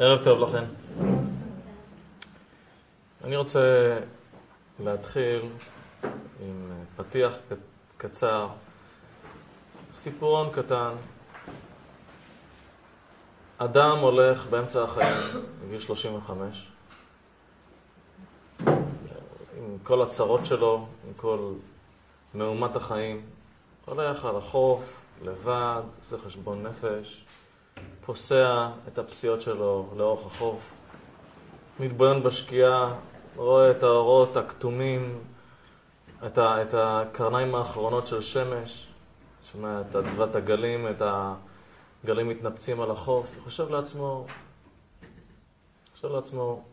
ערב טוב לכם. אני רוצה להתחיל עם פתיח קצר, סיפורון קטן. אדם הולך באמצע החיים, בגיל 35, עם כל הצרות שלו, עם כל מהומת החיים, הולך על החוף, לבד, עושה חשבון נפש, פוסע את הפסיעות שלו לאורך החוף, מתבונן בשקיעה, רואה את האורות הכתומים, את הקרניים האחרונות של שמש, שומע את אדוות הגלים, את הגלים מתנפצים על החוף, חושב לעצמו,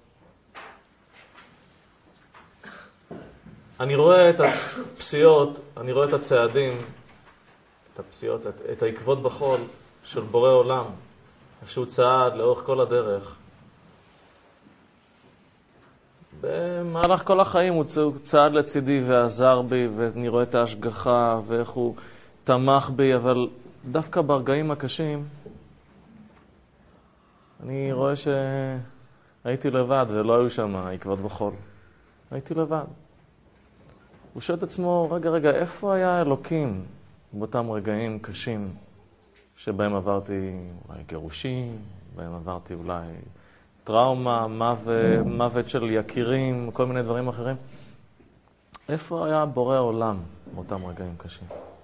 אני רואה את הפסיעות, אני רואה את הצעדים, את הפסיעות, את העקבות בחול של בורא עולם, איך שהוא צעד לאורך כל הדרך. במהלך כל החיים הוא צעד לצידי ועזר בי, ואני רואה את ההשגחה ואיך הוא תמך בי, אבל דווקא ברגעים הקשים אני רואה שהייתי לבד ולא היו שם עקבות בחול. הייתי לבד. הוא שואל את עצמו, רגע, איפה היה אלוקים באותם רגעים קשים שבהם עברתי אולי גירושים, בהם עברתי אולי טראומה, מוות של יקירים, כל מיני דברים אחרים. איפה היה בורא עולם באותם רגעים קשים?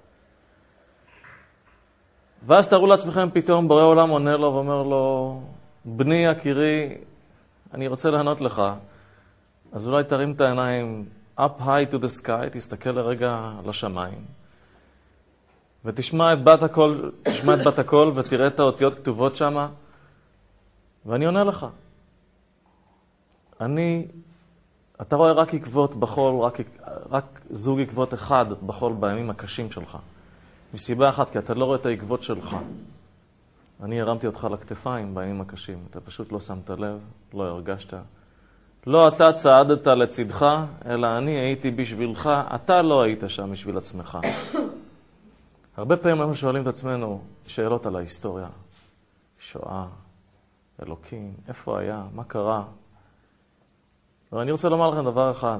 ואז תארו לעצמכם פתאום בורא עולם עונה לו ואומר לו, בני יקירי, אני רוצה לענות לך, אז אולי תרים את העיניים up high to the sky, תסתכל לרגע לשמיים, ותשמע את בת הקול ותראה את האותיות כתובות שם, ואני עונה לך. אתה רואה רק עקבות בחול, רק זוג עקבות אחד בחול בימים הקשים שלך. מסיבה אחת, כי אתה לא רואה את העקבות שלך. אני הרמתי אותך לכתפיים בימים הקשים. אתה פשוט לא שמת לב, לא הרגשת. לא אתה צעדת לצדך, אלא אני הייתי בשבילך, אתה לא היית שם בשביל עצמך. הרבה פעמים אנחנו שואלים את עצמנו שאלות על ההיסטוריה. שואה, אלוקים, איפה היה, מה קרה? ואני רוצה לומר לכם דבר אחד,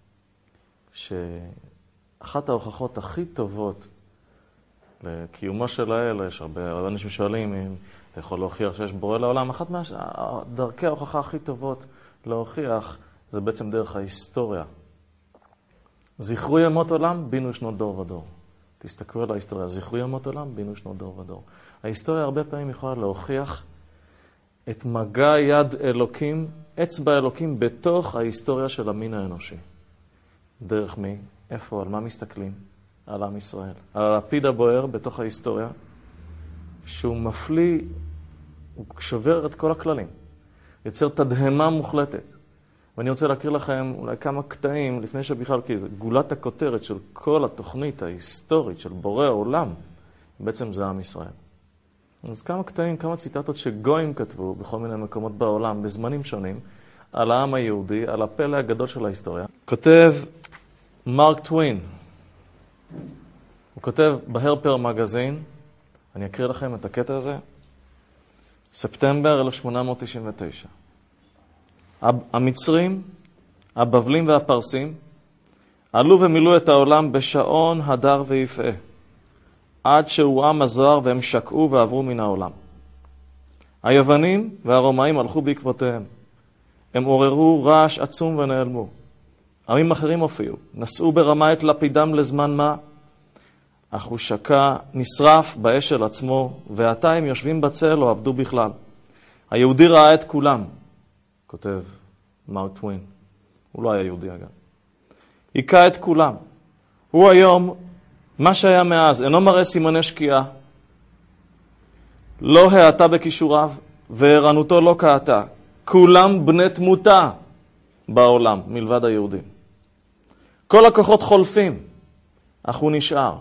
שאחת ההוכחות הכי טובות לקיומו של האל, יש הרבה אנשים שואלים אם אתה יכול להוכיח שיש בורא לעולם, אחת דרכי ההוכחה הכי טובות להוכיח זה בעצם דרך ההיסטוריה. זכרו ימות עולם, בינו שנות דור ודור. תסתכלו על ההיסטוריה, זכרו ימות עולם, בינו שנות דור ודור. ההיסטוריה הרבה פעמים יכולה להוכיח את מגע יד אלוקים, אצבע אלוקים בתוך ההיסטוריה של המין האנושי. דרך מי? איפה? על מה מסתכלים? על עם ישראל. על הלפיד הבוער בתוך ההיסטוריה, שהוא מפליא, הוא שובר את כל הכללים. יוצר תדהמה מוחלטת. ואני רוצה להכיר לכם אולי כמה קטעים, לפני שבכלל, כי זה גולת הכותרת של כל התוכנית ההיסטורית של בורא העולם, בעצם זה עם ישראל. אז כמה קטעים, כמה ציטטות שגויים כתבו בכל מיני מקומות בעולם, בזמנים שונים, על העם היהודי, על הפלא הגדול של ההיסטוריה. כותב מרק טווין, הוא כותב בהרפר מגזין, אני אקריא לכם את הקטע הזה, ספטמבר 1899. המצרים, הבבלים והפרסים עלו ומילאו את העולם בשעון, הדר ויפעה, עד שהוא עם הזוהר והם שקעו ועברו מן העולם. היוונים והרומאים הלכו בעקבותיהם. הם עוררו רעש עצום ונעלמו. עמים אחרים הופיעו, נשאו ברמה את לפידם לזמן מה, אך הוא שקע, נשרף באש של עצמו, ועתה הם יושבים בצל או עבדו בכלל. היהודי ראה את כולם, כותב מרק טווין, הוא לא היה יהודי אגב. היכה את כולם. הוא היום, מה שהיה מאז, אינו מראה סימני שקיעה, לא העתה בכישוריו, וערנותו לא קעתה. כולם בני תמותה בעולם, מלבד היהודים. כל הכוחות חולפים, אך הוא נשאר.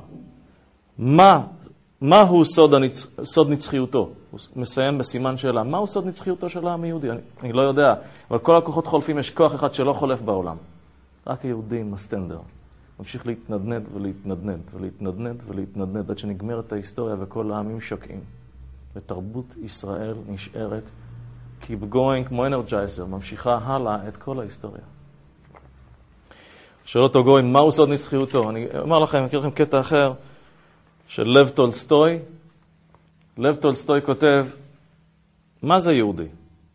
מהו סוד נצחיותו? הוא מסיים בסימן שאלה. מהו סוד נצחיותו של העם היהודי? אני לא יודע, אבל כל הכוחות חולפים, יש כוח אחד שלא חולף בעולם. רק היהודי עם הסטנדר. ממשיך להתנדנד ולהתנדנד ולהתנדנד ולהתנדנד עד שנגמרת ההיסטוריה וכל העמים שוקעים. ותרבות ישראל נשארת keep going כמו אנרג'ייזר, ממשיכה הלאה את כל ההיסטוריה. שואל אותו גוי, מהו סוד נצחיותו? אני אומר לכם, אני אקריא לכם קטע אחר של לב טולסטוי. לב טולסטוי כותב, מה זה יהודי?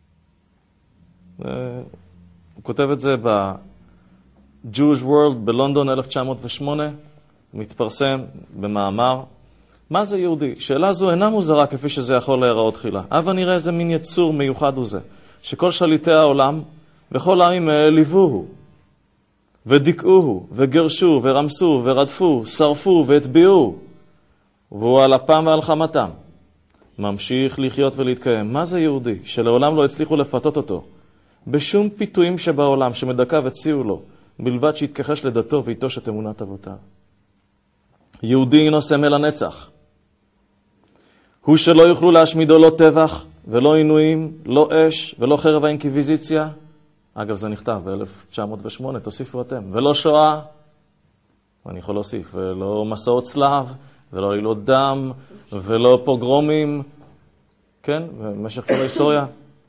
הוא כותב את זה ב-Jewish World בלונדון 1908, הוא מתפרסם במאמר. מה זה יהודי? שאלה זו אינה מוזרה כפי שזה יכול להיראות תחילה. אבל נראה איזה מין יצור מיוחד הוא זה, שכל שליטי העולם וכל העמים ליווהו, ודיכאוהו, וגרשו, ורמסו, ורדפו, שרפו, והטביעו, והוא על אפם ועל חמתם. ממשיך לחיות ולהתקיים. מה זה יהודי? שלעולם לא הצליחו לפתות אותו. בשום פיתויים שבעולם שמדכאיו הציעו לו, בלבד שיתכחש לדתו ויטוש את אמונת אבותיו. יהודי הינו סמל הנצח. הוא שלא יוכלו להשמידו לא טבח, ולא עינויים, לא אש, ולא חרב האינקוויזיציה. אגב, זה נכתב ב-1908, תוסיפו אתם. ולא שואה, אני יכול להוסיף, ולא מסעות צלב, ולא עלילות דם, ולא פוגרומים, כן, במשך כל ההיסטוריה.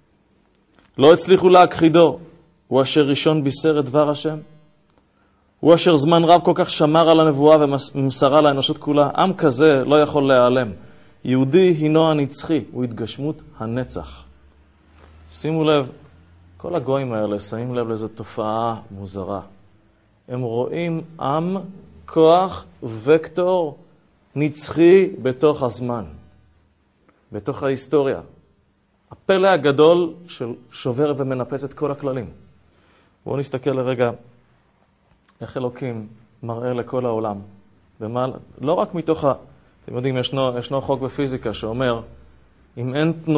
לא הצליחו להכחידו, הוא אשר ראשון בישר את דבר השם. הוא אשר זמן רב כל כך שמר על הנבואה ומסרה לאנושות כולה. עם כזה לא יכול להיעלם. יהודי הינו הנצחי, הוא התגשמות הנצח. שימו לב, כל הגויים האלה שמים לב לאיזו תופעה מוזרה. הם רואים עם, כוח, וקטור, נצחי בתוך הזמן, בתוך ההיסטוריה. הפלא הגדול ששובר ומנפץ את כל הכללים. בואו נסתכל לרגע איך אלוקים מראה לכל העולם. לא רק מתוך אתם יודעים, ישנו חוק בפיזיקה שאומר, אם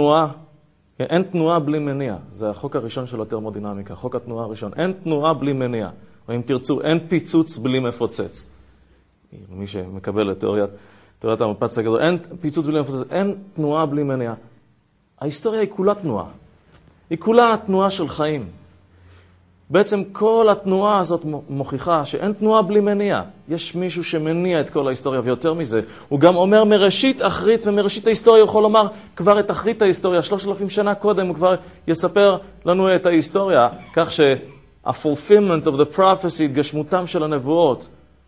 אין תנועה בלי מניע. זה החוק הראשון של התרמודינמיקה, חוק התנועה הראשון. אין תנועה בלי מניע. או אם תרצו, אין פיצוץ בלי מפוצץ. מי שמקבל את תיאוריית המפץ הגדול, אין פיצוץ בלי מפוצץ, אין תנועה בלי מניע. ההיסטוריה היא כולה תנועה. היא כולה תנועה של חיים. בעצם כל התנועה הזאת מוכיחה שאין תנועה בלי מניע. יש מישהו שמניע את כל ההיסטוריה, ויותר מזה, הוא גם אומר מראשית אחרית, ומראשית ההיסטוריה הוא יכול לומר כבר את אחרית ההיסטוריה, 3,000 שנה קודם הוא כבר יספר לנו את ההיסטוריה, כך שה-fulfillment of the prophecy, התגשמותם של הנבואות,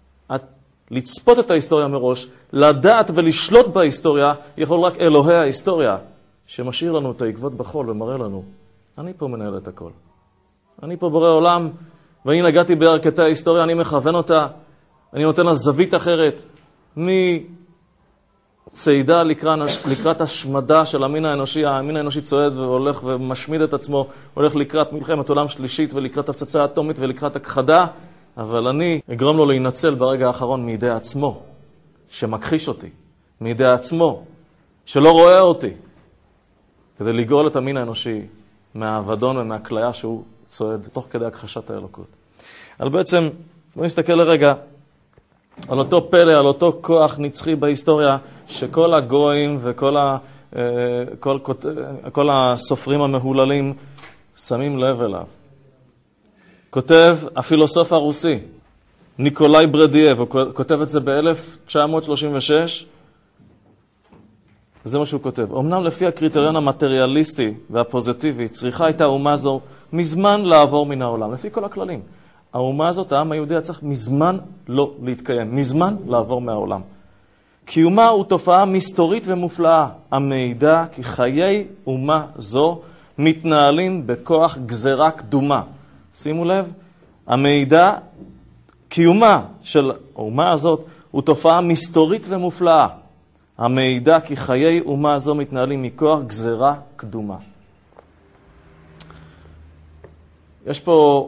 לצפות את ההיסטוריה מראש, לדעת ולשלוט בהיסטוריה, יכול רק אלוהי ההיסטוריה, שמשאיר לנו את העקבות בחול ומראה לנו, אני פה מנהל את הכל. אני פה בורא עולם, ואני נגעתי בערכתי ההיסטוריה, אני מכוון אותה, אני נותן לה זווית אחרת, מצעידה לקראת השמדה של המין האנושי, המין האנושי צועד והולך ומשמיד את עצמו, הולך לקראת מלחמת עולם שלישית ולקראת הפצצה אטומית ולקראת הכחדה, אבל אני אגרום לו להינצל ברגע האחרון מידי עצמו, שמכחיש אותי, מידי עצמו, שלא רואה אותי, כדי לגאול את המין האנושי מהאבדון ומהכליה שהוא צועד, תוך כדי הכחשת האלוקות. אבל בעצם, בואו נסתכל לרגע על אותו פלא, על אותו כוח נצחי בהיסטוריה, שכל הגויים וכל כל הסופרים המהוללים שמים לב אליו. כותב הפילוסוף הרוסי, ניקולאי ברדייב, הוא כותב את זה ב-1936, וזה מה שהוא כותב. אמנם לפי הקריטריון המטריאליסטי והפוזיטיבי, צריכה הייתה האומה זו מזמן לעבור מן העולם, לפי כל הכללים. האומה הזאת, העם היהודי, צריך מזמן לא להתקיים, מזמן לעבור מהעולם. קיומה הוא תופעה מסתורית ומופלאה, המעידה כי חיי אומה זו מתנהלים בכוח גזרה קדומה. שימו לב, המעידה, קיומה של האומה הזאת הוא תופעה מסתורית ומופלאה, המעידה כי חיי אומה זו מתנהלים מכוח גזרה קדומה. יש פה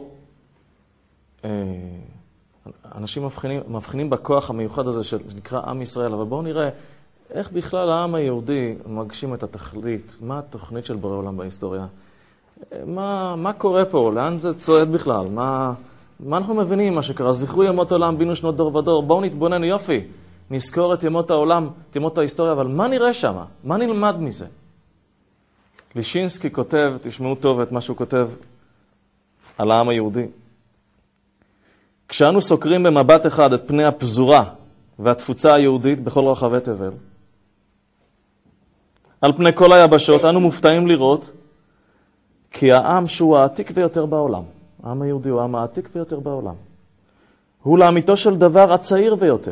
אנשים מבחינים בכוח המיוחד הזה שנקרא עם ישראל, אבל בואו נראה איך בכלל העם היהודי מגשים את התכלית, מה התוכנית של בורא עולם בהיסטוריה, מה קורה פה, לאן זה צועד בכלל, מה אנחנו מבינים מה שקרה, זכרו ימות עולם בינו שנות דור ודור, בואו נתבונן יופי, נזכור את ימות העולם, את ימות ההיסטוריה, אבל מה נראה שם? מה נלמד מזה? לישינסקי כותב, תשמעו טוב את מה שהוא כותב על העם היהודי. כשאנו סוקרים במבט אחד את פני הפזורה והתפוצה היהודית בכל רחבי תבל, על פני כל היבשות, אנו מופתעים לראות כי העם שהוא העתיק ביותר בעולם, העם היהודי הוא העם העתיק ביותר בעולם, הוא לאמיתו של דבר הצעיר ביותר.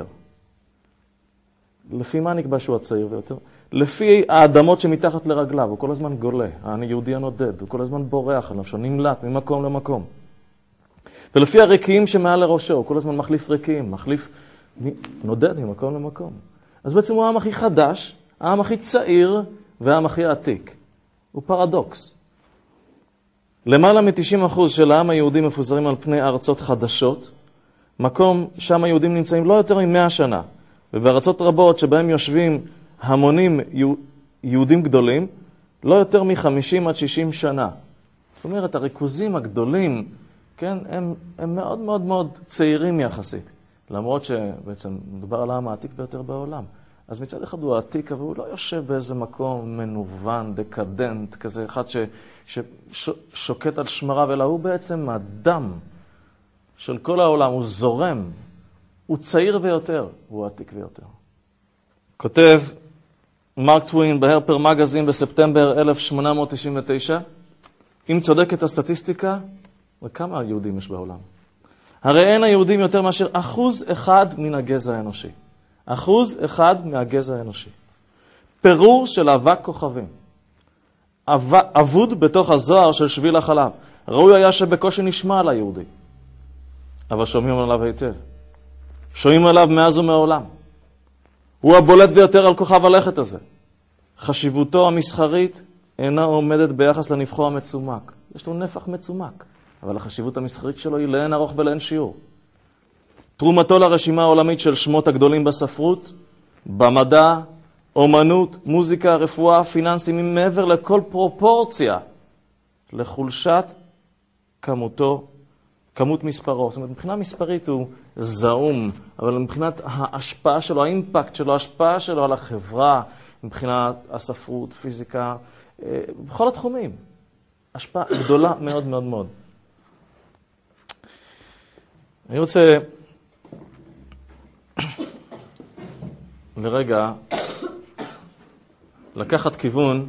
לפי מה נקבע שהוא הצעיר ביותר? לפי האדמות שמתחת לרגליו, הוא כל הזמן גולה, היהודי הנודד, הוא כל הזמן בורח עליו, שהוא נמלט ממקום למקום. ולפי הרקיעים שמעל לראשו, הוא כל הזמן מחליף רקיעים, נודד ממקום למקום. אז בעצם הוא העם הכי חדש, העם הכי צעיר והעם הכי עתיק. הוא פרדוקס. למעלה מ-90% של העם היהודי מפוזרים על פני ארצות חדשות, מקום שם היהודים נמצאים לא יותר מ-100 שנה, ובארצות רבות שבהם יושבים המונים יהודים גדולים, לא יותר מ-50 עד 60 שנה. זאת אומרת, הריכוזים הגדולים, כן, הם מאוד מאוד מאוד צעירים יחסית, למרות שבעצם מדובר על העם העתיק ביותר בעולם. אז מצד אחד הוא העתיק, אבל הוא לא יושב באיזה מקום מנוון, דקדנט, כזה אחד ששוקט על שמריו, אלא הוא בעצם הדם של כל העולם, הוא זורם, הוא צעיר ויותר, הוא העתיק ויותר. כותב מרק טווין בהרפר מגזין בספטמבר 1899, אם צודקת הסטטיסטיקה, וכמה יהודים יש בעולם? הרי אין היהודים יותר מאשר 1% מן הגזע האנושי. 1% מהגזע האנושי. פירור של אבק כוכבים. אבוד בתוך הזוהר של שביל החלב. ראוי היה שבקושי נשמע על היהודי. אבל שומעים עליו היטב. שומעים עליו מאז ומעולם. הוא הבולט ביותר על כוכב הלכת הזה. חשיבותו המסחרית אינה עומדת ביחס לנפחו המצומק. יש לו נפח מצומק, אבל החשיבות המסחרית שלו היא לאין ארוך ולאין שיעור. תרומתו לרשימה העולמית של שמות הגדולים בספרות, במדע, אומנות, מוזיקה, רפואה, פיננסים, היא מעבר לכל פרופורציה לחולשת כמות מספרו. זאת אומרת, מבחינה מספרית הוא זעום, אבל מבחינת ההשפעה שלו, האימפקט שלו, ההשפעה שלו על החברה, מבחינת הספרות, פיזיקה, בכל התחומים. השפעה גדולה מאוד מאוד מאוד. אני רוצה לרגע לקחת כיוון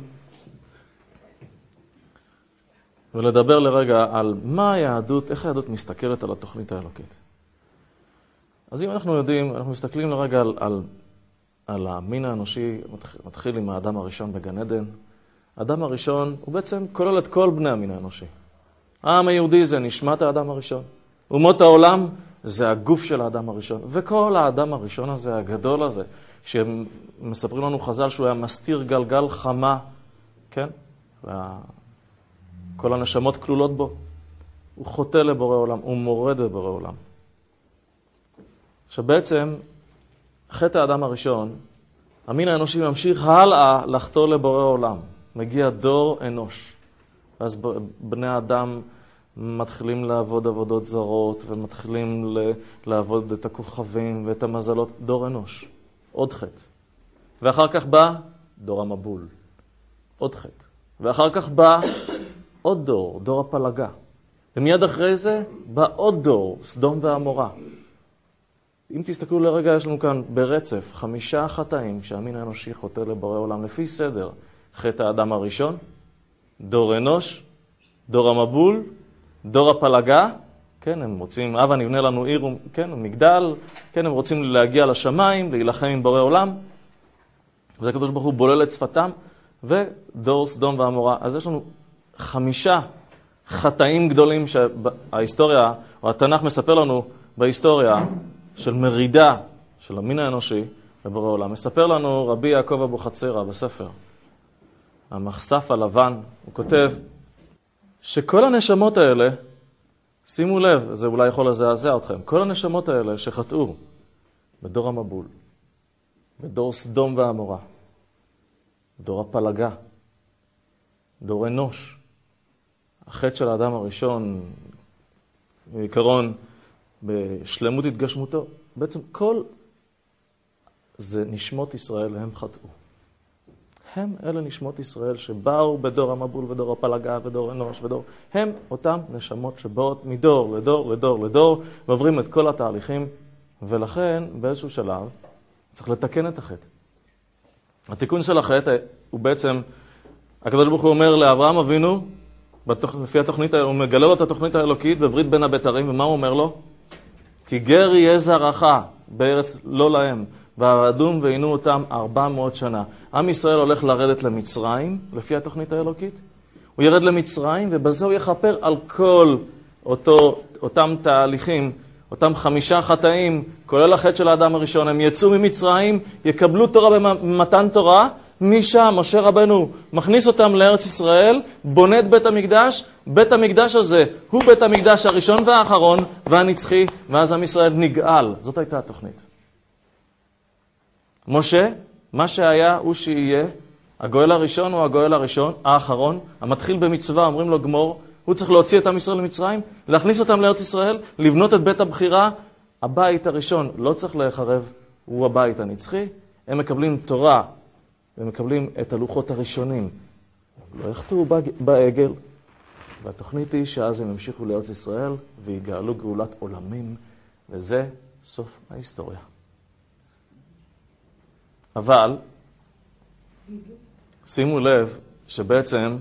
ולדבר לרגע על מה היהדות, איך היהדות מסתכלת על התוכנית האלוקית. אז אם אנחנו יודעים, אנחנו מסתכלים לרגע על המין האנושי, מתחיל עם האדם הראשון בגן עדן. האדם הראשון הוא בעצם כולל את כל בני המין האנושי. העם היהודי זה נשמת האדם הראשון. אומות העולם זה הגוף של האדם הראשון. וכל האדם הראשון הזה, הגדול הזה, שמספרים לנו חז"ל שהוא היה מסתיר גלגל חמה, כן? כל הנשמות כלולות בו. הוא חוטא לבורא עולם, הוא מורד לבורא עולם. שבעצם, חטא האדם הראשון, המין האנושי ממשיך הלאה לחטוא לבורא עולם. מגיע דור אנוש. אז בני האדם מתחילים לעבוד עבודות זרות, ומתחילים לעבוד את הכוכבים ואת המזלות. דור אנוש. עוד חטא. ואחר כך בא דור המבול. עוד חטא. ואחר כך בא עוד דור, דור הפלגה. ומיד אחרי זה בא עוד דור, סדום ועמורה. אם תסתכלו לרגע, יש לנו כאן ברצף 5 חטאים שהמין האנושי חוטא לבורא עולם לפי סדר. חטא האדם הראשון, דור אנוש, דור המבול, דור הפלגה, כן, הם רוצים, אבא נבנה לנו עיר, כן, מגדל, כן, הם רוצים להגיע לשמיים, להילחם עם בורא עולם, וזה הקדוש ברוך הוא בולל את שפתם, ודור סדום ועמורה. אז יש לנו 5 חטאים גדולים שההיסטוריה, או התנ"ך מספר לנו בהיסטוריה של מרידה של המין האנושי לבורא עולם. מספר לנו רבי יעקב אבוחצירא בספר המחשף הלבן, הוא כותב שכל הנשמות האלה, שימו לב, זה אולי יכול לזעזע אתכם, כל הנשמות האלה שחטאו בדור המבול, בדור סדום ועמורה, דור הפלגה, דור אנוש, החטא של האדם הראשון, בעיקרון, בשלמות התגשמותו, בעצם כל זה נשמות ישראל, הם חטאו. הם אלה נשמות ישראל שבאו בדור המבול ודור הפלגה ודור אנוש ודור. הם אותם נשמות שבאות מדור לדור לדור לדור ועוברים את כל התהליכים, ולכן באיזשהו שלב צריך לתקן את החטא. התיקון של החטא הוא בעצם, הקדוש ברוך הוא אומר לאברהם אבינו, לפי התוכנית, הוא מגלה לו את התוכנית האלוקית בברית בין הבתרים, ומה הוא אומר לו? כי גר יהיה זרעך בארץ לא להם, ועבדום ועינו אותם 400 שנה. עם ישראל הולך לרדת למצרים, לפי התוכנית האלוקית. הוא ירד למצרים, ובזה הוא יכפר על כל אותם תהליכים, אותם 5 חטאים, כולל החטא של האדם הראשון. הם יצאו ממצרים, יקבלו תורה במתן תורה, משם משה רבנו מכניס אותם לארץ ישראל, בונה את בית המקדש. בית המקדש הזה הוא בית המקדש הראשון והאחרון והנצחי, ואז עם ישראל נגאל. זאת הייתה התוכנית. משה, מה שהיה הוא שיהיה. הגואל הראשון הוא הגואל הראשון, האחרון, המתחיל במצווה, אומרים לו גמור. הוא צריך להוציא את עם ישראל למצרים, להכניס אותם לארץ ישראל, לבנות את בית הבחירה. הבית הראשון לא צריך להיחרב, הוא הבית הנצחי. הם מקבלים תורה, הם מקבלים את הלוחות הראשונים. לא יחטאו בעגל. והתוכנית היא שאז הם המשיכו לארץ ישראל ויגאלו גאולת עולמים, וזה סוף ההיסטוריה. אבל שימו לב שבעצם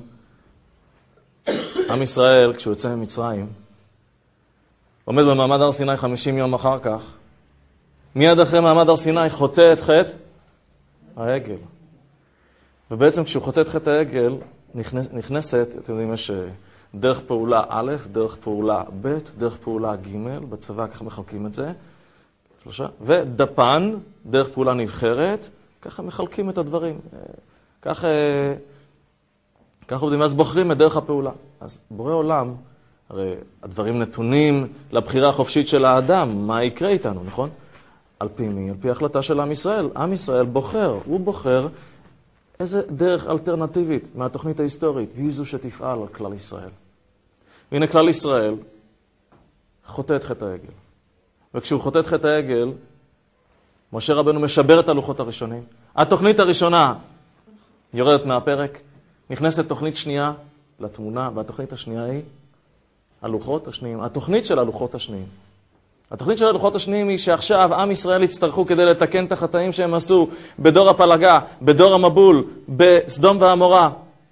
עם ישראל, כשהוא יוצא ממצרים, עומד במעמד הר סיני 50 יום אחר כך, מיד אחרי מעמד הר סיני חוטא את חטא העגל. ובעצם כשהוא חוטא את חטא העגל, נכנסת, אתם יודעים, יש דרך פעולה א', דרך פעולה ב', דרך פעולה ג', בצבא ככה מחלקים את זה, 3, ודפן, דרך פעולה נבחרת, ככה מחלקים את הדברים. ככה עובדים, אז בוחרים את דרך הפעולה. אז בורא עולם, הרי הדברים נתונים לבחירה החופשית של האדם, מה יקרה איתנו, נכון? על פי מי? על פי החלטה של עם ישראל. עם ישראל בוחר, הוא בוחר איזה דרך אלטרנטיבית מהתוכנית ההיסטורית, היא זו שתפעל על כלל ישראל. והנה כלל ישראל חוטא את חטא העגל. וכשהוא חוטא את חטא העגל, משה רבנו משבר את הלוחות הראשונים. התוכנית הראשונה יורדת מהפרק, נכנסת תוכנית שנייה לתמונה, והתוכנית השנייה היא הלוחות השניים. התוכנית של הלוחות השניים. התוכנית של הלוחות השניים היא שעכשיו עם ישראל יצטרכו כדי לתקן את החטאים שהם עשו בדור הפלגה, בדור המבול, בסדום ועמורה.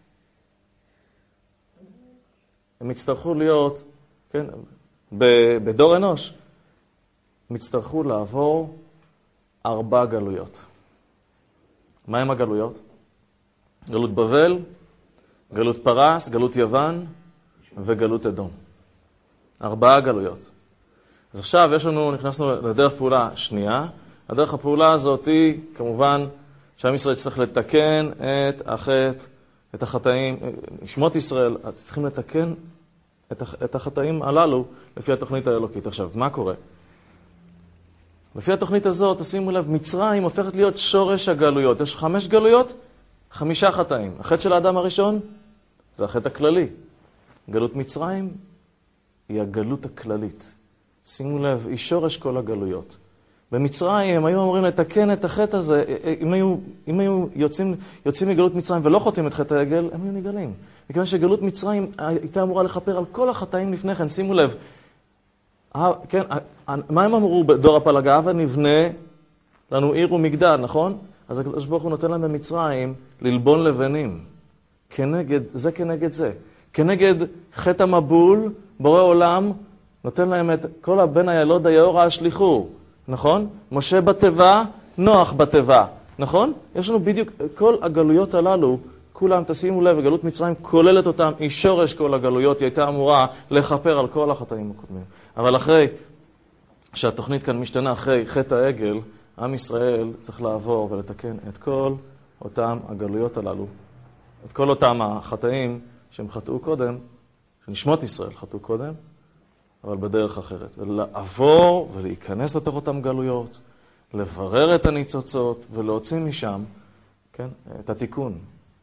הם יצטרכו להיות, כן, בדור אנוש, הם יצטרכו לעבור 4 גלויות. מה הם הגלויות? גלות בבל, גלות פרס, גלות יוון וגלות אדום. 4 גלויות. אז עכשיו נכנסנו לדרך פעולה שנייה. הדרך הפעולה הזאת היא, כמובן, שעם ישראל צריך לתקן את החטא, את החטאים, נשמות ישראל, צריכים לתקן את החטאים הללו לפי התוכנית האלוקית. עכשיו, מה קורה? לפי התוכנית הזאת, תשימו לב, מצרים הופכת להיות שורש הגלויות. יש 5 גלויות, 5 חטאים. החטא של האדם הראשון זה החטא הכללי. גלות מצרים היא הגלות הכללית. שימו לב, היא שורש כל הגלויות. במצרים הם היו אמורים לתקן את החטא הזה, אם היו יוצאים מגלות מצרים ולא חוטאים את חטא העגל, הם היו נגלים. מכיוון שגלות מצרים הייתה אמורה לכפר על כל החטאים לפני כן. שימו לב, כן, מה הם אמרו בדור הפלגה? ונבנה לנו עיר ומגדל, נכון? אז הקדוש ברוך הוא נותן להם במצרים ללבון לבנים. זה כנגד זה. כנגד חטא המבול, בורא עולם, נותן להם את כל הבן הילוד היאור השליחו, נכון? משה בתיבה, נוח בתיבה, נכון? יש לנו בדיוק כל הגלויות הללו, כולם, תשימו לב, גלות מצרים כוללת אותם, היא שורש כל הגלויות, היא הייתה אמורה לכפר על כל החטאים הקודמים. אבל אחרי שהתוכנית כאן משתנה, אחרי חטא העגל, עם ישראל צריך לעבור ולתקן את כל אותם הגלויות הללו, את כל אותם החטאים שהם חטאו קודם, שנשמות ישראל חטאו קודם, אבל בדרך אחרת. ולעבור ולהיכנס לתוך אותם גלויות, לברר את הניצוצות ולהוציא משם, כן, את התיקון.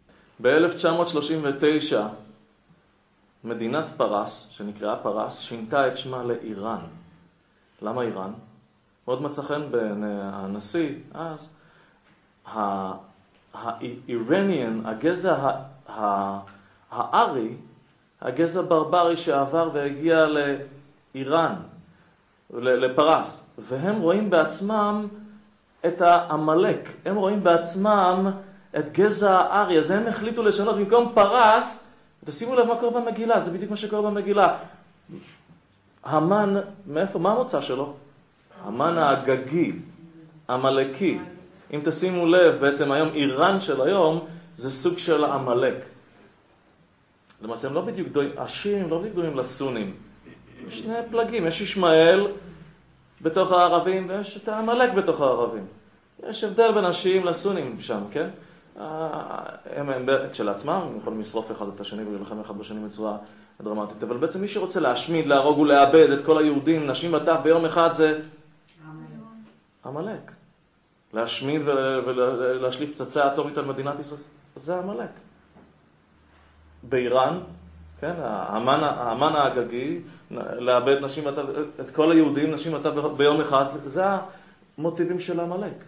ב-1939 מדינת פרס, שנקראה פרס, שינתה את שמה לאיראן. למה איראן? מאוד מצא חן בין הנשיא, אז האיראניאן, הגזע הארי, הגזע ברברי שעבר והגיע לאיראן, לפרס, והם רואים בעצמם את המלך, הם רואים בעצמם את גזע הארי, אז הם החליטו לשנות, במקום פרס, ותשימו לב מה קורה במגילה, זה בדיוק מה שקורה במגילה. המן, מאיפה? מה המוצא שלו? המן האגגי, המלאקי. אם תשימו לב, בעצם היום איראן של היום, זה סוג של המלאק. למעשה הם לא בדיוק דומים, השיעים לא בדיוק דומים לסונים. יש שני פלגים, יש ישמעאל בתוך הערבים, ויש את המלאק בתוך הערבים. יש הבדל בין השיעים לסונים שם, כן? הם כשלעצמם, הם יכולים לשרוף אחד את השני וללחם אחד בשני בצורה דרמטית. אבל בעצם מי שרוצה להשמיד, להרוג ולאבד את כל היהודים, נשים וטף ביום אחד זה המלאק. להשמיד ולהשליך פצצה אטומית על מדינת ישראל, זה המלאק. באיראן, כן, המן האגגי, לאבד נשים וטף, את כל היהודים, נשים וטף ביום אחד, זה המוטיבים של המלאק.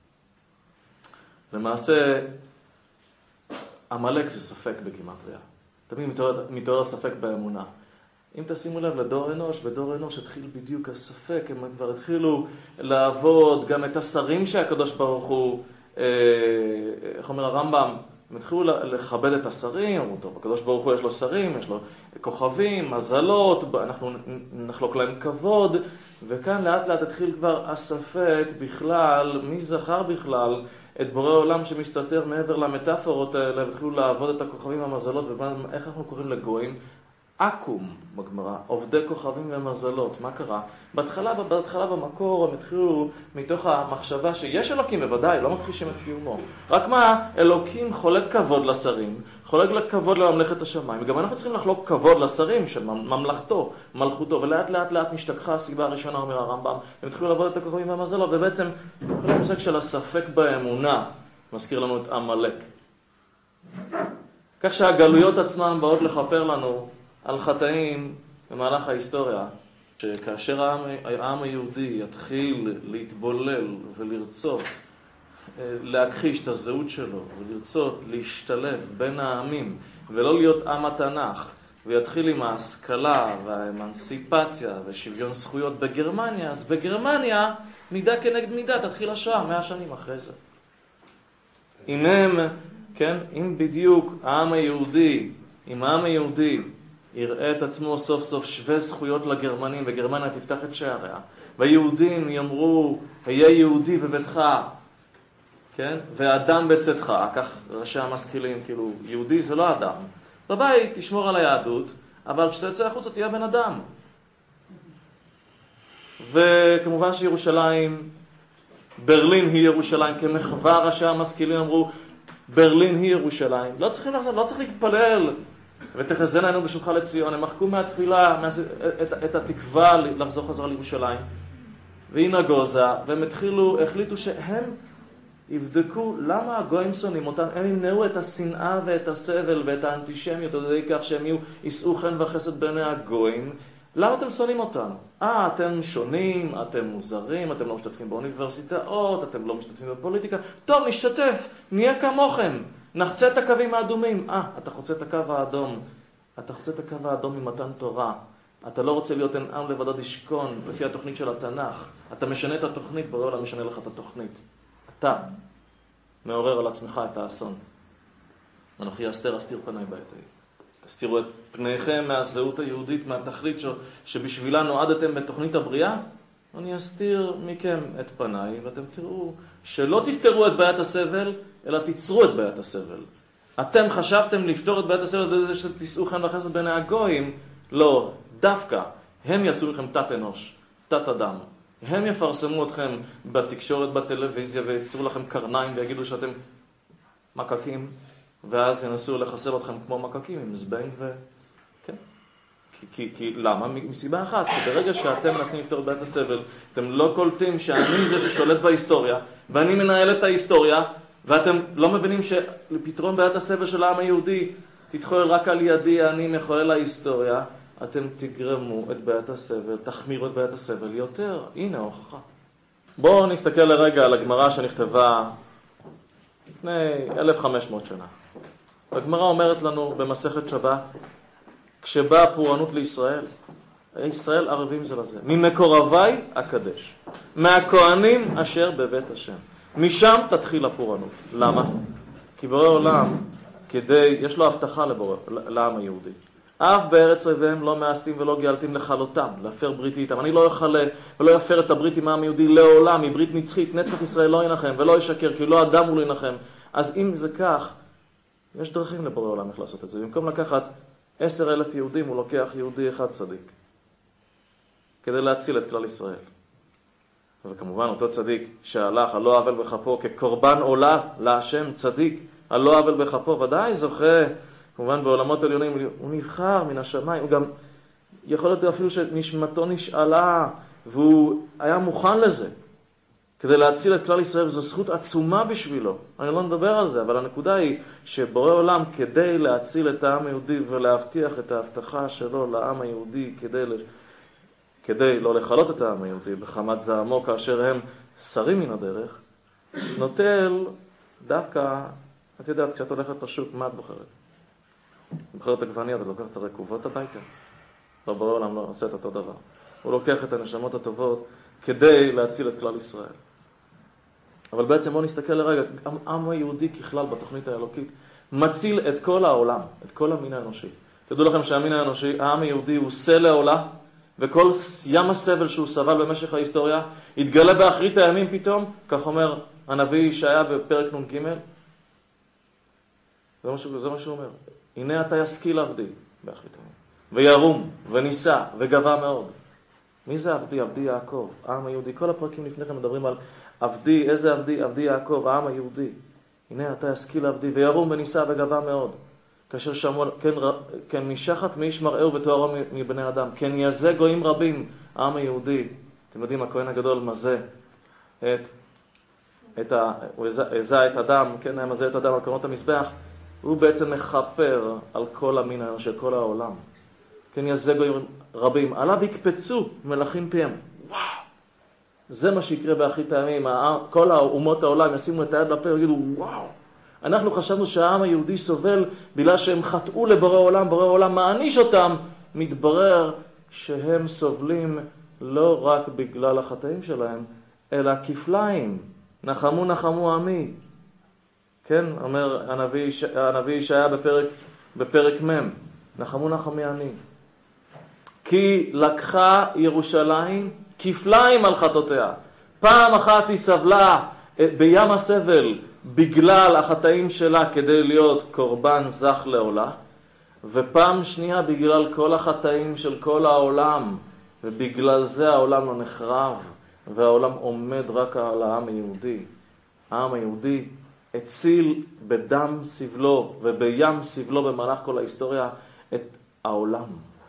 למעשה, המלאק זה ספק בגימטריה. תמיד מתעורר ספק באמונה. אם תשימו לב לדור אנוש, בדור אנוש התחיל בדיוק הספק, הם כבר התחילו לעבוד, גם את השרים שהקדוש ברוך הוא, איך אומר הרמב"ם, הם התחילו לכבד את השרים, אמרו טוב, הקדוש ברוך הוא יש לו שרים, יש לו כוכבים, מזלות, אנחנו נחלוק להם כבוד, וכאן לאט לאט התחיל כבר הספק בכלל, מי זכר בכלל את בורא עולם שמסתתר מעבר למטאפורות האלה, והתחילו לעבוד את הכוכבים והמזלות, ואיך אנחנו קוראים לגויים? אקום בגמרא, עובדי כוכבים ומזלות. מה קרה? בהתחלה במקור הם התחילו מתוך המחשבה שיש אלוקים, בוודאי, לא מכחישים את קיומו. רק מה? אלוקים חולק כבוד לשרים, חולק כבוד לממלכת השמיים. גם אנחנו צריכים לחלוק כבוד לשרים של ממלכתו, מלכותו, ולאט לאט לאט נשתכחה הסיבה הראשונה, אומר הרמב"ם. הם התחילו לעבוד את הכוכבים והמזלות, ובעצם כל המושג של הספק באמונה מזכיר לנו את עמלק. כך שהגלויות עצמם באות לכפר לנו על חטאים במהלך ההיסטוריה, שכאשר העם היהודי יתחיל להתבולל ולרצות להכחיש את הזהות שלו, ולרצות להשתלב בין העמים, ולא להיות עם התנ"ך, ויתחיל עם ההשכלה והאמנסיפציה ושוויון זכויות בגרמניה, אז בגרמניה מידה כנגד מידה תתחיל השואה 100 שנים אחרי זה. אם הם, כן, אם בדיוק העם היהודי, אם העם היהודי יראה את עצמו סוף סוף שווה זכויות לגרמנים, וגרמניה תפתח את שעריה, והיהודים יאמרו, היה יהודי בביתך, כן? ואדם בצאתך, כך ראשי המשכילים, כאילו, יהודי זה לא אדם. בבית תשמור על היהדות, אבל כשאתה יוצא החוצה תהיה בן אדם. וכמובן שירושלים, ברלין היא ירושלים, כמחווה ראשי המשכילים אמרו, ברלין היא ירושלים. לא צריכים לחזור, לא צריך להתפלל. ותחזינה עינינו בשובך לציון. הם מחקו מהתפילה את התקווה לחזור חזרה לירושלים. והיא נגוזה, והם החליטו שהם יבדקו למה הגויים שונאים אותם. הם ימנעו את השנאה ואת הסבל ואת האנטישמיות, על ידי כך שהם יישאו חן וחסד בעיני הגויים. למה אתם שונאים אותנו? אתם שונים, אתם מוזרים, אתם לא משתתפים באוניברסיטאות, אתם לא משתתפים בפוליטיקה. טוב, נשתתף, נהיה כמוכם. נחצה את הקווים האדומים. אתה חוצה את הקו האדום. אתה חוצה את הקו האדום ממתן תורה. אתה לא רוצה להיות אין עם לבדד ישכון לפי התוכנית של התנ"ך. אתה משנה את התוכנית, בורא עולם משנה לך את התוכנית. אתה מעורר על עצמך את האסון. אנוכי אסתיר פניי בעת ההיא. תסתירו את פניכם מהזהות היהודית, מהתכלית שבשבילה נועדתם בתוכנית הבריאה. אני אסתיר מכם את פניי, ואתם תראו שלא תפתרו את בעיית הסבל, אלא תיצרו את בעיית הסבל. אתם חשבתם לפתור את בעיית הסבל בזה שתישאו חן וחסד בין הגויים? לא, דווקא. הם יעשו לכם תת אנוש, תת אדם. הם יפרסמו אתכם בתקשורת, בטלוויזיה, ויצרו לכם קרניים ויגידו שאתם מקקים, ואז ינסו לחסל אתכם כמו מקקים עם זבנג כן. כי למה? מסיבה אחת, כי ברגע שאתם מנסים לפתור את בעיית הסבל, אתם לא קולטים שאני זה ששולט בהיסטוריה, ואני מנהל את ההיסטוריה, ואתם לא מבינים שלפתרון בעיית הסבל של העם היהודי תתחולל רק על ידי, אני מחולל ההיסטוריה, אתם תגרמו את בעיית הסבל, תחמירו את בעיית הסבל יותר. הנה ההוכחה. בואו נסתכל לרגע על הגמרא שנכתבה לפני 1500 שנה. הגמרא אומרת לנו במסכת שבת, כשבאה הפורענות לישראל, ישראל ערבים זה לזה. ממקורבי אקדש, מהכהנים אשר בבית השם. משם תתחיל הפורענות. למה? כי בורא עולם יש לו הבטחה לעם היהודי. אף בארץ אויביהם לא מאסתים ולא גאלתים לכלותם, להפר בריתי איתם. אני לא אכלה ולא יפר את הברית עם העם היהודי לעולם, היא ברית נצחית, נצח ישראל לא ינחם ולא ישקר, כי לא אדם הוא לא ינחם. אז אם זה כך, יש דרכים לבורא עולם איך לעשות את זה. במקום לקחת 10,000 יהודים, הוא לוקח יהודי אחד צדיק, כדי להציל את כלל ישראל. וכמובן אותו צדיק שהלך על לא עוול בכפו כקורבן עולה להשם, צדיק על לא עוול בכפו, ודאי זוכה, כמובן בעולמות עליונים, הוא נבחר מן השמיים, הוא גם יכול להיות אפילו שנשמתו נשאלה, והוא היה מוכן לזה, כדי להציל את כלל ישראל, וזו זכות עצומה בשבילו. אני לא מדבר על זה, אבל הנקודה היא שבורא עולם, כדי להציל את העם היהודי ולהבטיח את ההבטחה שלו לעם היהודי, כדי לא לחלות את העם היהודי בחמת זעמו כאשר הם שרים מן הדרך, נוטל דווקא, את יודעת, כשאת הולכת לשוק, מה את בוחרת? בוחרת עגבניה, אתה לוקח את הרקובות הביתה. לא, בורא עולם לא עושה את אותו דבר. הוא לוקח את הנשמות הטובות כדי להציל את כלל ישראל. אבל בעצם בואו נסתכל לרגע, העם היהודי ככלל בתוכנית האלוקית מציל את כל העולם, את כל המין האנושי. תדעו לכם שהמין האנושי, העם היהודי הוא סלע עולה, וכל ים הסבל שהוא סבל במשך ההיסטוריה יתגלה באחרית הימים פתאום, כך אומר הנביא ישעיה בפרק נ"ג. זה מה שהוא אומר. הנה אתה ישכיל עבדי באחרית הימים, וירום וניסה וגבה מאוד. מי זה עבדי? עבדי יעקב, העם היהודי. כל הפרקים לפני כן מדברים על עבדי, איזה עבדי? עבדי יעקב, העם היהודי. הנה אתה ישכיל עבדי וירום וניסה וגבה מאוד. כאשר שמעו, כן משחת מאיש מראהו ותוארו מבני אדם, כן יזה גויים רבים, העם היהודי. אתם יודעים, הכהן הגדול מזה הוא הזע את הדם, כן, היה מזה את הדם על קרנות המזבח, הוא בעצם מחפר על כל המין של כל העולם. כן יזה גויים רבים, עליו יקפצו מלכים פיהם. וואו! זה מה שיקרה באחרית הימים, כל האומות העולם ישימו את היד לפה ויגידו, וואו! אנחנו חשבנו שהעם היהודי סובל בגלל שהם חטאו לבורא עולם, בורא עולם מעניש אותם, מתברר שהם סובלים לא רק בגלל החטאים שלהם, אלא כפליים. נחמו נחמו עמי. כן, אומר הנביא ישעיה בפרק מ', נחמו נחמי עמי. כי לקחה ירושלים כפליים על חטאותיה. פעם אחת היא סבלה בים הסבל בגלל החטאים שלה כדי להיות קורבן זך לעולה, ופעם שנייה בגלל כל החטאים של כל העולם, ובגלל זה העולם לא נחרב, והעולם עומד רק על העם היהודי. העם היהודי הציל בדם סבלו ובים סבלו במהלך כל ההיסטוריה את העולם,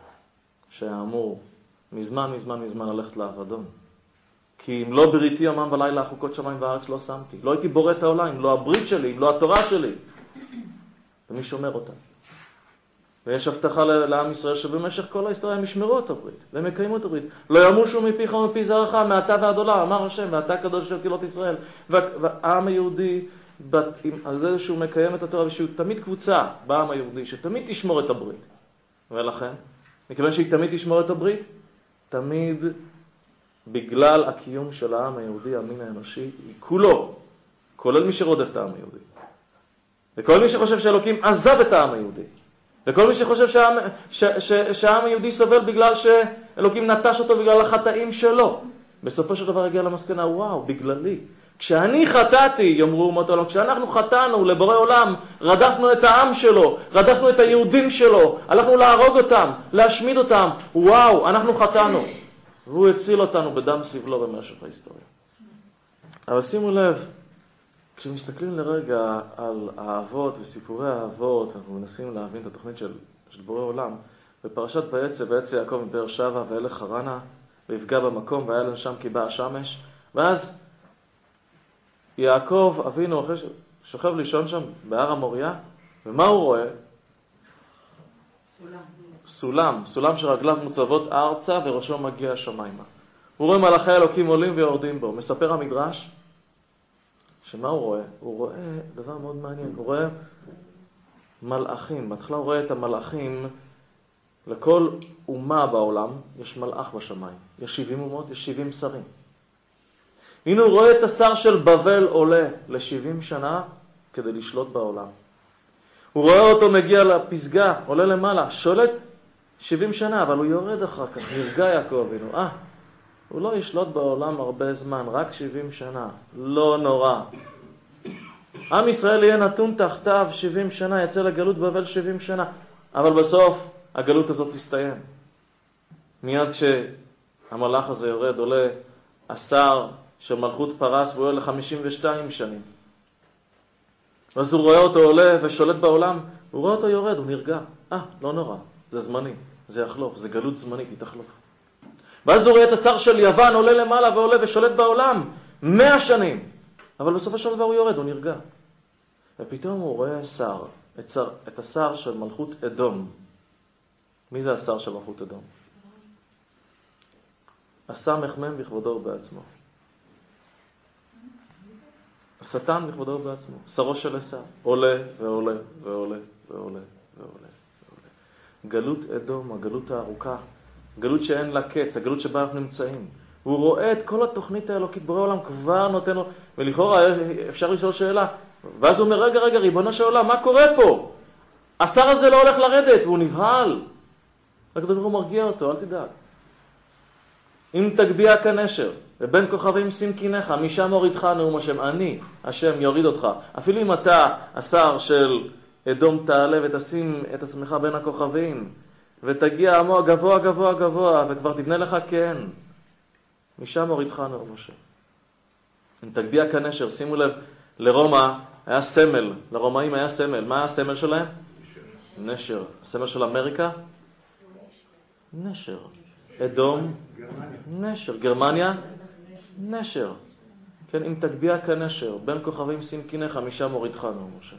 שאמור מזמן ללכת לאבדון. כי אם לא בריתי יומם ולילה חוקות שמיים וארץ לא שמתי. לא הייתי בורא את העולם, אם לא הברית שלי, אם לא התורה שלי. ומי שומר אותה? ויש הבטחה לעם ישראל שבמשך כל ההיסטוריה הם ישמרו את הברית, והם יקיימו את הברית. לא ימושו מפיך ומפי זרעך, מעתה ועד עולם, אמר השם, ואתה קדוש של תהילות ישראל. והעם היהודי, על זה שהוא מקיים את התורה, ושהוא תמיד קבוצה בעם היהודי, שתמיד תשמור את הברית. ולכן, מכיוון שהיא תמיד תשמור את הברית, תמיד בגלל הקיום של העם היהודי, המין האנושי, היא כולו, כולל מי שרודף את העם היהודי. וכל מי שחושב שאלוקים עזב את העם היהודי. וכל מי שחושב שהעם היהודי סובל בגלל שאלוקים נטש אותו בגלל החטאים שלו. בסופו של דבר הגיע למסקנה, וואו, בגללי. כשאני חטאתי, יאמרו אומות העולם, כשאנחנו חטאנו לבורא עולם, רדפנו את העם שלו, רדפנו את היהודים שלו, הלכנו להרוג אותם, להשמיד אותם, וואו, אנחנו חטאנו. והוא הציל אותנו בדם סבלו במשך ההיסטוריה. אבל שימו לב, כשמסתכלים לרגע על האבות וסיפורי האבות, אנחנו מנסים להבין את התוכנית של בורא עולם, בפרשת ויצא יעקב מבאר שבע וילך חרנה, ויפגע במקום והיה שם כי באה השמש, ואז יעקב אבינו שוכב לישון שם בהר המוריה, ומה הוא רואה? סולם שרגליו מוצבות ארצה וראשו מגיע השמיימה. הוא רואה מלאכי אלוקים עולים ויורדים בו. מספר המדרש שמה הוא רואה? הוא רואה דבר מאוד מעניין. הוא רואה מלאכים. בהתחלה הוא רואה את המלאכים. לכל אומה בעולם יש מלאך בשמיים. יש 70 אומות, יש 70 שרים. הנה הוא רואה את השר של בבל עולה ל-70 שנה כדי לשלוט בעולם. הוא רואה אותו מגיע לפסגה, עולה למעלה, שולט 70 שנה, אבל הוא יורד אחר כך, נרגע יעקב אבינו. הוא לא ישלוט בעולם הרבה זמן, רק 70 שנה, לא נורא. עם ישראל יהיה נתון תחתיו 70 שנה, יצא לגלות בבל 70 שנה, אבל בסוף הגלות הזאת תסתיים. מיד כשהמלאך הזה יורד, עולה השר של מלכות פרס, והוא עולה ל-52 שנים. ואז הוא רואה אותו עולה ושולט בעולם, הוא רואה אותו יורד, הוא נרגע. לא נורא, זה זמני, זה יחלוף, זה גלות זמנית, היא תחלוף. ואז הוא רואה את השר של יוון עולה למעלה ועולה ושולט בעולם 100 שנים. אבל בסופו של דבר הוא יורד, הוא נרגע. ופתאום הוא רואה את השר של מלכות אדום. מי זה השר של מלכות אדום? הסמ"ם בכבודו ובעצמו. השטן בכבודו ובעצמו. שרו של עשיו. עולה ועולה ועולה ועולה ועולה. גלות אדום, הגלות הארוכה. גלות שאין לה קץ, הגלות שבה אנחנו נמצאים. הוא רואה את כל התוכנית האלוקית, בורא עולם כבר נותן לו, ולכאורה אפשר לשאול שאלה, ואז הוא אומר, רגע, ריבונו של עולם, מה קורה פה? השר הזה לא הולך לרדת, והוא נבהל. רק דבר הוא מרגיע אותו, אל תדאג. אם תגביע כנשר, ובין כוכבים שים קיניך, משם הורידך נאום השם, אני, השם יוריד אותך. אפילו אם אתה, השר של אדום תעלה ותשים את עצמך בין הכוכבים, ותגיע עמו גבוה גבוה גבוה, וכבר תבנה לך כן. משם הורידך נאום השם. אם תגביע כנשר, שימו לב, לרומא היה סמל, לרומאים היה סמל. מה היה הסמל שלהם? נשר. הסמל של אמריקה? נשר. אדום? נשר. גרמניה? נשר. כן, אם תגביע כנשר, בין כוכבים שים קיניך, משם הורידך נאום השם.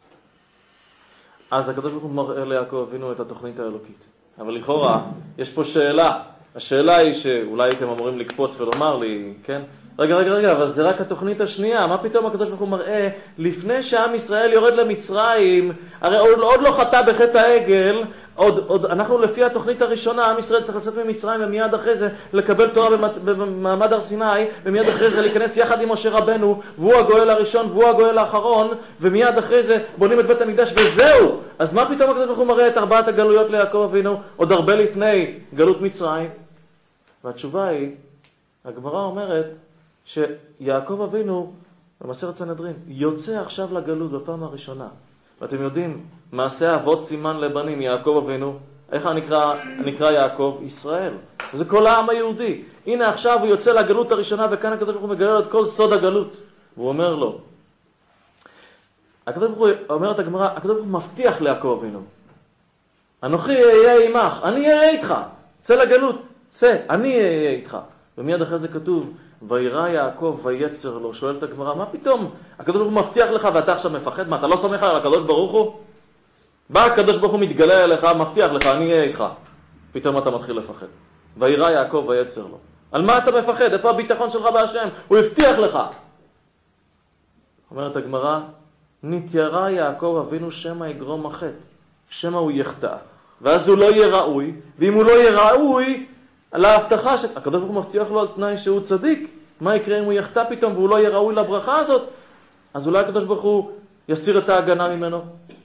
אז הקדוש ברוך הוא מראה ליעקב אבינו את התוכנית האלוקית. אבל לכאורה, יש פה שאלה. השאלה היא שאולי אתם אמורים לקפוץ ולומר לי, כן? רגע, אבל זה רק התוכנית השנייה. מה פתאום הקדוש ברוך הוא מראה? לפני שעם ישראל יורד למצרים, הרי עוד לא חטא בחטא העגל, אנחנו לפי התוכנית הראשונה, עם ישראל צריך לצאת ממצרים ומיד אחרי זה לקבל תורה במעמד הר סיני, ומיד אחרי זה להיכנס יחד עם משה רבנו, והוא הגואל הראשון והוא הגואל האחרון, ומיד אחרי זה בונים את בית המקדש וזהו. אז מה פתאום הקדוש ברוך הוא מראה את 4 הגלויות ליעקב אבינו, עוד הרבה לפני גלות מצרים? והתשובה היא, הגמרא אומרת, שיעקב אבינו, במסכת סנהדרין, יוצא עכשיו לגלות בפעם הראשונה. ואתם יודעים, מעשה אבות סימן לבנים, יעקב אבינו, איך נקרא יעקב? ישראל. וזה כל העם היהודי. הנה עכשיו הוא יוצא לגלות הראשונה, וכאן הקדוש ברוך הוא מגלה לו את כל סוד הגלות. והוא אומר לו, הקדוש ברוך הוא, אומרת הגמרא, הקדוש ברוך הוא מבטיח ליעקב אבינו, אנוכי אהיה עמך, אני אהיה איתך, צא לגלות, צא, אני אהיה איתך. ומיד אחרי זה כתוב, וירא יעקב ויצר לו. שואלת הגמרא, מה פתאום? הקדוש ברוך הוא מבטיח לך ואתה עכשיו מפחד? מה, אתה לא סומך על הקדוש ברוך הוא? בא הקדוש ברוך הוא מתגלה אליך, מבטיח לך, אני אהיה איתך. פתאום אתה מתחיל לפחד. וירא יעקב ויצר לו. על מה אתה מפחד? איפה הביטחון שלך בהשם? הוא הבטיח לך. אומרת הגמרא, נתיירא יעקב אבינו שמא יגרום החטא. שמא הוא יחטא. ואז הוא לא יהיה ראוי, ואם הוא לא יהיה ראוי, על ההבטחה הקדוש ברוך הוא מבטיח לו על תנאי שהוא צדיק. מה יקרה אם הוא יחטא פתאום והוא לא יהיה ראוי לברכה הזאת? אז אולי הקדוש ברוך הוא יסיר את ההגנה ממנו.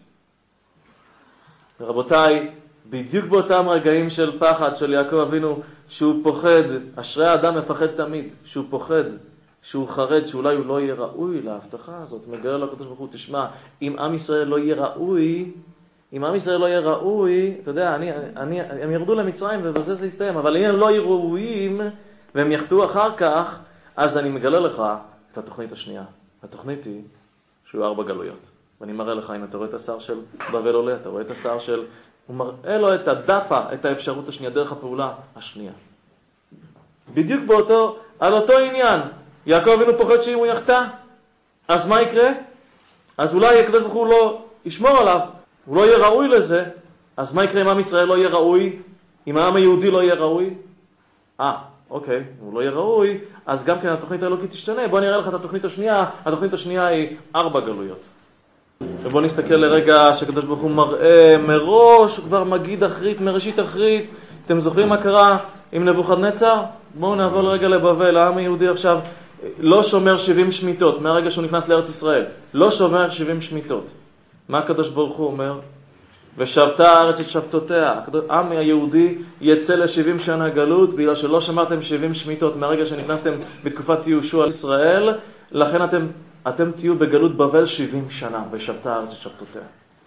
רבותיי, בדיוק באותם רגעים של פחד של יעקב אבינו, שהוא פוחד, אשרי האדם מפחד תמיד, שהוא פוחד, שהוא חרד, שאולי הוא לא יהיה ראוי להבטחה הזאת, מגלה לו הקדוש ברוך הוא, תשמע, אם עם ישראל לא יהיה ראוי, אתה יודע, הם ירדו למצרים ובזה זה יסתיים, אבל אם הם לא יהיו ראויים והם יחטאו אחר כך, אז אני מגלה לך את התוכנית השנייה. התוכנית היא שהוא 4 גלויות. ואני מראה לך, אם אתה רואה את השר של בבל עולה, אתה רואה את השר של... הוא מראה לו את הדפה, את האפשרות השנייה, דרך הפעולה השנייה. בדיוק על אותו עניין. יעקב אבינו פוחד שאם הוא יחטא, אז מה יקרה? אז אולי הקדוש ברוך הוא לא ישמור עליו, הוא לא יהיה ראוי לזה, אז מה יקרה אם עם ישראל לא יהיה ראוי? אם העם היהודי לא יהיה ראוי? אוקיי, הוא לא יהיה ראוי, אז גם כן התוכנית האלוקית תשתנה. בוא נראה לך את התוכנית השנייה. התוכנית השנייה היא 4 גלויות. ובוא נסתכל לרגע שקדוש ברוך הוא מראה מראש, הוא כבר מגיד אחרית, מראשית אחרית. אתם זוכרים מה קרה עם נבוכדנצר? בואו נעבור לרגע לבבל. העם היהודי עכשיו לא שומר 70 שמיטות, מהרגע שהוא נכנס לארץ ישראל. לא שומר 70 שמיטות. מה הקדוש ברוך הוא אומר? ושבתה הארץ את שבתותיה. העם היהודי יצא ל-70 שנה גלות, בגלל שלא שמרתם 70 שמיטות מהרגע שנכנסתם בתקופת יהושע על ישראל, לכן אתם תהיו בגלות בבל 70 שנה, ושבתה הארץ את שבתותיה.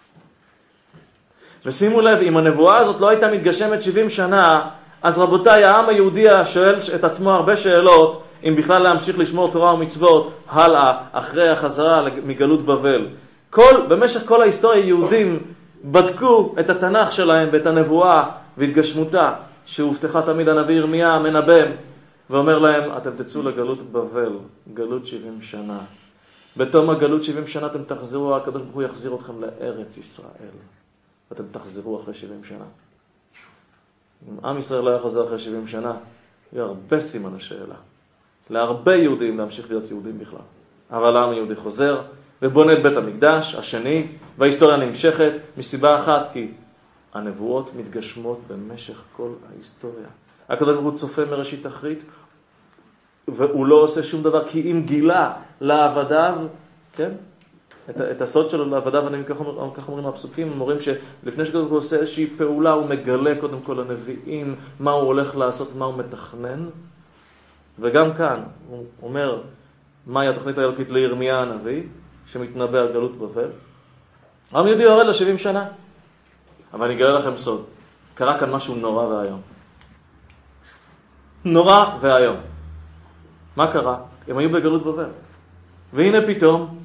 ושימו לב, אם הנבואה הזאת לא הייתה מתגשמת 70 שנה, אז רבותיי, העם היהודי שואל את עצמו הרבה שאלות, אם בכלל להמשיך לשמור תורה ומצוות הלאה, אחרי החזרה מגלות בבל. במשך כל ההיסטוריה יהודים בדקו את התנ"ך שלהם ואת הנבואה והתגשמותה, שהובטחה תמיד הנביא ירמיה מנבא, ואומר להם, אתם תצאו לגלות בבל, גלות 70 שנה. בתום הגלות 70 שנה אתם תחזרו, הקדוש ברוך הוא יחזיר אתכם לארץ ישראל. ואתם תחזרו אחרי 70 שנה. אם עם ישראל לא יחזר אחרי 70 שנה, יהיה הרבה סימן השאלה. להרבה יהודים להמשיך להיות יהודים בכלל. אבל העם היהודי חוזר ובונה את בית המקדש השני, וההיסטוריה נמשכת מסיבה אחת, כי הנבואות מתגשמות במשך כל ההיסטוריה. הקדוש ברוך הוא צופה מראשית אחרית, והוא לא עושה שום דבר, כי אם גילה לעבדיו, כן? את הסוד שלו לעבדיו, אני כך אומרים הפסוקים, הם אומרים שלפני שקדוש ברוך הוא עושה איזושהי פעולה, הוא מגלה קודם כל לנביאים מה הוא הולך לעשות, מה הוא מתכנן. וגם כאן הוא אומר מהי התוכנית האלוקית לירמיה הנביא, שמתנבא על גלות בבל. העם יהודי יורד ל-70 שנה. אבל אני אגלה לכם סוד. קרה כאן משהו נורא והיום. נורא והיום. מה קרה? הם היו בגלות בבל. והנה פתאום,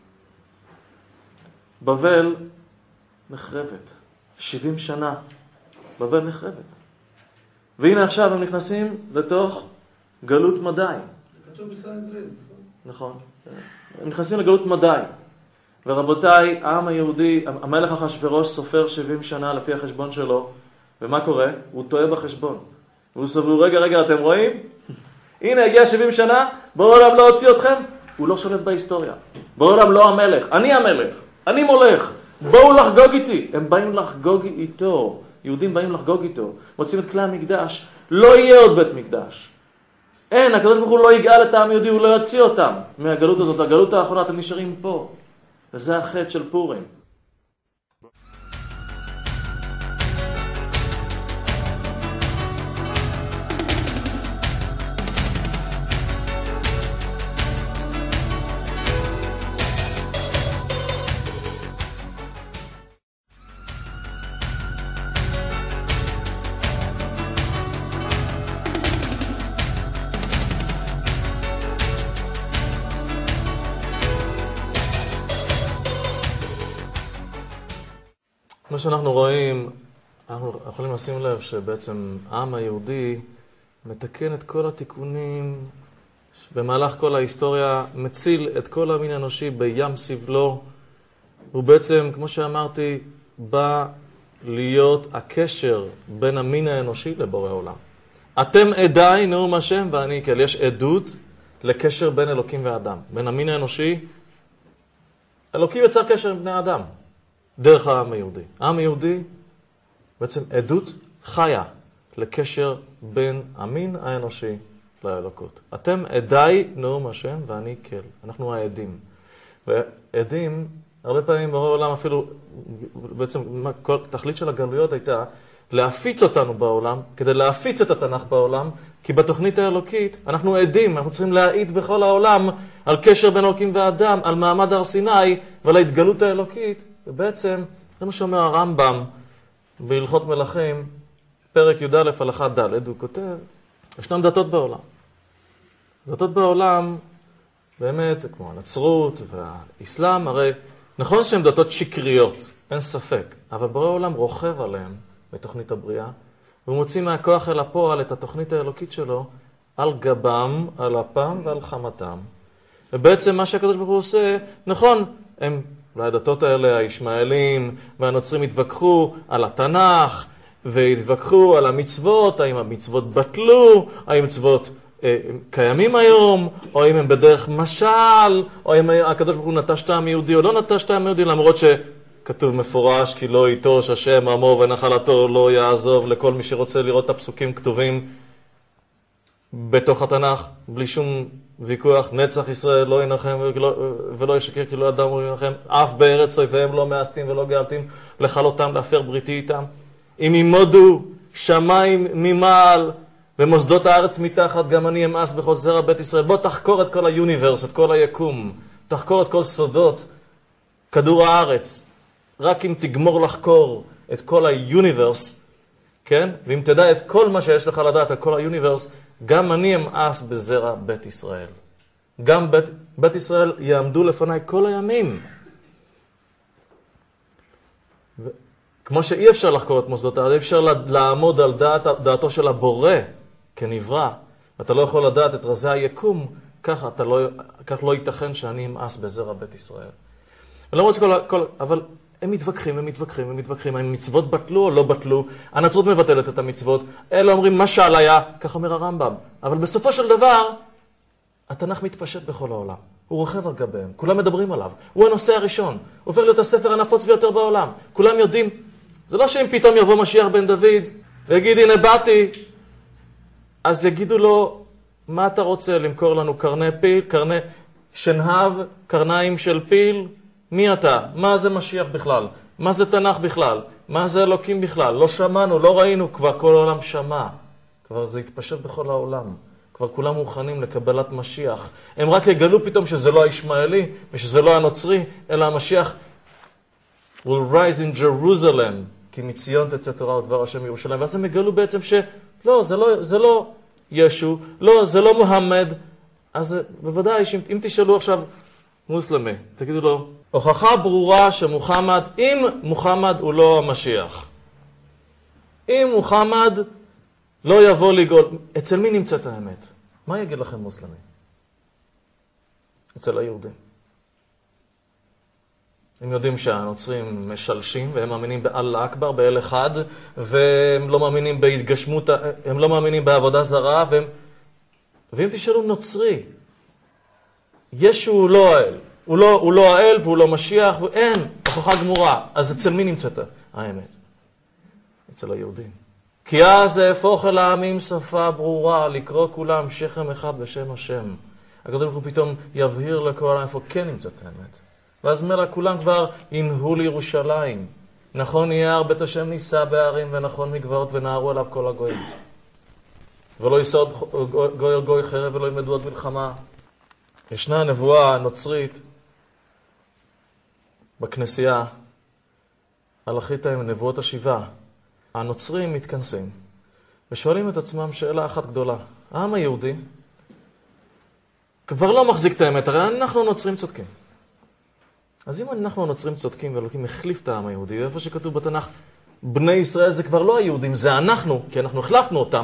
בבל נחרבת. 70 שנה. בבל נחרבת. והנה עכשיו הם נכנסים לתוך גלות מדי. זה כתוב בסנהדרין. נכון. הם נכנסים לגלות מדי. ורבותיי, העם היהודי, המלך אחשוורוש סופר 70 שנה לפי החשבון שלו. ומה קורה? הוא טועה בחשבון. והוא סבור, רגע, אתם רואים? הנה, הגיע 70 שנה, בעולם לא הוציא אתכם. הוא לא שולט בהיסטוריה. בעולם לא המלך. אני המלך. אני מולך. בואו לחגוג איתי. הם באים לחגוג איתו. יהודים באים לחגוג איתו. מוצאים את כלי המקדש. לא יהיה עוד בית מקדש. אין, הקדוש ברוך הוא לא יגאל את העם יהודי, הוא לא יוציא אותם מהגלות הזאת. הגלות האחרונה, אתם נשארים פה. וזה החטא של פורים. מה שאנחנו רואים, אנחנו יכולים לשים לב שבעצם העם היהודי מתקן את כל התיקונים במהלך כל ההיסטוריה, מציל את כל המין האנושי בים סבלו. הוא בעצם, כמו שאמרתי, בא להיות הקשר בין המין האנושי לבורא עולם. אתם עדיי נאום השם ואני קל. יש עדות לקשר בין אלוקים ואדם. בין המין האנושי, אלוקים יצר קשר עם בני אדם. דרך העם היהודי. העם היהודי בעצם עדות חיה לקשר בין המין האנושי לאלוקות. אתם עדיי נאום השם ואני קל. אנחנו העדים. ועדים, הרבה פעמים בורא עולם אפילו, בעצם כל תכלית של הגלויות הייתה להפיץ אותנו בעולם, כדי להפיץ את התנ"ך בעולם, כי בתוכנית האלוקית אנחנו עדים, אנחנו צריכים להעיד בכל העולם על קשר בין אלוקים ואדם, על מעמד הר סיני ועל ההתגלות האלוקית. ובעצם, זה מה שאומר הרמב"ם בהלכות מלכים, פרק י"א הלכה ד', הוא כותב, ישנן דתות בעולם. דתות בעולם, באמת, כמו הנצרות והאסלאם, הרי נכון שהן דתות שקריות, אין ספק, אבל בורא עולם רוכב עליהן בתוכנית הבריאה, והוא מוציא מהכוח אל הפועל את התוכנית האלוקית שלו על גבם, על אפם ועל חמתם. ובעצם מה שהקדוש ברוך הוא עושה, נכון, הם אולי הדתות האלה, הישמעאלים והנוצרים התווכחו על התנ"ך, והתווכחו על המצוות, האם המצוות בטלו, האם מצוות קיימים היום, או האם הם בדרך משל, או האם הקדוש ברוך הוא נטש את העם יהודי או לא נטש את העם יהודי, למרות שכתוב מפורש, כי לא יטוש השם עמו ונחלתו לא יעזוב, לכל מי שרוצה לראות את הפסוקים כתובים בתוך התנ"ך, בלי שום ויכוח, נצח ישראל לא ינחם ולא ישקר כי לא אדם לא ינחם, אף בארץ אויביהם לא מאסתים ולא גאלתים לכלותם להפר בריתי איתם. אם ימודו שמיים ממעל ומוסדות הארץ מתחת, גם אני אמאס בכל זרע בית ישראל. בוא תחקור את כל היוניברס, את כל היקום, תחקור את כל סודות כדור הארץ. רק אם תגמור לחקור את כל היוניברס, כן? ואם תדע את כל מה שיש לך לדעת על כל היוניברס, גם אני אמאס בזרע בית ישראל. גם בית ישראל יעמדו לפניי כל הימים. כמו שאי אפשר לחקור את מוסדות הארץ, אי אפשר לעמוד על דעתו של הבורא כנברא, ואתה לא יכול לדעת את רזי היקום, כך לא ייתכן שאני אמאס בזרע בית ישראל. ולמרות אבל הם מתווכחים, האם מצוות בטלו או לא בטלו, הנצרות מבטלת את המצוות, אלה אומרים משל היה, כך אומר הרמב"ם. אבל בסופו של דבר, התנ"ך מתפשט בכל העולם. הוא רוכב על גביהם, כולם מדברים עליו. הוא הנושא הראשון, הוא הופך להיות הספר הנפוץ ביותר בעולם. כולם יודעים, זה לא שאם פתאום יבוא משיח בן דוד, ויגיד הנה באתי, אז יגידו לו, מה אתה רוצה למכור לנו קרני פיל, קרני שנהב, קרניים של פיל? מי אתה? מה זה משיח בכלל? מה זה תנ"ך בכלל? מה זה אלוקים בכלל? לא שמענו, לא ראינו, כבר כל העולם שמע. כבר זה התפשט בכל העולם. כבר כולם מוכנים לקבלת משיח. הם רק יגלו פתאום שזה לא הישמעאלי, ושזה לא הנוצרי, אלא המשיח will rise in Jerusalem, כי מציון תצא תורה ודבר השם ירושלים. ואז הם יגלו בעצם שלא, זה לא ישו, לא, זה לא מוחמד. אז בוודאי, אם תשאלו עכשיו מוסלמי, תגידו לו, הוכחה ברורה שמוחמד, אם מוחמד הוא לא המשיח. אם מוחמד לא יבוא לגאול, אצל מי נמצאת האמת? מה יגיד לכם מוסלמי? אצל היהודים. הם יודעים שהנוצרים משלשים, והם מאמינים באללה אכבר, באל אחד, והם לא מאמינים בהתגשמות, הם לא מאמינים בעבודה זרה, ואם תשאלו נוצרי, ישו הוא לא האל. הוא לא האל והוא לא משיח, ואין, הוכחה גמורה. אז אצל מי נמצאת האמת? אצל היהודים. כי אז אהפוך אל העמים שפה ברורה, לקרוא כולם שכם אחד בשם השם. הקדוש ברוך הוא פתאום יבהיר לכל העם איפה כן נמצאת האמת. ואז מראה כולם כבר ינהו לירושלים. נכון יהיה הר בית השם נישא בהרים, ונכון מגבעות ונערו עליו כל הגויים. ולא ייסוד גוי על גוי חרב ולא ילמדו עוד מלחמה. ישנה נבואה נוצרית בכנסייה, הלכית עם נבואות השיבה. הנוצרים מתכנסים ושואלים את עצמם שאלה אחת גדולה. העם היהודי כבר לא מחזיק את האמת, הרי אנחנו נוצרים צודקים. אז אם אנחנו נוצרים צודקים ואלוקים החליף את העם היהודי, ואיפה שכתוב בתנ"ך, בני ישראל זה כבר לא היהודים, זה אנחנו, כי אנחנו החלפנו אותם.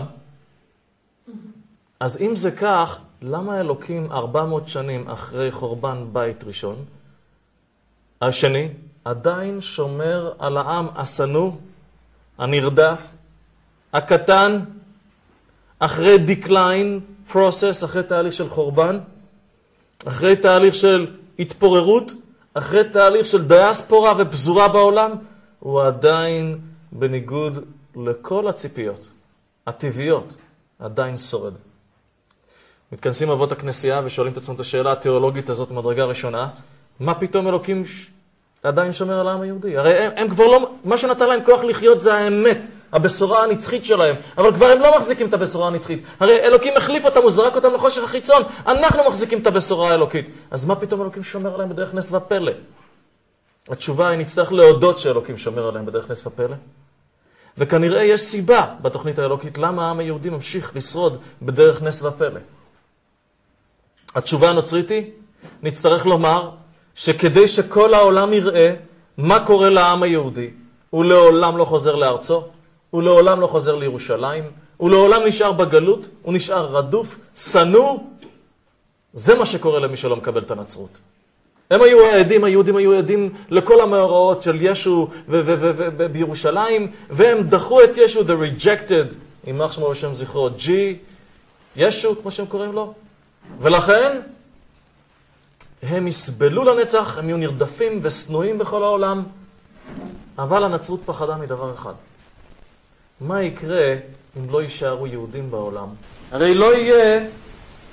אז אם זה כך, למה אלוקים 400 שנים אחרי חורבן בית ראשון, השני, עדיין שומר על העם השנוא, הנרדף, הקטן, אחרי דיקליין, פרוסס, אחרי תהליך של חורבן, אחרי תהליך של התפוררות, אחרי תהליך של דיאספורה ופזורה בעולם, הוא עדיין בניגוד לכל הציפיות, הטבעיות, עדיין שורד. מתכנסים אבות הכנסייה ושואלים את עצמם את השאלה התיאולוגית הזאת מדרגה ראשונה, מה פתאום אלוקים עדיין שומר על העם היהודי? הרי הם כבר לא, מה שנתן להם כוח לחיות זה האמת, הבשורה הנצחית שלהם, אבל כבר הם לא מחזיקים את הבשורה הנצחית. הרי אלוקים החליף אותם, הוא זרק אותם לחושך החיצון, אנחנו מחזיקים את הבשורה האלוקית. אז מה פתאום אלוקים שומר עליהם בדרך נס ופלא? התשובה היא, נצטרך להודות שאלוקים שומר עליהם בדרך נס ופלא. וכנראה יש סיבה בתוכנית האלוקית למה העם היהודי ממשיך לשרוד בדרך נס ופלא. התשובה הנוצרית היא, נצטרך לומר שכדי שכל העולם יראה מה קורה לעם היהודי, הוא לעולם לא חוזר לארצו, הוא לעולם לא חוזר לירושלים, הוא לעולם נשאר בגלות, הוא נשאר רדוף, שנוא. זה מה שקורה למי שלא מקבל את הנצרות. הם היו העדים, היהודים היו עדים לכל המאורעות של ישו בירושלים, והם דחו את ישו, the rejected, יימח שמו ושם זכרו, G, ישו, כמו שהם קוראים לו. ולכן, הם יסבלו לנצח, הם יהיו נרדפים ושנואים בכל העולם, אבל הנצרות פחדה מדבר אחד. מה יקרה אם לא יישארו יהודים בעולם? הרי לא יהיה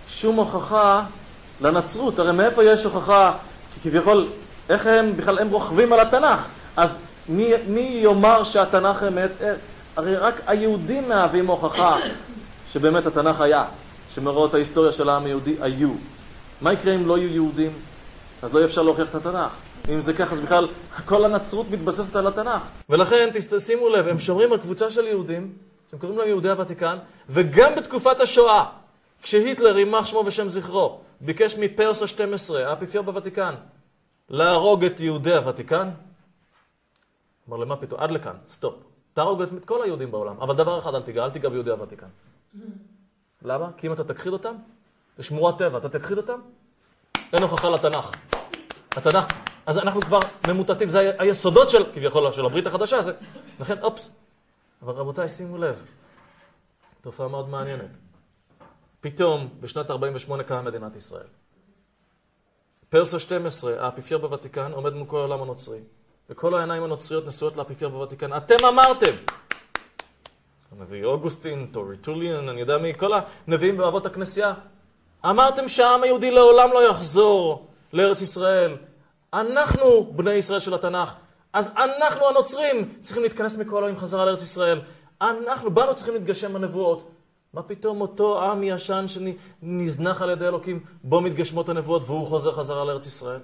שום הוכחה לנצרות. הרי מאיפה יש הוכחה? כי כביכול, איך הם בכלל, הם רוכבים על התנ"ך. אז מי יאמר שהתנ"ך אמת? הרי רק היהודים מהווים הוכחה שבאמת התנ"ך היה, שמראות ההיסטוריה של העם היהודי היו. מה יקרה אם לא יהיו יהודים? אז לא אפשר להוכיח את התנ"ך. אם זה ככה, אז בכלל כל הנצרות מתבססת על התנ"ך. ולכן, שימו לב, הם שומרים על קבוצה של יהודים, שהם קוראים להם יהודי הוותיקן, וגם בתקופת השואה, כשהיטלר, יימח שמו ושם זכרו, ביקש מפיוס ה-12, האפיפיור בוותיקן, להרוג את יהודי הוותיקן, אמר למה פתאום? עד לכאן, סטופ. תהרוג את כל היהודים בעולם, אבל דבר אחד אל תיגע ביהודי הוותיקן. למה? כי אם אתה תכחיד אותם, זה שמורת טבע, אתה תכחיד אותם, אין הוכחה לתנ"ך. התנ"ך, אז אנחנו כבר ממוטטים, זה היסודות של, כביכול, של הברית החדשה, זה, לכן, אופס. אבל רבותיי, שימו לב, תופעה מאוד מעניינת. פתאום, בשנת 48' קמה מדינת ישראל. פיוס ה-12, האפיפיור בוותיקן, עומד מול כל העולם הנוצרי. וכל העיניים הנוצריות נשואות לאפיפיור בוותיקן. אתם אמרתם! הנביא אוגוסטין, טוריטוליאן, אני יודע מי, כל הנביאים באבות הכנסייה. אמרתם שהעם היהודי לעולם לא יחזור לארץ ישראל. אנחנו בני ישראל של התנ"ך. אז אנחנו הנוצרים צריכים להתכנס מכל העולם חזרה לארץ ישראל. בנו צריכים להתגשם הנבואות. מה פתאום אותו עם ישן שנזנח על ידי אלוקים, בו מתגשמות הנבואות והוא חוזר חזרה לארץ ישראל?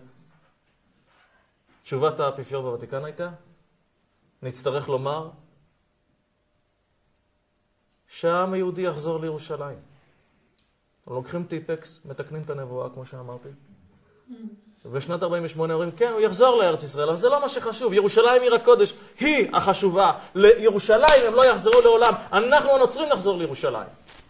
תשובת האפיפיור בוותיקן הייתה, נצטרך לומר שהעם היהודי יחזור לירושלים. הם לוקחים טיפקס, מתקנים את הנבואה, כמו שאמרתי. ובשנת 48 אומרים, כן, הוא יחזור לארץ ישראל, אבל זה לא מה שחשוב. ירושלים עיר הקודש היא החשובה. לירושלים הם לא יחזרו לעולם. אנחנו הנוצרים נחזור לירושלים.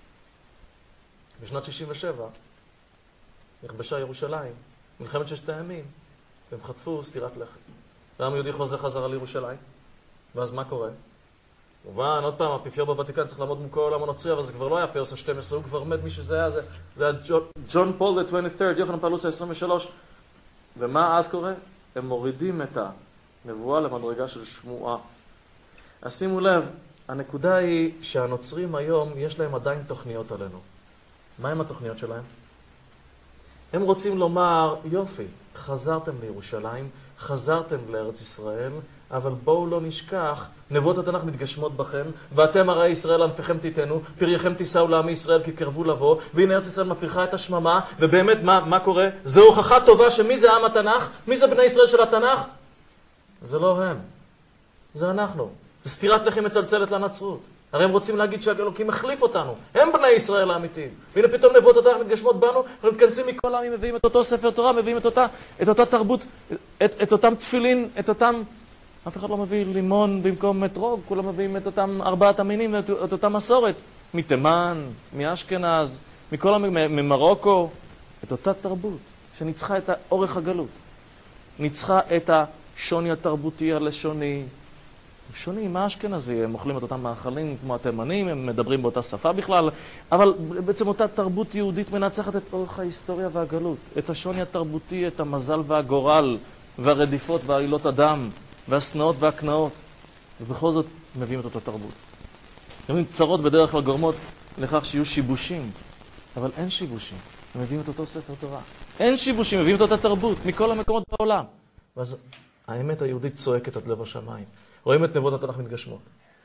בשנת 67 נכבשה ירושלים, מלחמת ששת הימים, והם חטפו סטירת לחי. והעם היהודי חוזר חזרה לירושלים. ואז מה קורה? כמובן, עוד פעם, האפיפיור בוותיקן צריך לעמוד מול כל העולם הנוצרי, אבל זה כבר לא היה פיוס ה-12, הוא כבר מת מי שזה היה, זה היה ג'ון פול ה-23, יוחנן פאולוס ה-23. ומה אז קורה? הם מורידים את הנבואה למדרגה של שמועה. אז שימו לב, הנקודה היא שהנוצרים היום יש להם עדיין תוכניות עלינו. מה הם התוכניות שלהם? הם רוצים לומר, יופי, חזרתם לירושלים, חזרתם לארץ ישראל, אבל בואו לא נשכח, נבואות התנ"ך מתגשמות בכם, ואתם הרי ישראל ענפיכם תיתנו, פרייכם תישאו לעמי ישראל כי קרבו לבוא, והנה ארץ ישראל מפריחה את השממה, ובאמת מה קורה? זו הוכחה טובה שמי זה עם התנ"ך? מי זה בני ישראל של התנ"ך? זה לא הם, זה אנחנו. זה סתירת לחי מצלצלת לנצרות. הרי הם רוצים להגיד שהאלוקים החליף אותנו. הם בני ישראל האמיתיים. והנה פתאום נבואות התנ"ך מתגשמות בנו, אנחנו מתכנסים מכל העמים, מביאים את אותו ספר תורה, מביאים את אותה תרבות, את אותם תפילין, את אותם... אף אחד לא מביא לימון במקום אתרוג, כולם מביאים את אותם 4 המינים, את אותה מסורת. מתימן, מאשכנז, ממרוקו. את אותה תרבות שניצחה את אורך הגלות. ניצחה את השוני התרבותי הלשוני. הם שונים, האשכנזי, הם אוכלים את אותם מאכלים כמו התימנים, הם מדברים באותה שפה בכלל, אבל בעצם אותה תרבות יהודית מנצחת את אורך ההיסטוריה והגלות. את השוני התרבותי, את המזל והגורל, והרדיפות והעלילות הדם. והסנאות והקנאות, ובכל זאת מביאים את אותה תרבות. הם צרות בדרך כלל גורמות לכך שיהיו שיבושים, אבל אין שיבושים. הם מביאים את אותו ספר תורה. אין שיבושים, מביאים את אותה תרבות מכל המקומות בעולם. ואז האמת היהודית צועקת עד לב השמיים. רואים את נבואות התנ"ך מתגשמות.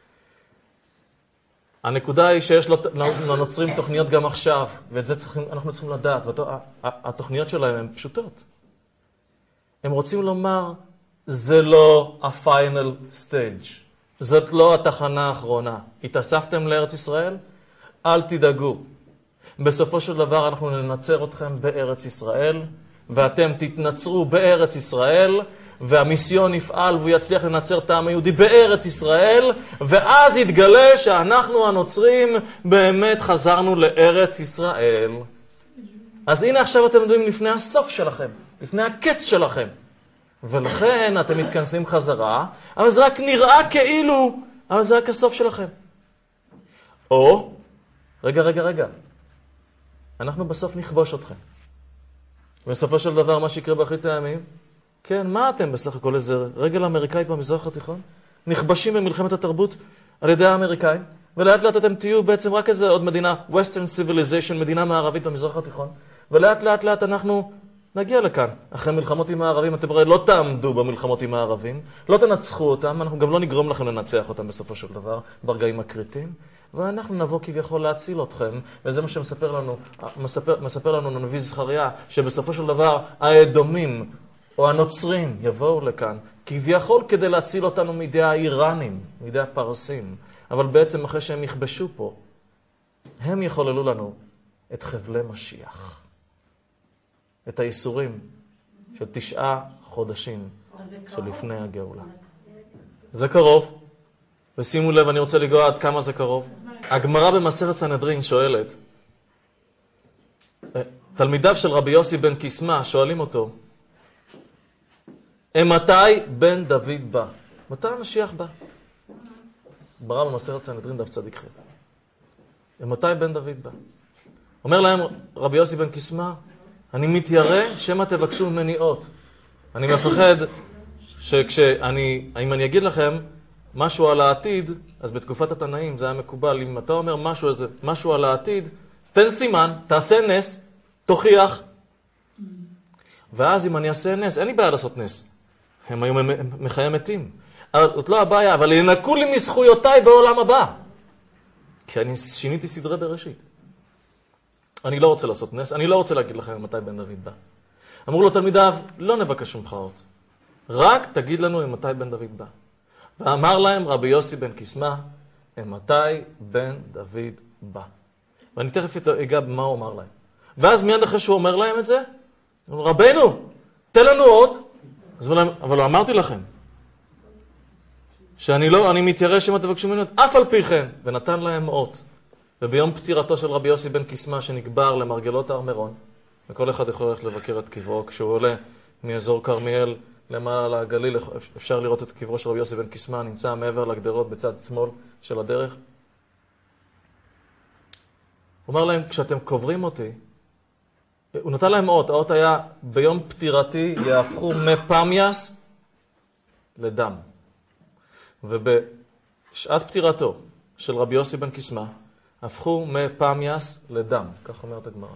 הנקודה היא שיש לנוצרים תוכניות גם עכשיו, ואת זה אנחנו צריכים לדעת, והתוכניות שלהם הן פשוטות. הם רוצים לומר, זה לא ה-final stage. זאת לא התחנה האחרונה. התאספתם לארץ ישראל? אל תדאגו. בסופו של דבר אנחנו ננצר אתכם בארץ ישראל, ואתם תתנצרו בארץ ישראל, והמיסיון יפעל והוא יצליח לנצר את העם היהודי בארץ ישראל, ואז יתגלה שאנחנו הנוצרים באמת חזרנו לארץ ישראל. אז הנה עכשיו אתם יודעים לפני הסוף שלכם, לפני הקץ שלכם. ולכן אתם מתכנסים חזרה, אבל זה רק נראה כאילו, אבל זה רק הסוף שלכם. או, רגע, אנחנו בסוף נכבוש אתכם. בסופו של דבר מה שיקרה באחרית הימים, כן, מה אתם בסך הכל איזה רגל אמריקאית במזרח התיכון? נכבשים במלחמת התרבות על ידי האמריקאים, ולאט לאט אתם תהיו בעצם רק איזה עוד מדינה, Western Civilization, מדינה מערבית במזרח התיכון, ולאט לאט אנחנו נגיע לכאן. אחרי מלחמות עם הערבים, אתם הרי לא תעמדו במלחמות עם הערבים, לא תנצחו אותם, אנחנו גם לא נגרום לכם לנצח אותם בסופו של דבר, ברגעים הקריטיים, ואנחנו נבוא כביכול להציל אתכם, וזה מה מספר לנו הנביא זכריה, שבסופו של דבר האדומים או הנוצרים יבואו לכאן, כביכול כדי להציל אותנו מידי האיראנים, מידי הפרסים, אבל בעצם אחרי שהם יכבשו פה, הם יחוללו לנו את חבלי משיח. את האיסורים של 9 חודשים שלפני הגאולה. זה קרוב, ושימו לב, אני רוצה לגוע עד כמה זה קרוב. הגמרא במסכת סנהדרין שואלת, תלמידיו של רבי יוסי בן קיסמא שואלים אותו, מתי בן דוד בא? מתי המשיח בא? גמרא במסכת סנהדרין דף צדיק ח'. מתי בן דוד בא? אומר להם רבי יוסי בן קיסמא, אני מתיירא שמא תבקשו ממני אות. אני מפחד אם אני אגיד לכם משהו על העתיד, אז בתקופת התנאים זה היה מקובל, אם אתה אומר משהו על העתיד, תן סימן, תעשה נס, תוכיח. ואז אם אני אעשה נס, אין לי בעיה לעשות נס. הם היו מחיי מתים. זאת לא הבעיה, אבל ינקו לי מזכויותיי בעולם הבא. כי אני שיניתי סדרי בראשית. אני לא רוצה לעשות נס, אני לא רוצה להגיד לכם מתי בן דוד בא. אמרו לו תלמידיו, לא נבקש ממך אות. רק תגיד לנו מתי בן דוד בא. ואמר להם רבי יוסי בן קיסמא, מתי בן דוד בא. ואני תכף אגע במה הוא אמר להם. ואז מיד אחרי שהוא אומר להם את זה, הוא אומר, רבנו, תן לנו אות. אז הוא אומר להם, אבל לא אמרתי לכם. שאני מתיירא שמא תבקשו ממני אות, אף על פי כן. ונתן להם אות. וביום פטירתו של רבי יוסי בן קיסמא שנקבר למרגלות הר מירון, וכל אחד יכול ללכת לבקר את קברו, כשהוא עולה מאזור כרמיאל למעלה לגליל, אפשר לראות את קברו של רבי יוסי בן קיסמא, נמצא מעבר לגדרות בצד שמאל של הדרך. הוא אמר להם, כשאתם קוברים אותי, הוא נתן להם אות, האות היה, ביום פטירתי יהפכו מפמיאס לדם. ובשעת פטירתו של רבי יוסי בן קיסמא, הפכו מפמיאס לדם, כך אומרת הגמרא.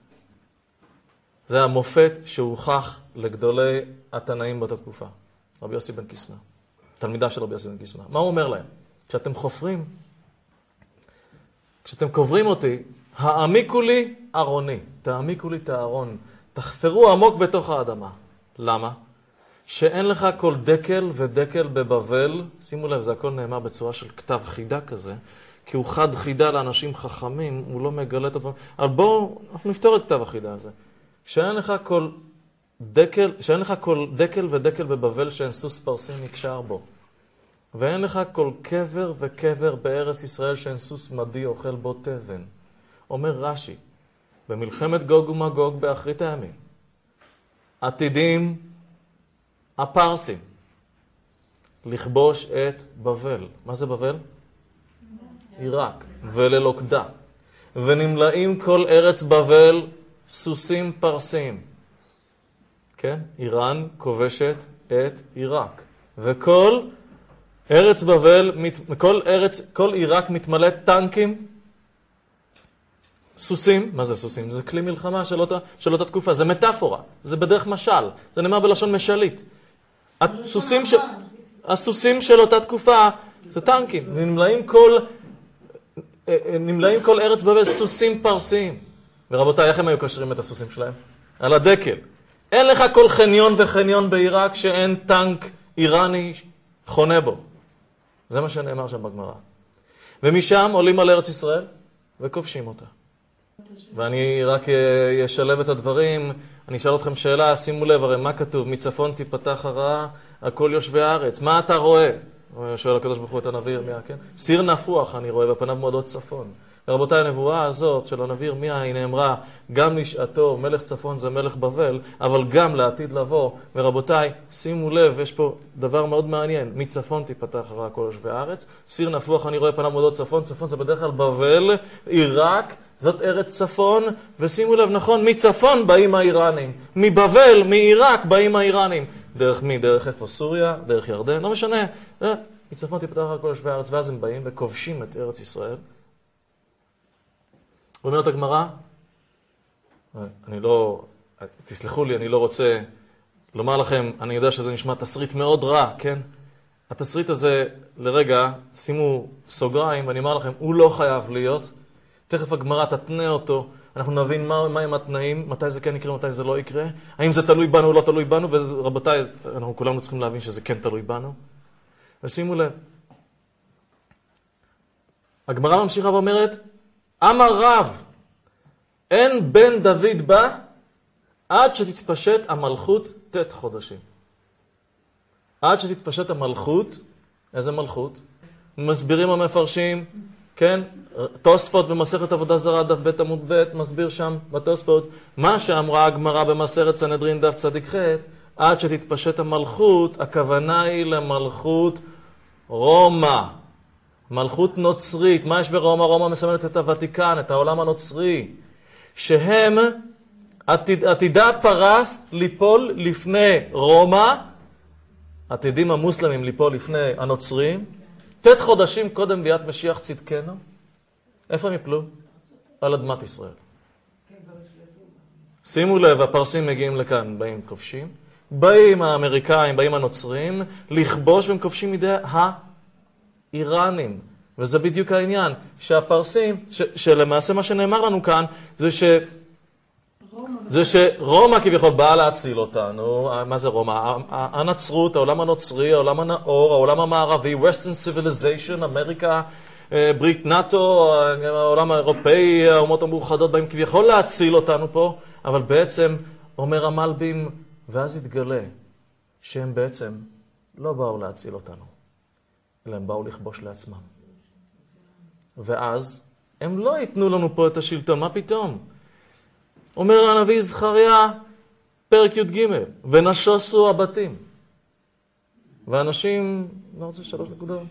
זה המופת שהוכח לגדולי התנאים באותה תקופה. רבי יוסי בן קיסמא, תלמידה של רבי יוסי בן קיסמא. מה הוא אומר להם? כשאתם קוברים אותי, העמיקו לי ארוני, תעמיקו לי את הארון, תחפרו עמוק בתוך האדמה. למה? שאין לך כל דקל ודקל בבבל, שימו לב, זה הכל נאמר בצורה של כתב חידה כזה, כי הוא חד חידה לאנשים חכמים, הוא לא מגלה את הדברים. אבל בואו, אנחנו נפתור את כתב החידה הזה. שאין לך כל דקל ודקל בבבל שאין סוס פרסי נקשר בו. ואין לך כל קבר וקבר בארץ ישראל שאין סוס מדי אוכל בו תבן. אומר רש"י, במלחמת גוג ומגוג באחרית הימים, עתידים הפרסים לכבוש את בבל. מה זה בבל? עיראק, וללוקדה. ונמלאים כל ארץ בבל סוסים פרסים. כן? איראן כובשת את עיראק. וכל ארץ בבל, כל עיראק מתמלאת טנקים, סוסים. מה זה סוסים? זה כלי מלחמה של אותה תקופה. זה מטאפורה. זה בדרך משל. זה נאמר בלשון משלית. הסוסים של אותה תקופה זה טנקים. נמלאים כל ארץ בבל סוסים פרסיים. ורבותיי, איך הם היו קשרים את הסוסים שלהם? על הדקל. אין לך כל חניון וחניון בעיראק שאין טנק איראני חונה בו. זה מה שנאמר שם בגמרא. ומשם עולים על ארץ ישראל וכובשים אותה. ואני רק אשלב את הדברים. אני אשאל אתכם שאלה, שימו לב, הרי מה כתוב? מצפון תיפתח הרעה על כל יושבי הארץ. מה אתה רואה? שואל הקדוש ברוך הוא את הנביא ירמיה, כן? סיר נפוח אני רואה, ופניו מועדות צפון. ורבותיי, הנבואה הזאת של הנביא ירמיה היא נאמרה גם לשעתו, מלך צפון זה מלך בבל, אבל גם לעתיד לבוא. ורבותיי, שימו לב, יש פה דבר מאוד מעניין. מצפון תיפתח הרעה כל יושבי הארץ. סיר נפוח אני רואה, פניו מועדות צפון. צפון זה בדרך כלל בבל, עיראק, זאת ארץ צפון. ושימו לב, נכון, מצפון באים האיראנים. מבבל, מעיראק באים האיראנים. דרך מי? דרך איפה? סוריה? דרך ירדן? לא משנה. מצפון תיפתח על כל יושבי הארץ, ואז הם באים וכובשים את ארץ ישראל. ואומרת הגמרא, תסלחו לי, אני לא רוצה לומר לכם, אני יודע שזה נשמע תסריט מאוד רע, כן? התסריט הזה, לרגע, שימו סוגריים, ואני אומר לכם, הוא לא חייב להיות. תכף הגמרא תתנה אותו, אנחנו נבין מה הם התנאים, מתי זה כן יקרה, מתי זה לא יקרה. האם זה תלוי בנו או לא תלוי בנו, ורבותיי, אנחנו כולנו צריכים להבין שזה כן תלוי בנו. ושימו לב. הגמרא ממשיכה ואומרת, אמר רב, אין בן דוד בא, עד שתתפשט המלכות תת חודשים. עד שתתפשט המלכות, איזה מלכות? מסבירים המפרשים, כן? תוספות במסכת עבודה זרה, דף ב' עמוד ב', מסביר שם בתוספות, מה שאמרה הגמרא במסכת סנהדרין דף צדיק ח', עד שתתפשט המלכות, הכוונה היא למלכות רומא. מלכות נוצרית. מה יש ברומא? רומא מסמלת את הוותיקן, את העולם הנוצרי. שהם עתידה פרס ליפול לפני רומא, עתידים המוסלמים ליפול לפני הנוצרים, תת חודשים קודם ביאת משיח צדקנו. איפה הם יפלו? על אדמת ישראל. שימו לב, הפרסים מגיעים לכאן, באים כובשים, באים האמריקאים, באים הנוצרים, לכבוש והם כובשים מידי האיראנים. וזה בדיוק העניין, שהפרסים, שלמעשה מה שנאמר לנו כאן, זה שרומא כביכול באה להציל אותנו. מה זה רומא? הנצרות, העולם הנוצרי, העולם הנאור, העולם המערבי, Western Civilization, אמריקה, ברית נאטו, העולם האירופאי, האומות המאוחדות באים כביכול להציל אותנו פה, אבל בעצם אומר המלבים, ואז יתגלה שהם בעצם לא באו להציל אותנו, אלא הם באו לכבוש לעצמם. ואז הם לא ייתנו לנו פה את השלטון, מה פתאום? אומר הנביא זכריה, פרק י"ג, ונשוסו הבתים. ואנשים, לא רוצה 3 נקודות.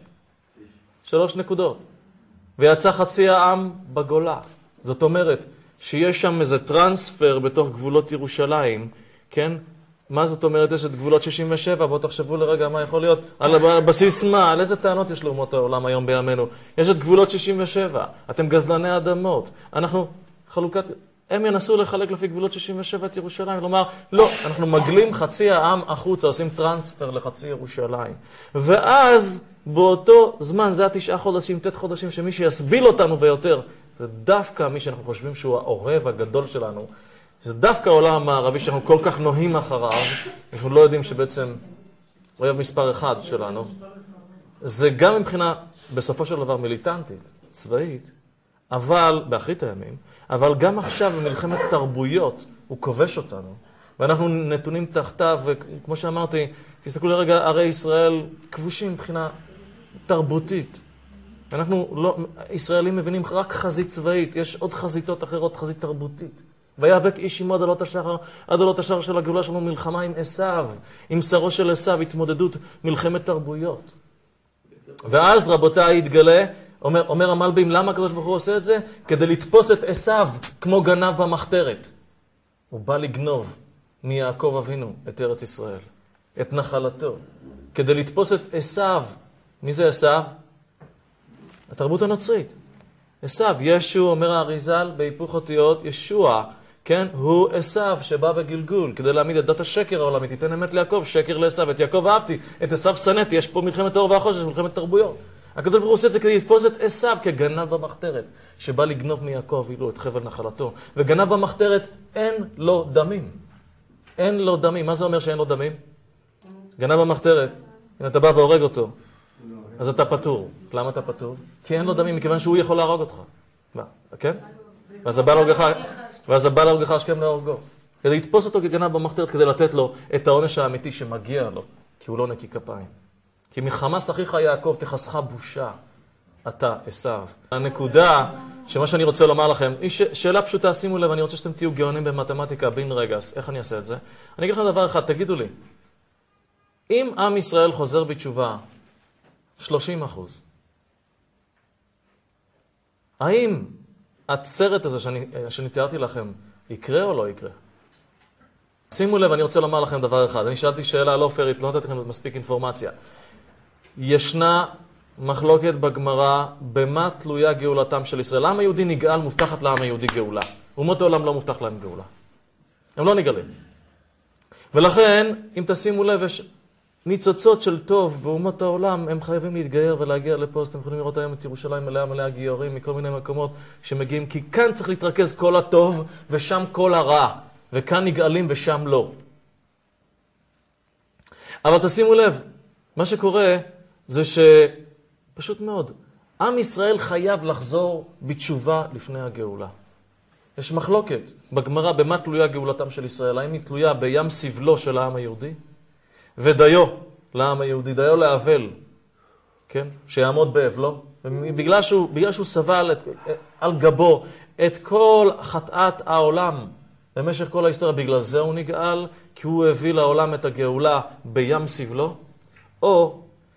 3 נקודות. ויצא חצי העם בגולה. זאת אומרת, שיש שם איזה טרנספר בתוך גבולות ירושלים, כן? מה זאת אומרת? יש את גבולות 67, בואו תחשבו לרגע מה יכול להיות. על בסיס מה? על איזה טענות יש לאומות העולם היום בימינו? יש את גבולות 67, אתם גזלני אדמות. אנחנו חלוקת... הם ינסו לחלק לפי גבולות 67 את ירושלים, כלומר, לא, אנחנו מגלים חצי העם החוצה, עושים טרנספר לחצי ירושלים. ואז, באותו זמן, זה 9 חודשים, 9 חודשים, שמי שיסביל אותנו ביותר, זה דווקא מי שאנחנו חושבים שהוא העורב הגדול שלנו, זה דווקא העולם המערבי שאנחנו כל כך נוהים אחריו, אנחנו לא יודעים שבעצם אויב מספר 1 שלנו. זה גם מבחינה, בסופו של דבר, מיליטנטית, צבאית, אבל, באחרית הימים, אבל גם עכשיו במלחמת תרבויות הוא כובש אותנו, ואנחנו נתונים תחתיו, וכמו שאמרתי, תסתכלו לרגע, ערי ישראל כבושים מבחינה תרבותית. אנחנו לא, ישראלים מבינים רק חזית צבאית, יש עוד חזיתות אחרות, חזית תרבותית. ויאבק איש עמו עד עלות השחר של הגאולה שלנו, מלחמה עם עשיו, עם שרו של עשיו, התמודדות, מלחמת תרבויות. ואז רבותיי יתגלה, אומר המלבים, למה הקדוש ברוך הוא עושה את זה? כדי לתפוס את עשיו כמו גנב במחתרת. הוא בא לגנוב מיעקב אבינו את ארץ ישראל, את נחלתו. כדי לתפוס את עשיו. מי זה עשיו? התרבות הנוצרית. עשיו, ישו, אומר האריזל בהיפוך אותיות, ישוע, כן? הוא עשיו שבא בגלגול, כדי להעמיד את דת השקר העולמית. תיתן אמת ליעקב, שקר לעשיו, את יעקב אהבתי, את עשיו שנאתי. יש פה מלחמת האור והחושך, מלחמת תרבויות. הקדוש ברוך הוא עושה את זה כדי לתפוס את עשיו כגנב במחתרת, שבא לגנוב מיעקב אילו את חבל נחלתו. וגנב במחתרת אין לו דמים. אין לו דמים. מה זה אומר שאין לו דמים? גנב במחתרת, אם אתה בא והורג אותו, אז אתה פטור. למה אתה פטור? כי אין לו דמים, מכיוון שהוא יכול להרוג אותך. מה? כן? ואז הבא להורגך השכם להורגו. כדי לתפוס אותו כגנב במחתרת, כדי לתת לו את העונש האמיתי שמגיע לו, כי הוא לא נקי כפיים. כי מחמס אחיך יעקב תחסך בושה, אתה עשיו. הנקודה שמה שאני רוצה לומר לכם, היא שאלה פשוטה, שימו לב, אני רוצה שאתם תהיו גאונים במתמטיקה, בין רגס. איך אני אעשה את זה? אני אגיד לכם דבר אחד, תגידו לי, אם עם ישראל חוזר בתשובה 30%, האם הסרט הזה שאני תיארתי לכם יקרה או לא יקרה? שימו לב, אני רוצה לומר לכם דבר אחד. אני שאלתי שאלה לא פיירית, לא נתתי לכם מספיק אינפורמציה. ישנה מחלוקת בגמרא במה תלויה גאולתם של ישראל. העם היהודי נגאל, מובטחת לעם היהודי גאולה. אומות העולם לא מובטח להם גאולה. הם לא נגאלים. ולכן, אם תשימו לב, יש ניצוצות של טוב באומות העולם, הם חייבים להתגייר ולהגיע לפה. אז אתם יכולים לראות היום את ירושלים מלאה גיורים מכל מיני מקומות שמגיעים, כי כאן צריך להתרכז כל הטוב ושם כל הרע. וכאן נגאלים ושם לא. אבל תשימו לב, מה שקורה זה שפשוט מאוד, עם ישראל חייב לחזור בתשובה לפני הגאולה. יש מחלוקת בגמרא במה תלויה גאולתם של ישראל. האם היא תלויה בים סבלו של העם היהודי? ודיו לעם היהודי, דיו לאבל, כן? שיעמוד באבלו. בגלל שהוא סבל על גבו את כל חטאת העולם במשך כל ההיסטוריה, בגלל זה הוא נגאל, כי הוא הביא לעולם את הגאולה בים סבלו, או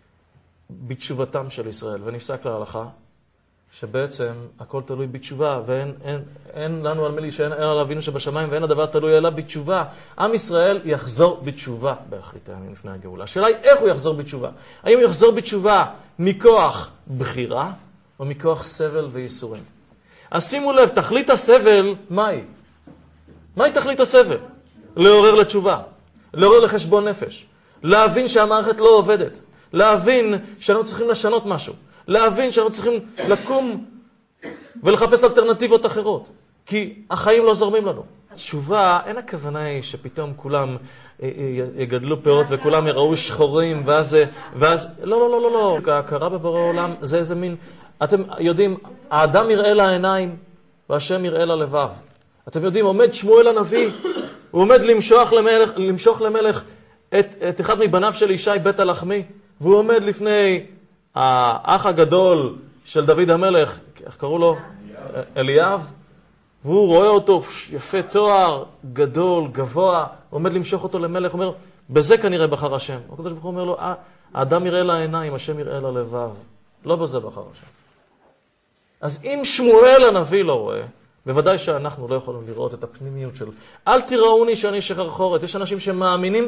בתשובתם של ישראל. ונפסק להלכה שבעצם הכל תלוי בתשובה, ואין לנו על מי להישען אלא על אבינו שבשמיים, ואין הדבר תלוי אלא בתשובה. עם ישראל יחזור בתשובה באחרית הימים לפני הגאולה. השאלה היא איך הוא יחזור בתשובה. האם הוא יחזור בתשובה מכוח בחירה, או מכוח סבל וייסורים? אז שימו לב, תכלית הסבל, מהי? מהי תכלית הסבל? לעורר לתשובה, לעורר לחשבון נפש, להבין שהמערכת לא עובדת, להבין שאנחנו צריכים לשנות משהו, להבין שאנחנו צריכים לקום ולחפש אלטרנטיבות אחרות, כי החיים לא זורמים לנו. תשובה, אין הכוונה היא שפתאום כולם יגדלו פאות וכולם יראו שחורים, ואז לא. ההכרה בבורא עולם זה איזה מין, אתם יודעים, האדם יראה לעיניים והשם יראה ללבב. אתם יודעים, עומד שמואל הנביא, הוא עומד למשוך למלך את אחד מבניו של ישי בית הלחמי, והוא עומד לפני האח הגדול של דוד המלך, איך קראו לו? אליאב, והוא רואה אותו יפה תואר, גדול, גבוה, עומד למשוך אותו למלך, אומר, בזה כנראה בחר השם. הקדוש ברוך הוא אומר לו, האדם יראה לעיניים, השם יראה ללבב. לא בזה בחר השם. אז אם שמואל הנביא לא רואה, בוודאי שאנחנו לא יכולים לראות את הפנימיות של אל תראוני שאני שחרחורת. יש אנשים שמאמינים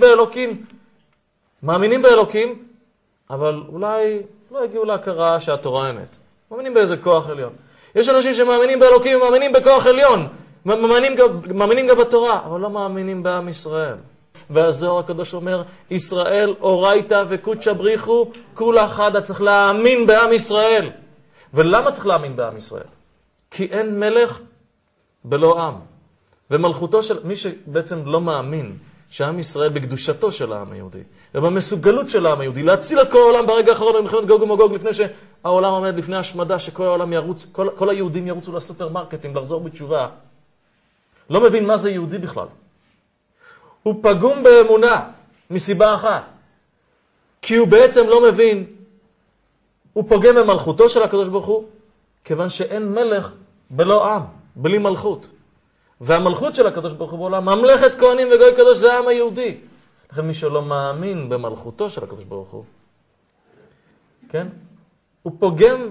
באלוקים, אבל אולי לא הגיעו להכרה שהתורה אמת. מאמינים באיזה כוח עליון. יש אנשים שמאמינים באלוקים ומאמינים בכוח עליון. מאמינים גם בתורה, אבל לא מאמינים בעם ישראל. והזוהר הקדוש אומר, ישראל אורייתא וקודשא בריחו, כול אחד צריך להאמין בעם ישראל. ולמה צריך להאמין בעם ישראל? כי אין מלך בלא עם. ומלכותו של מי שבעצם לא מאמין שעם ישראל בקדושתו של העם היהודי, ובמסוגלות של העם היהודי, להציל את כל העולם ברגע האחרון במלחמת גוג ומגוג, לפני שהעולם עומד לפני השמדה, שכל העולם ירוץ, כל היהודים ירוצו לסופרמרקטים, לחזור בתשובה. לא מבין מה זה יהודי בכלל. הוא פגום באמונה, מסיבה אחת. כי הוא בעצם לא מבין, הוא פוגם במלכותו של הקדוש ברוך הוא, כיוון שאין מלך בלא עם, בלי מלכות. והמלכות של הקדוש ברוך הוא בעולם, ממלכת כהנים וגוי קדוש, זה העם היהודי. לכן מי שלא מאמין במלכותו של הקדוש ברוך הוא, כן? הוא פוגם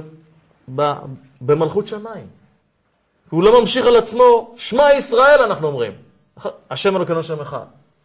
במלכות שמיים. הוא לא ממשיך על עצמו, שמע ישראל אנחנו אומרים. השם אלוקינו שם אחד.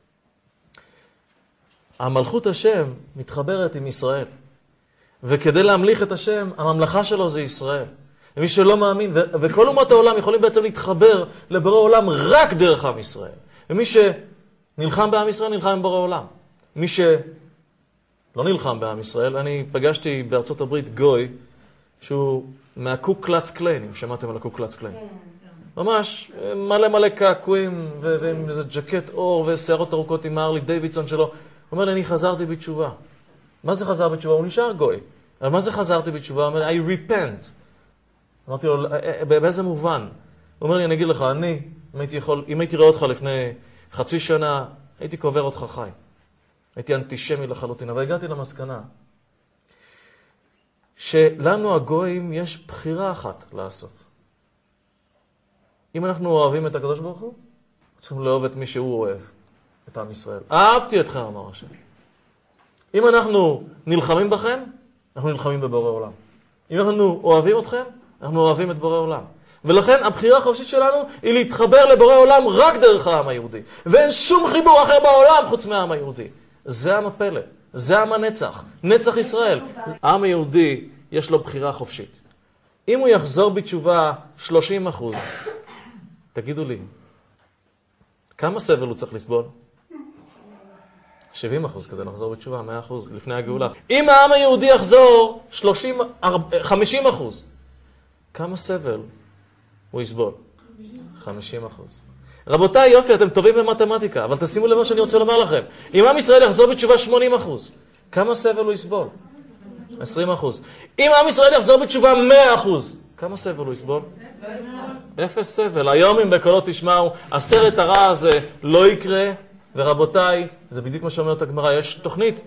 המלכות השם מתחברת עם ישראל. וכדי להמליך את השם, הממלכה שלו זה ישראל. ומי שלא מאמין, וכל אומות העולם יכולים בעצם להתחבר לבורא עולם רק דרך עם ישראל. ומי שנלחם בעם ישראל, נלחם עם בורא עולם. מי שלא נלחם בעם ישראל, אני פגשתי בארצות הברית גוי, שהוא מהקו קלץ קליין, אם שמעתם על הקו קלץ קליין. ממש מלא קעקועים, ועם איזה ג'קט אור, ושערות ארוכות עם הארלי דיווידסון שלו. הוא אומר לי, אני חזרתי בתשובה. מה זה חזר בתשובה? הוא נשאר גוי. אבל מה זה חזרתי בתשובה? הוא אומר, I repent. אמרתי לו, באיזה מובן? הוא אומר לי, אני אגיד לך, אם הייתי רואה אותך לפני חצי שנה, הייתי קובר אותך חי. הייתי אנטישמי לחלוטין, אבל הגעתי למסקנה שלנו הגויים יש בחירה אחת לעשות. אם אנחנו אוהבים את הקדוש ברוך הוא, צריכים לאהוב את מי שהוא אוהב, את עם ישראל. אהבתי אתכם, אמר השם. אם אנחנו נלחמים בכם, אנחנו נלחמים בבורא עולם. אם אנחנו אוהבים אתכם, אנחנו אוהבים את בורא עולם. ולכן הבחירה החופשית שלנו היא להתחבר לבורא עולם רק דרך העם היהודי. ואין שום חיבור אחר בעולם חוץ מהעם היהודי. זה עם הפלא, זה עם הנצח, נצח ישראל. העם היהודי יש לו בחירה חופשית. אם הוא יחזור בתשובה 30%, תגידו לי, כמה סבל הוא צריך לסבול? 70% כדי לחזור בתשובה, 100% לפני הגאולה. אם העם היהודי יחזור 50%, כמה סבל הוא יסבול? 50%. רבותיי, יופי, אתם טובים במתמטיקה, אבל תשימו לב מה שאני רוצה לומר לכם. אם עם ישראל יחזור בתשובה 80%, כמה סבל הוא יסבול? 20%. אם עם ישראל יחזור בתשובה 100%, כמה סבל הוא יסבול? 0 סבל. היום אם בקולות תשמעו, הסרט הרע הזה לא יקרה, ורבותיי, זה בדיוק מה שאומרת הגמרא, יש תוכנית.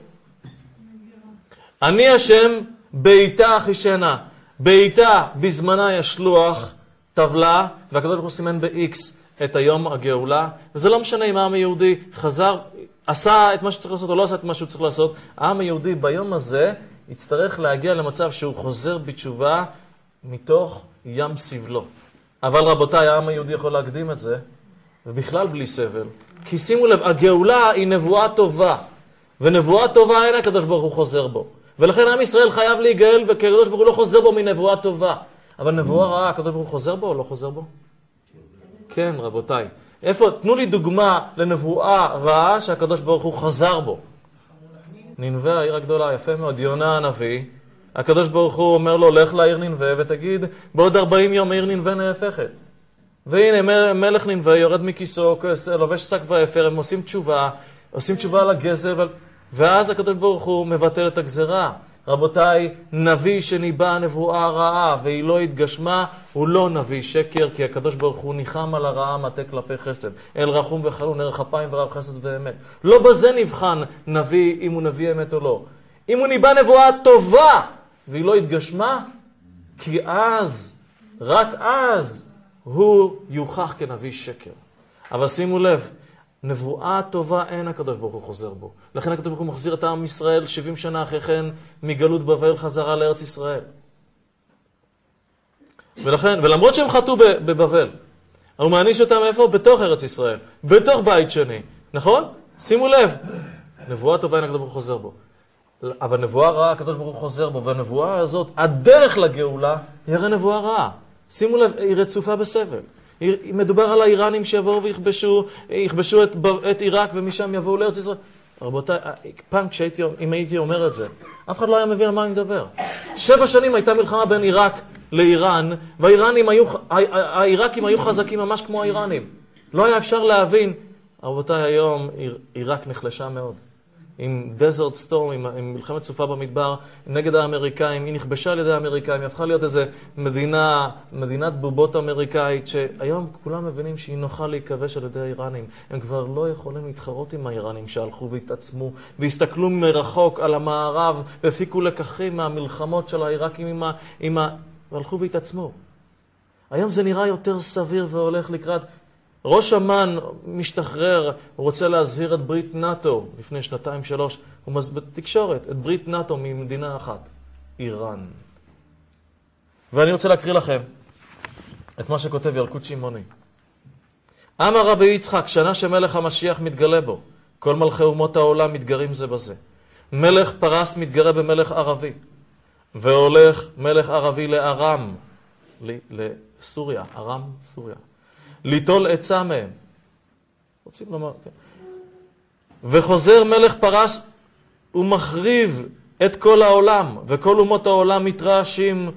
אני השם בעיתה אחישנה. בעיתה בזמנה יש לוח, טבלה, והקדוש ברוך הוא סימן ב-X את היום הגאולה, וזה לא משנה אם העם היהודי חזר, עשה את מה שצריך לעשות או לא עשה את מה שהוא צריך לעשות. העם היהודי ביום הזה יצטרך להגיע למצב שהוא חוזר בתשובה מתוך ים סבלו. אבל רבותיי, העם היהודי יכול להקדים את זה, ובכלל בלי סבל. כי שימו לב, הגאולה היא נבואה טובה, ונבואה טובה אין הקדוש ברוך הוא חוזר בו. ולכן עם ישראל חייב להיגאל, וכי הקדוש ברוך הוא לא חוזר בו מנבואה טובה. אבל נבואה רעה, הקדוש ברוך הוא חוזר בו או לא חוזר בו? כן, רבותיי. איפה? תנו לי דוגמה לנבואה רעה שהקדוש ברוך הוא חזר בו. נינווה, העיר הגדולה, יפה מאוד. יונה הנביא, הקדוש ברוך הוא אומר לו, לך לעיר נינווה ותגיד, בעוד 40 יום העיר נינווה נהפכת. והנה מלך נינווה יורד מכיסו, לובש שק ואפר, הם עושים תשובה על הגזל, ואז הקדוש ברוך הוא מבטל את הגזרה. רבותיי, נביא שניבא נבואה רעה והיא לא התגשמה, הוא לא נביא שקר, כי הקדוש ברוך הוא ניחם על הרעה מטה כלפי חסד. אל רחום וחלון, ערך אפיים ורב חסד ואמת. לא בזה נבחן נביא אם הוא נביא אמת או לא. אם הוא ניבא נבואה טובה והיא לא התגשמה, כי אז, רק אז, הוא יוכח כנביא שקר. אבל שימו לב, נבואה טובה אין הקדוש ברוך הוא חוזר בו. לכן הקדוש ברוך הוא מחזיר את העם ישראל 70 שנה אחרי כן מגלות בבל חזרה לארץ ישראל. ולמרות שהם חטאו בבבל, הוא מעניש אותם איפה? בתוך ארץ ישראל, בתוך בית שני. נכון? שימו לב, נבואה טובה אין הקדוש ברוך הוא חוזר בו. אבל נבואה רעה הקדוש ברוך הוא חוזר בו, והנבואה הזאת, הדרך לגאולה, היא הרי נבואה רעה. שימו לב, היא רצופה בסבל. מדובר על האיראנים שיבואו ויכבשו את עיראק ומשם יבואו לארץ ישראל. רבותיי, פעם אם הייתי אומר את זה, אף אחד לא היה מבין על מה אני מדבר. 7 שנים הייתה מלחמה בין עיראק לאיראן, והעיראקים היו חזקים ממש כמו האיראנים. לא היה אפשר להבין. רבותיי, היום עיראק נחלשה מאוד. עם דזרט סטורם, עם מלחמת סופה במדבר, נגד האמריקאים, היא נכבשה על ידי האמריקאים, היא הפכה להיות איזה מדינת בובות אמריקאית, שהיום כולם מבינים שהיא נוחה להיכבש על ידי האיראנים. הם כבר לא יכולים להתחרות עם האיראנים שהלכו והתעצמו, והסתכלו מרחוק על המערב, והפיקו לקחים מהמלחמות של העיראקים והלכו והתעצמו. היום זה נראה יותר סביר והולך לקראת. ראש אמן משתחרר, הוא רוצה להזהיר את ברית נאטו לפני 2-3, הוא בתקשורת, את ברית נאטו ממדינה אחת, איראן. ואני רוצה להקריא לכם את מה שכותב ילקוט שמעוני. אמר רבי יצחק, שנה שמלך המשיח מתגלה בו, כל מלכי אומות העולם מתגרים זה בזה. מלך פרס מתגרה במלך ערבי, והולך מלך ערבי לארם, לסוריה, ארם, סוריה. ליטול עצה מהם. רוצים לומר, כן. וחוזר מלך פרס ומחריב את כל העולם, וכל אומות העולם מתרעשים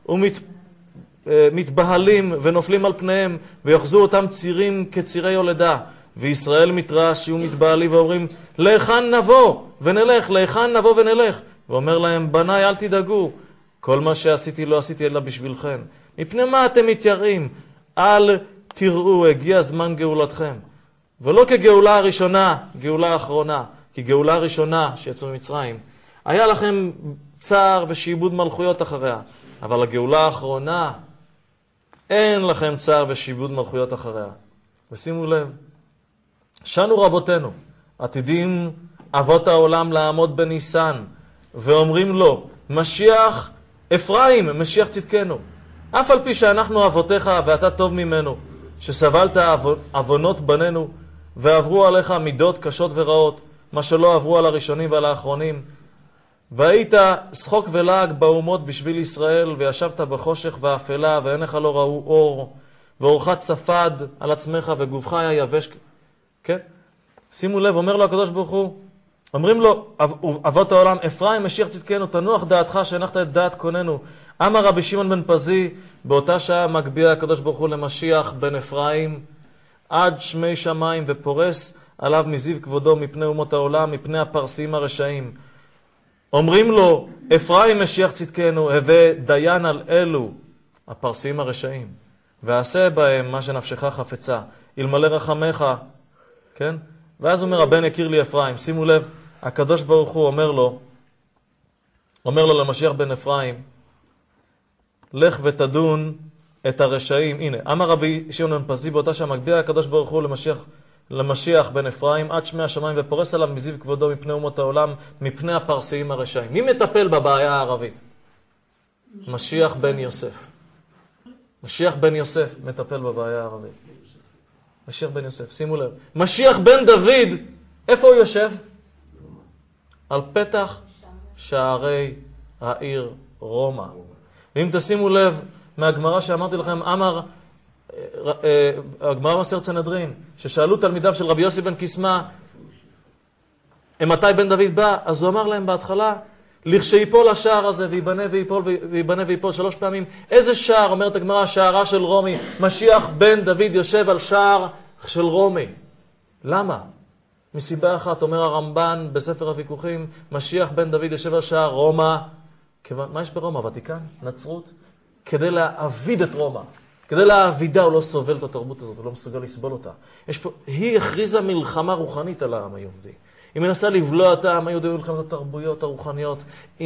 ומתבהלים ונופלים על פניהם, ויוחזו אותם צירים כצירי יולדה. וישראל מתרעש ומתבהלים ואומרים, להיכן נבוא ונלך, להיכן נבוא ונלך. ואומר להם, בניי אל תדאגו, כל מה שעשיתי לא עשיתי אלא בשבילכם. מפני מה אתם מתייראים? אל תראו, הגיע זמן גאולתכם. ולא כגאולה הראשונה, גאולה האחרונה. כי גאולה הראשונה שיצאו ממצרים, היה לכם צער ושיעבוד מלכויות אחריה. אבל הגאולה האחרונה, אין לכם צער ושיעבוד מלכויות אחריה. ושימו לב, שנו רבותינו, עתידים אבות העולם לעמוד בניסן, ואומרים לו, משיח אפרים, משיח צדקנו. אף על פי שאנחנו אבותיך ואתה טוב ממנו, שסבלת עוונות בנינו, ועברו עליך מידות קשות ורעות, מה שלא עברו על הראשונים ועל האחרונים. והיית שחוק ולעג באומות בשביל ישראל, וישבת בחושך ואפלה, ועיניך לא ראו אור, ואורך צפד על עצמך, וגופך היה יבש. כן? שימו לב, אומר לו הקדוש ברוך הוא, אומרים לו אבות העולם, אפרים משיח צדקנו, תנוח דעתך שהנחת את דעת קוננו. אמר רבי שמעון בן פזי, באותה שעה מגביה הקדוש ברוך הוא למשיח בן אפרים, עד שמי שמיים, ופורס עליו מזיו כבודו מפני אומות העולם, מפני הפרסיים הרשעים. אומרים לו, אפרים משיח צדקנו, הווה דיין על אלו, הפרסיים הרשעים, ועשה בהם מה שנפשך חפצה, אלמלא רחמך, כן? ואז אומר, הבן הכיר לי אפרים. שימו לב, הקדוש ברוך הוא אומר לו למשיח בן אפרים, לך ותדון את הרשעים. הנה, אמר רבי שמעון בן פזי, באותה שעה מגביה הקדוש ברוך הוא למשיח בן אפרים, עד שמי השמיים, ופורס עליו מזיו כבודו מפני אומות העולם, מפני הפרסיים הרשעים. מי מטפל בבעיה הערבית? משיח בן יוסף. משיח בן יוסף מטפל בבעיה הערבית. משיח בן יוסף, שימו לב. משיח בן דוד, איפה הוא יושב? על פתח שערי העיר רומא. ואם תשימו לב מהגמרא שאמרתי לכם, הגמרא במסכת סנהדרין, ששאלו תלמידיו של רבי יוסי בן קיסמא, מתי בן דוד בא? אז הוא אמר להם בהתחלה, לכשייפול השער הזה ויבנה ויפול ויבנה ויפול 3 פעמים. איזה שער? אומרת הגמרא, שערה של רומי. משיח בן דוד יושב על שער של רומי. למה? מסיבה אחת, אומר הרמב"ן בספר הוויכוחים, משיח בן דוד יושב על שער רומא. מה יש ברומא? ותיקן? נצרות? כדי להעביד את רומא. כדי להעבידה, הוא לא סובל את התרבות הזאת, הוא לא מסוגל לסבול אותה. היא הכריזה מלחמה רוחנית על העם היהודי. היא מנסה לבלוע את העם היהודי במלחמת התרבויות הרוחניות,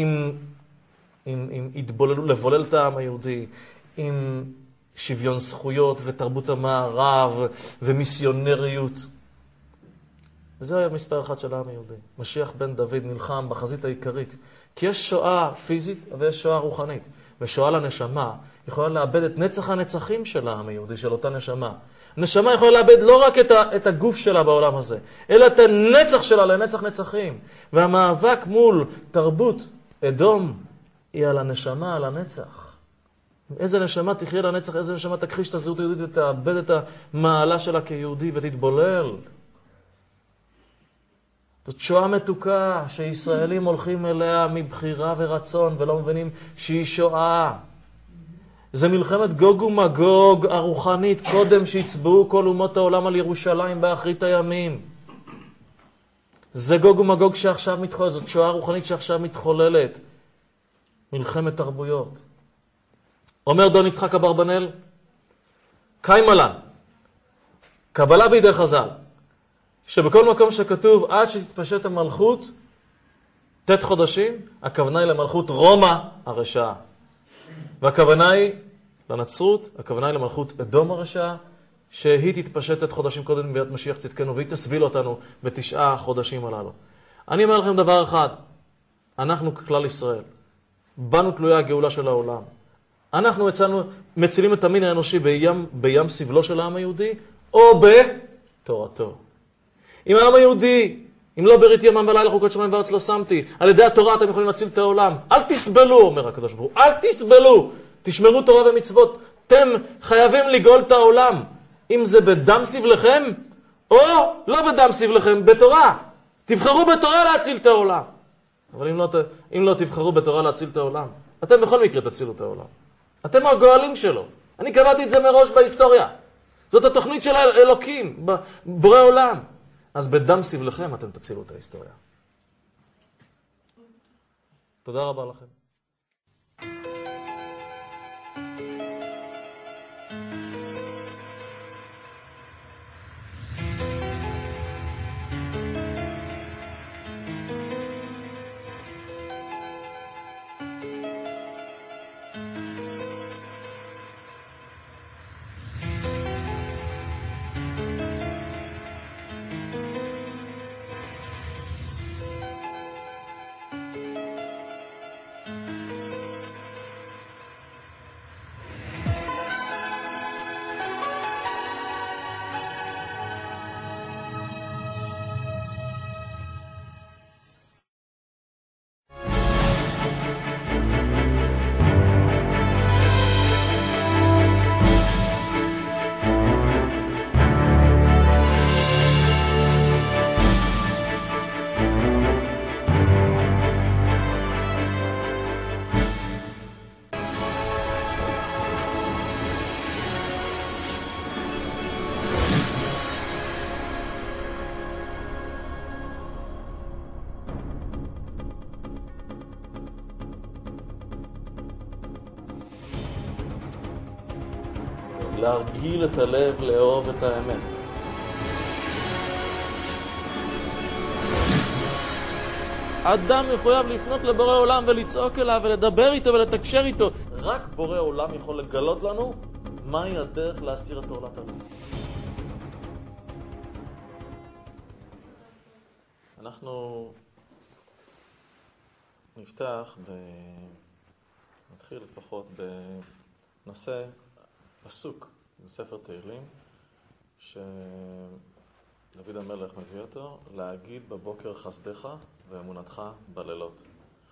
לבולל את העם היהודי, עם שוויון זכויות ותרבות המערב ומיסיונריות. זה היה מספר אחד של העם היהודי. משיח בן דוד נלחם בחזית העיקרית. כי יש שואה פיזית ויש שואה רוחנית. ושואה לנשמה יכולה לאבד את נצח הנצחים של העם היהודי, של אותה נשמה. נשמה יכולה לאבד לא רק את הגוף שלה בעולם הזה, אלא את הנצח שלה לנצח נצחים. והמאבק מול תרבות אדום היא על הנשמה, על הנצח. איזה נשמה תחיה לנצח, איזה נשמה תכחיש את הזהות היהודית ותאבד את המעלה שלה כיהודי ותתבולל. זאת שואה מתוקה שישראלים הולכים אליה מבחירה ורצון ולא מבינים שהיא שואה. זה מלחמת גוג ומגוג הרוחנית קודם שהצבעו כל אומות העולם על ירושלים באחרית הימים. זה גוג ומגוג שעכשיו מתחוללת, זאת שואה רוחנית שעכשיו מתחוללת. מלחמת תרבויות. אומר דון יצחק אברבנאל, קיימלן, קבלה בידי חז"ל, שבכל מקום שכתוב עד שתתפשט המלכות, 9 חודשים, הכוונה היא למלכות רומא הרשעה. והכוונה היא לנצרות, הכוונה היא למלכות אדום הרשעה, שהיא תתפשט 9 חודשים קודם מביאת משיח צדקנו, והיא תסביל אותנו ב9 חודשים הללו. אני אומר לכם דבר אחד, אנחנו ככלל ישראל, בנו תלויה הגאולה של העולם. אנחנו מצילים את המין האנושי בים סבלו של העם היהודי, או בתורתו. אם העם היהודי, אם לא ברית ימם ולילה חוקות שמיים וארץ לא שמתי, על ידי התורה אתם יכולים להציל את העולם. אל תסבלו, אומר הקדוש ברוך הוא, אל תסבלו. תשמרו תורה ומצוות. אתם חייבים לגאול את העולם. אם זה בדם סבלכם, או לא בדם סבלכם, בתורה. תבחרו בתורה להציל את העולם. אבל אם לא תבחרו בתורה להציל את העולם, אתם בכל מקרה תצילו את העולם. אתם הגואלים שלו. אני קבעתי את זה מראש בהיסטוריה. זאת התוכנית של האלוקים, בורא עולם. אז בדם סבלכם אתם תצילו את ההיסטוריה. תודה רבה לכם. להרגיל את הלב לאהוב את האמת. אדם מחויב לפנות לבורא עולם ולצעוק אליו ולדבר איתו ולתקשר איתו. רק בורא עולם יכול לגלות לנו מהי הדרך להסיר את עורלת הלב. אנחנו נתחיל לפחות בנושא פסוק בספר תהילים שדוד המלך מביא אותו, להגיד בבוקר חסדך ואמונתך בלילות.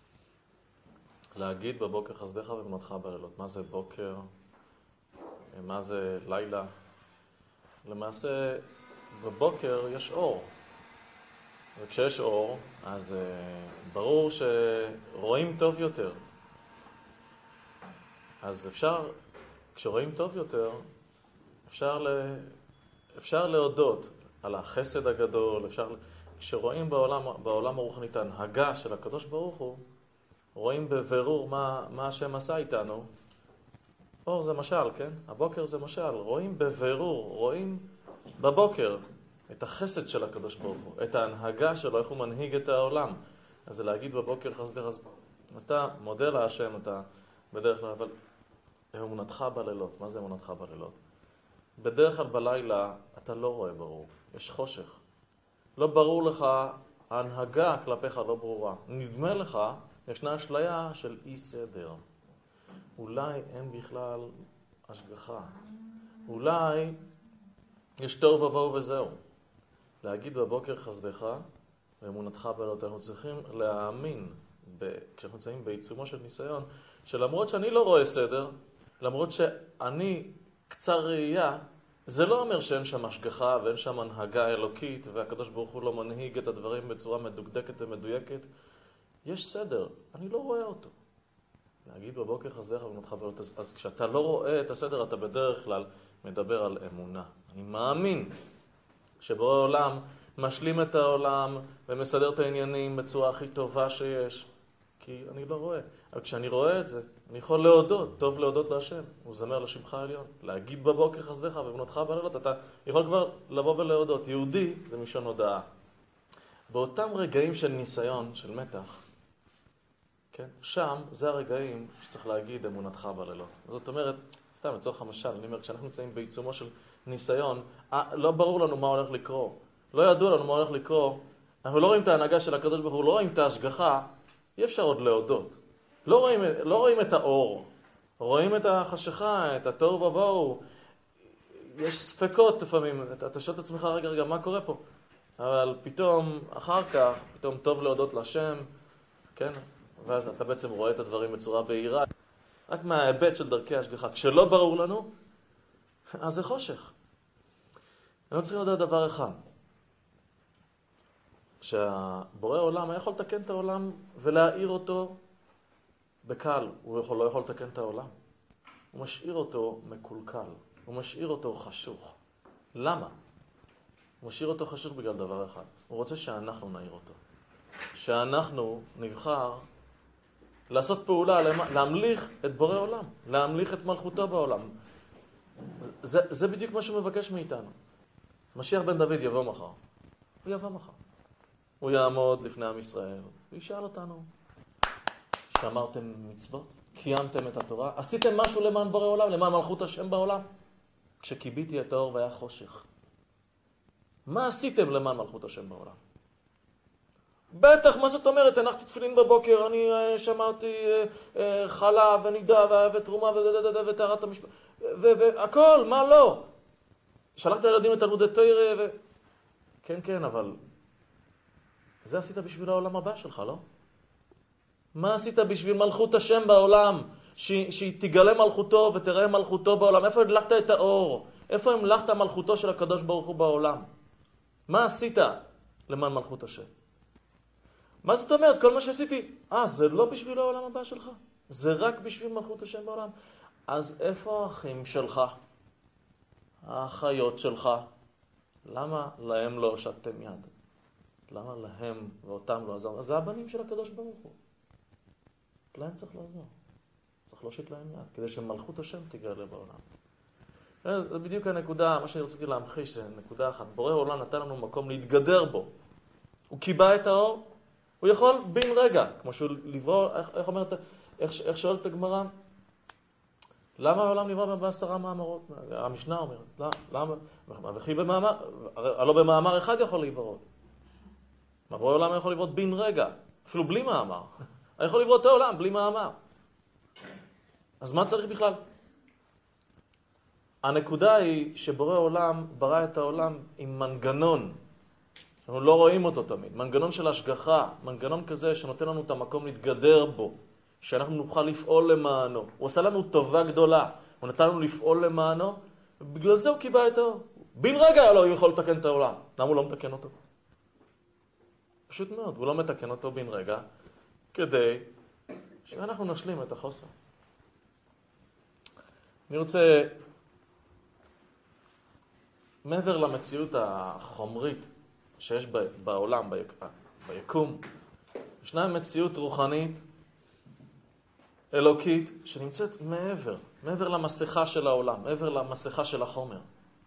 להגיד בבוקר חסדך ואמונתך בלילות. מה זה בוקר? מה זה לילה? למעשה בבוקר יש אור. וכשיש אור, אז ברור שרואים טוב יותר. אז כשרואים טוב יותר, אפשר להודות על החסד הגדול, כשרואים בעולם הרוחני את ההנהגה של הקדוש ברוך הוא, רואים בבירור מה השם עשה איתנו. אור זה משל, כן? הבוקר זה משל. רואים בבירור, רואים בבוקר את החסד של הקדוש ברוך הוא, את ההנהגה שלו, איך הוא מנהיג את העולם. אז זה להגיד בבוקר חסדך, אז אתה מודה להשם, אתה בדרך כלל, אבל אמונתך בלילות. מה זה אמונתך בלילות? בדרך כלל בלילה אתה לא רואה ברור, יש חושך. לא ברור לך, ההנהגה כלפיך לא ברורה. נדמה לך, ישנה אשליה של אי סדר. אולי אין בכלל השגחה. אולי יש תוהו ובוהו וזהו. להגיד בבוקר חסדך ואמונתך בלילות. אנחנו צריכים להאמין, כשאנחנו נמצאים בעיצומו של ניסיון, שלמרות שאני לא רואה סדר, למרות שאני קצר ראייה, זה לא אומר שאין שם השגחה ואין שם הנהגה אלוקית והקדוש ברוך הוא לא מנהיג את הדברים בצורה מדוקדקת ומדויקת. יש סדר, אני לא רואה אותו. להגיד בבוקר חסדך ואמונתך בלילות. אז כשאתה לא רואה את הסדר, אתה בדרך כלל מדבר על אמונה. אני מאמין שבורא עולם משלים את העולם ומסדר את העניינים בצורה הכי טובה שיש. כי אני לא רואה. אבל כשאני רואה את זה, אני יכול להודות, טוב להודות להשם. הוא זמר לשמך העליון. להגיד בבוקר חסדך ואמונתך בלילות, אתה יכול כבר לבוא ולהודות. יהודי זה מלשון הודאה. באותם רגעים של ניסיון, של מתח, כן? שם זה הרגעים שצריך להגיד אמונתך בלילות. זאת אומרת, סתם לצורך המשל, אני אומר, כשאנחנו נמצאים בעיצומו של ניסיון, לא ברור לנו מה הולך לקרות. לא ידוע לנו מה הולך לקרות. אנחנו לא רואים את ההנהגה של הקדוש ברוך הוא, לא רואים את ההשגחה. אי אפשר עוד להודות. לא רואים את האור. רואים את החשיכה, את התוהו ובוהו. יש ספקות לפעמים. אתה שואל את עצמך, רגע, מה קורה פה? אבל פתאום, אחר כך, פתאום טוב להודות לשם, כן? ואז אתה בעצם רואה את הדברים בצורה בהירה. רק מההיבט של דרכי ההשגחה. כשלא ברור לנו, אז זה חושך. אנחנו צריכים לדעת דבר אחד. שהבורא העולם היה יכול לתקן את העולם ולהאיר אותו בקל. הוא לא יכול לתקן את העולם. הוא משאיר אותו מקולקל. הוא משאיר אותו חשוך. למה? הוא משאיר אותו חשוך בגלל דבר אחד. הוא רוצה שאנחנו נאיר אותו. שאנחנו נבחר לעשות פעולה, להמליך את בורא עולם. להמליך את מלכותו בעולם. זה בדיוק מה שהוא מבקש מאיתנו. משיח בן דוד יבוא מחר. הוא יבוא מחר. הוא יעמוד לפני עם ישראל, וישאל אותנו, שמרתם מצוות? קיימתם את התורה? עשיתם משהו למען בורא עולם, למען מלכות השם בעולם? כשקיביתי את האור והיה חושך. מה עשיתם למען מלכות השם בעולם? בטח, מה זאת אומרת? הנחתי תפילין בבוקר, אני שמרתי חלה ונידה ותרומה וטהרת המשפט, והכל, מה לא? שלחת ילדים לתלמודי תורה כן, אבל זה עשית בשביל העולם הבא שלך, לא? מה עשית בשביל מלכות השם בעולם? שהיא תגלה מלכותו ותראה מלכותו בעולם. איפה הדלקת את האור? איפה המלכת מלכותו של הקדוש ברוך הוא בעולם? מה עשית למען מלכות השם? מה זאת אומרת? כל מה שעשיתי, זה לא בשביל העולם הבא שלך? זה רק בשביל מלכות השם בעולם? אז איפה האחים שלך? האחיות שלך? למה להם לא הושטתם יד? למה להם ואותם לא עזר? אז זה הבנים של הקדוש ברוך הוא. להם צריך לעזור. צריך להושיט להם יד, כדי שמלכות השם תגלה בעולם. זה בדיוק הנקודה, מה שאני רציתי להמחיש, זה נקודה אחת. בורא עולם נתן לנו מקום להתגדר בו. הוא קיבע את האור, הוא יכול בין רגע, כמו שהוא לברוא, איך שואלת הגמרא? למה העולם נברא ב10 מאמרות? המשנה אומרת, למה? וכי במאמר, הלא במאמר אחד יכול להיברות. בורא עולם יכול לברות בין רגע, אפילו בלי מאמר. יכול לברוא את העולם בלי מאמר. אז מה צריך בכלל? הנקודה היא שבורא עולם ברא את העולם עם מנגנון, אנחנו לא רואים אותו תמיד, מנגנון של השגחה, מנגנון כזה שנותן לנו את המקום להתגדר בו, שאנחנו נוכל לפעול למענו. הוא עשה לנו טובה גדולה, הוא נתן לנו לפעול למענו, ובגלל זה הוא קיבע את האור. בין רגע לא יכול לתקן את העולם. למה הוא לא מתקן אותו? פשוט מאוד, הוא לא מתקן אותו בין רגע, כדי שאנחנו נשלים את החוסר. אני רוצה, מעבר למציאות החומרית שיש בעולם, ביקום, ישנה מציאות רוחנית, אלוקית, שנמצאת מעבר למסכה של העולם, מעבר למסכה של החומר.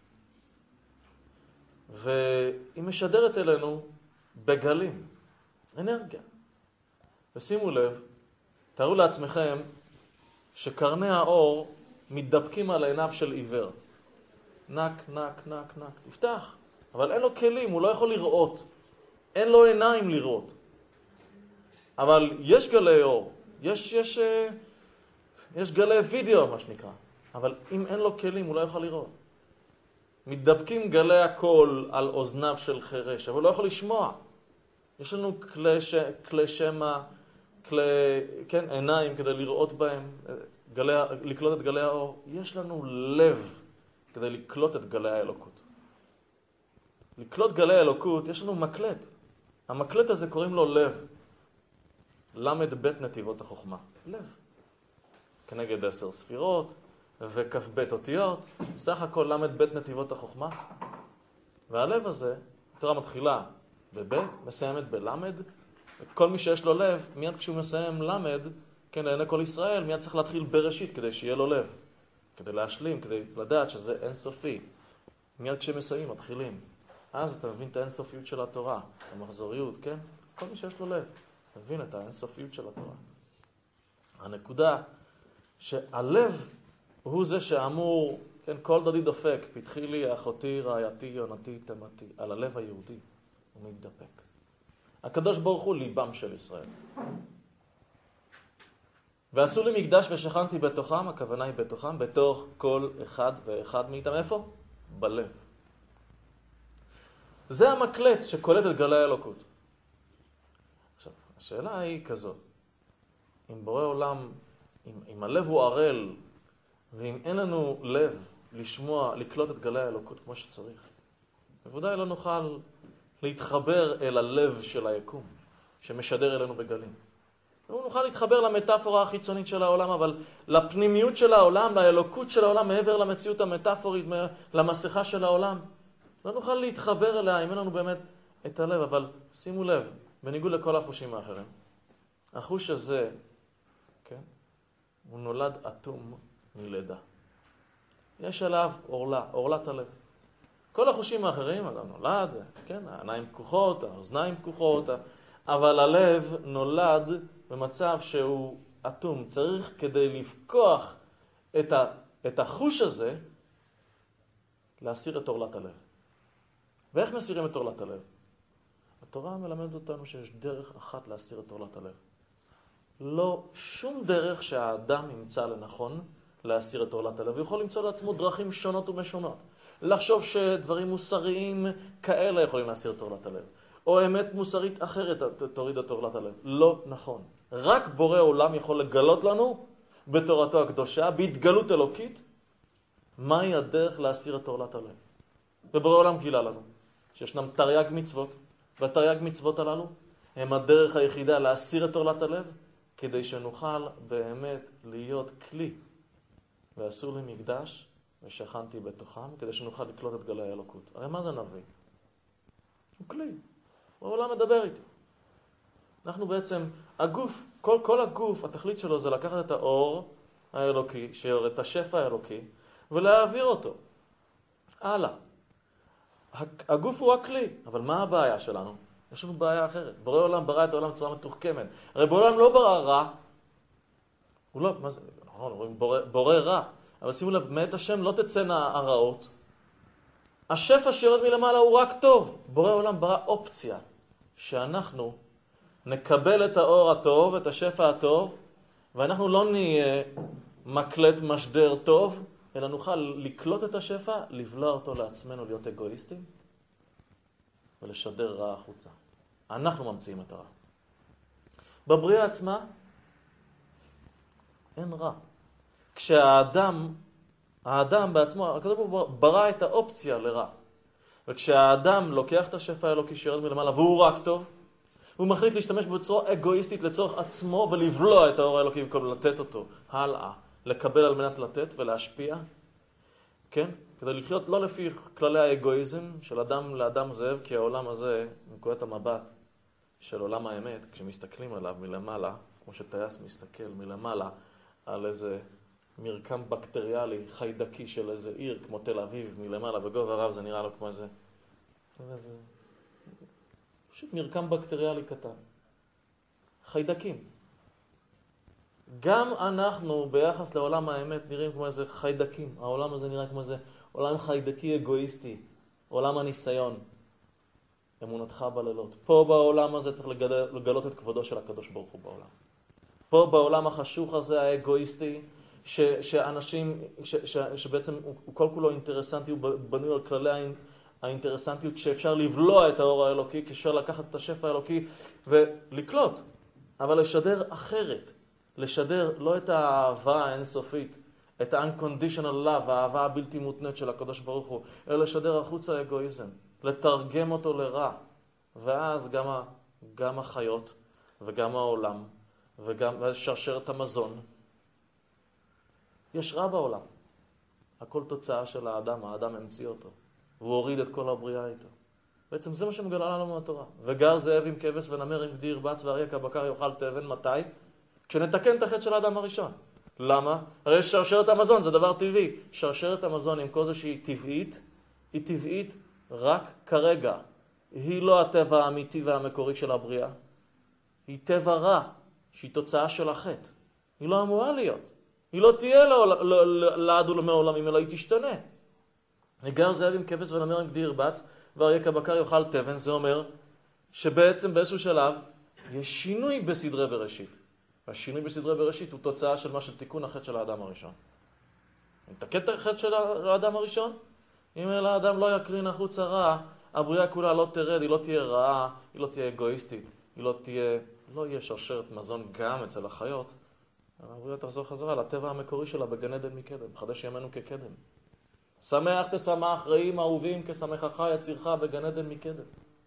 והיא משדרת אלינו בגלים, אנרגיה. ושימו לב, תארו לעצמכם שקרני האור מתדפקים על עיניו של עיוור. נק, נק, נק, נק, תפתח. אבל אין לו כלים, הוא לא יכול לראות. אין לו עיניים לראות. אבל יש גלי אור, יש גלי וידאו, מה שנקרא. אבל אם אין לו כלים, הוא לא יכול לראות. מתדפקים גלי הקול על אוזניו של חירש, אבל הוא לא יכול לשמוע. יש לנו כלי שמע, עיניים כדי לראות בהם, לקלוט את גלי האור. יש לנו לב כדי לקלוט את גלי האלוקות. לקלוט גלי האלוקות, יש לנו מקלט. המקלט הזה קוראים לו לב. למד בית נתיבות החוכמה. לב. כנגד 10 ספירות וכ"ב אותיות. סך הכל למד בית נתיבות החוכמה. והלב הזה, התורה מתחילה בבית, מסיימת בלמד. כל מי שיש לו לב, מיד כשהוא מסיים למד, כן, לעיני כל ישראל, מיד צריך להתחיל בראשית כדי שיהיה לו לב. כדי להשלים, כדי לדעת שזה אינסופי. מיד כשמסיימים, מתחילים. אז אתה מבין את האינסופיות של התורה, המחזוריות, כן? כל מי שיש לו לב, מבין את האינסופיות של התורה. הנקודה שהלב הוא זה שאמור, כן, כל דודי דופק, פתחי לי, אחותי, רעייתי, יונתי, תמתי, על הלב היהודי הוא מתדפק. הקדוש ברוך הוא ליבם של ישראל. ועשו לי מקדש ושכנתי בתוכם, הכוונה היא בתוכם, בתוך כל אחד ואחד מאיתם. איפה? בלב. זה המקלט שקולט את גלי האלוקות. עכשיו, השאלה היא כזאת. אם בורא עולם, אם הלב הוא ערל, ואם אין לנו לב לשמוע, לקלוט את גלי האלוקות כמו שצריך, בוודאי לא נוכל להתחבר אל הלב של היקום, שמשדר אלינו בגלים. לא נוכל להתחבר למטאפורה החיצונית של העולם, אבל לפנימיות של העולם, לאלוקות של העולם, מעבר למציאות המטאפורית, למסכה של העולם. לא נוכל להתחבר אליה אם אין לנו באמת את הלב, אבל שימו לב, בניגוד לכל החושים האחרים. החוש הזה, כן, הוא נולד אטום מלידה. יש עליו אורלה, אורלת הלב. כל החושים האחרים, אדם נולד, כן, העיניים פקוחות, האוזניים פקוחות, אבל הלב נולד במצב שהוא אטום. צריך כדי לפקוח את החוש הזה, להסיר את אורלת הלב. ואיך מסירים את אורלת הלב? התורה מלמדת אותנו שיש דרך אחת להסיר את אורלת הלב. לא שום דרך שהאדם ימצא לנכון להסיר את אורלת הלב. הוא יכול למצוא לעצמו דרכים שונות ומשונות. לחשוב שדברים מוסריים כאלה יכולים להסיר את אורלת הלב. או אמת מוסרית אחרת תוריד את אורלת הלב. לא נכון. רק בורא עולם יכול לגלות לנו בתורתו הקדושה, בהתגלות אלוקית, מהי הדרך להסיר את אורלת הלב. ובורא עולם גילה לנו שישנם תרי"ג מצוות, והתרי"ג מצוות הללו הם הדרך היחידה להסיר את אורלת הלב, כדי שנוכל באמת להיות כלי. ועשו לי מקדש ושכנתי בתוכם, כדי שנוכל לקלוט את גלי האלוקות. הרי מה זה נביא? הוא כלי. העולם מדבר איתו. אנחנו בעצם, הגוף, כל הגוף, התכלית שלו זה לקחת את האור האלוקי, את השפע האלוקי, ולהעביר אותו. הלאה. הגוף הוא הכלי, אבל מה הבעיה שלנו? יש לנו בעיה אחרת. בורא עולם ברא את העולם בצורה מתוחכמת. הרי בורא עולם לא ברא רע. הוא לא, מה זה? נכון, בורא רע. אבל שימו לב, מאת השם לא תצאנה הרעות. השפע שיורד מלמעלה הוא רק טוב. בורא עולם ברא אופציה שאנחנו נקבל את האור הטוב, את השפע הטוב, ואנחנו לא נהיה מקלט משדר טוב, אלא נוכל לקלוט את השפע, לבלוע אותו לעצמנו, להיות אגואיסטים, ולשדר רע החוצה. אנחנו ממציאים את הרע. בבריאה עצמה, אין רע. כשהאדם בעצמו, הקדוש ברוך הוא ברא את האופציה לרע. וכשהאדם לוקח את השפע האלוקי שירד מלמעלה, והוא רק טוב, הוא מחליט להשתמש בצורה אגואיסטית לצורך עצמו, ולבלוע את האור האלוקי במקום לתת אותו הלאה, לקבל על מנת לתת ולהשפיע. כן? כדי לחיות לא לפי כללי האגואיזם של אדם לאדם זאב, כי העולם הזה, מנקודת המבט של עולם האמת, כשמסתכלים עליו מלמעלה, כמו שטייס מסתכל מלמעלה על איזה מרקם בקטריאלי, חיידקי של איזה עיר, כמו תל אביב, מלמעלה בגובה רב, זה נראה לו כמו איזה פשוט מרקם בקטריאלי קטן. חיידקים. גם אנחנו ביחס לעולם האמת נראים כמו איזה חיידקים. העולם הזה נראה כמו איזה עולם חיידקי אגואיסטי, עולם הניסיון. אמונתך בלילות. פה בעולם הזה צריך לגלות את כבודו של הקדוש ברוך הוא בעולם. פה בעולם החשוך הזה, האגואיסטי, שאנשים, שבעצם הוא כל כולו אינטרסנטי, הוא בנוי על כללי האינטרסנטיות, שאפשר לבלוע את האור האלוקי, כשאפשר לקחת את השפע האלוקי ולקלוט, אבל לשדר אחרת. לשדר לא את האהבה האינסופית, את ה-unconditional love, האהבה הבלתי מותנית של הקדוש ברוך הוא, אלא לשדר החוצה האגואיזם, לתרגם אותו לרע. ואז גם החיות וגם העולם וגם שרשרת המזון. יש רע בעולם. הכל תוצאה של האדם המציא אותו. והוא הוריד את כל הבריאה איתו. בעצם זה מה שמגלה לנו מהתורה. וגר זאב עם כבש ונמר עם גדי ירבץ ואריה כבקר יאכל תבן. מתי? כשנתקן את החטא של האדם הראשון. למה? הרי שרשרת המזון זה דבר טבעי. שרשרת המזון עם כל זה שהיא טבעית, היא טבעית רק כרגע. היא לא הטבע האמיתי והמקורי של הבריאה. היא טבע רע, שהיא תוצאה של החטא. היא לא אמורה להיות. היא לא תהיה לעד ולעולמים, אלא היא תשתנה. וגר זאב עם כבש ונמר עם גדי ירבץ ואריה כבקר יאכל תבן. זה אומר שבעצם באיזשהו שלב יש שינוי בסדרי בראשית. והשינוי בסדרי בראשית הוא תוצאה של מה? של תיקון החטא של האדם הראשון. נתקן את החטא של האדם הראשון? אם האדם לא יקרין החוצה רע, הבריאה כולה לא תרד, היא לא תהיה רעה, היא לא תהיה אגואיסטית, לא יהיה שרשרת מזון גם אצל החיות. הבריאה תחזור חזרה לטבע המקורי שלה בגן עדן מקדם, חדש ימינו כקדם. שמח תשמח, רעים אהובים כשמחך יצירך בגן עדן מקדם.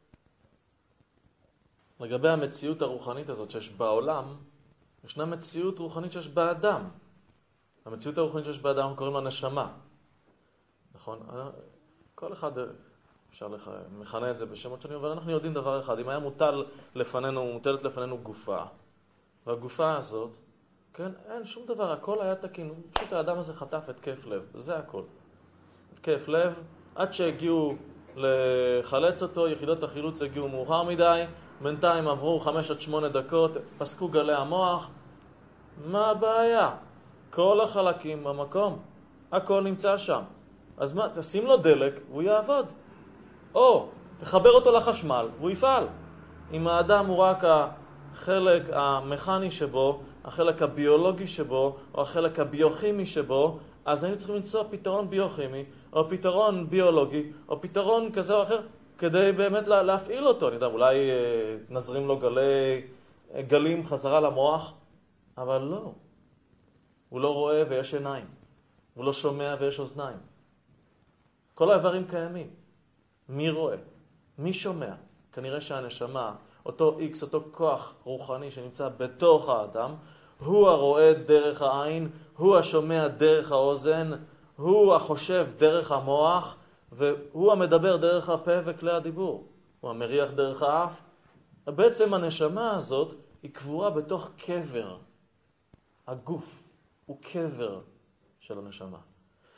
לגבי המציאות הרוחנית הזאת שיש בעולם, ישנה מציאות רוחנית שיש באדם. המציאות הרוחנית שיש באדם אנחנו קוראים לה נשמה. נכון? כל אחד אפשר מכנה את זה בשמות שונים, אבל אנחנו יודעים דבר אחד. אם היה מוטלת לפנינו גופה, והגופה הזאת, כן, אין שום דבר, הכל היה תקין. פשוט האדם הזה חטף התקף לב, זה הכל. התקף לב, עד שהגיעו לחלץ אותו, יחידות החילוץ הגיעו מאוחר מדי, בינתיים עברו 5 עד 8 דקות, פסקו גלי המוח. מה הבעיה? כל החלקים במקום, הכל נמצא שם. אז מה, תשים לו דלק והוא יעבוד. או, תחבר אותו לחשמל והוא יפעל. אם האדם הוא רק החלק המכני שבו, החלק הביולוגי שבו, או החלק הביוכימי שבו, אז היינו צריכים למצוא פתרון ביוכימי, או פתרון ביולוגי, או פתרון כזה או אחר, כדי באמת להפעיל אותו. אני יודע, אולי נזרים לו גלים חזרה למוח, אבל לא. הוא לא רואה ויש עיניים. הוא לא שומע ויש אוזניים. כל האיברים קיימים. מי רואה? מי שומע? כנראה שהנשמה, אותו X, אותו כוח רוחני שנמצא בתוך האדם, הוא הרואה דרך העין, הוא השומע דרך האוזן, הוא החושב דרך המוח, והוא המדבר דרך הפה וכלי הדיבור. הוא המריח דרך האף. בעצם הנשמה הזאת היא קבורה בתוך קבר. הגוף הוא קבר של הנשמה.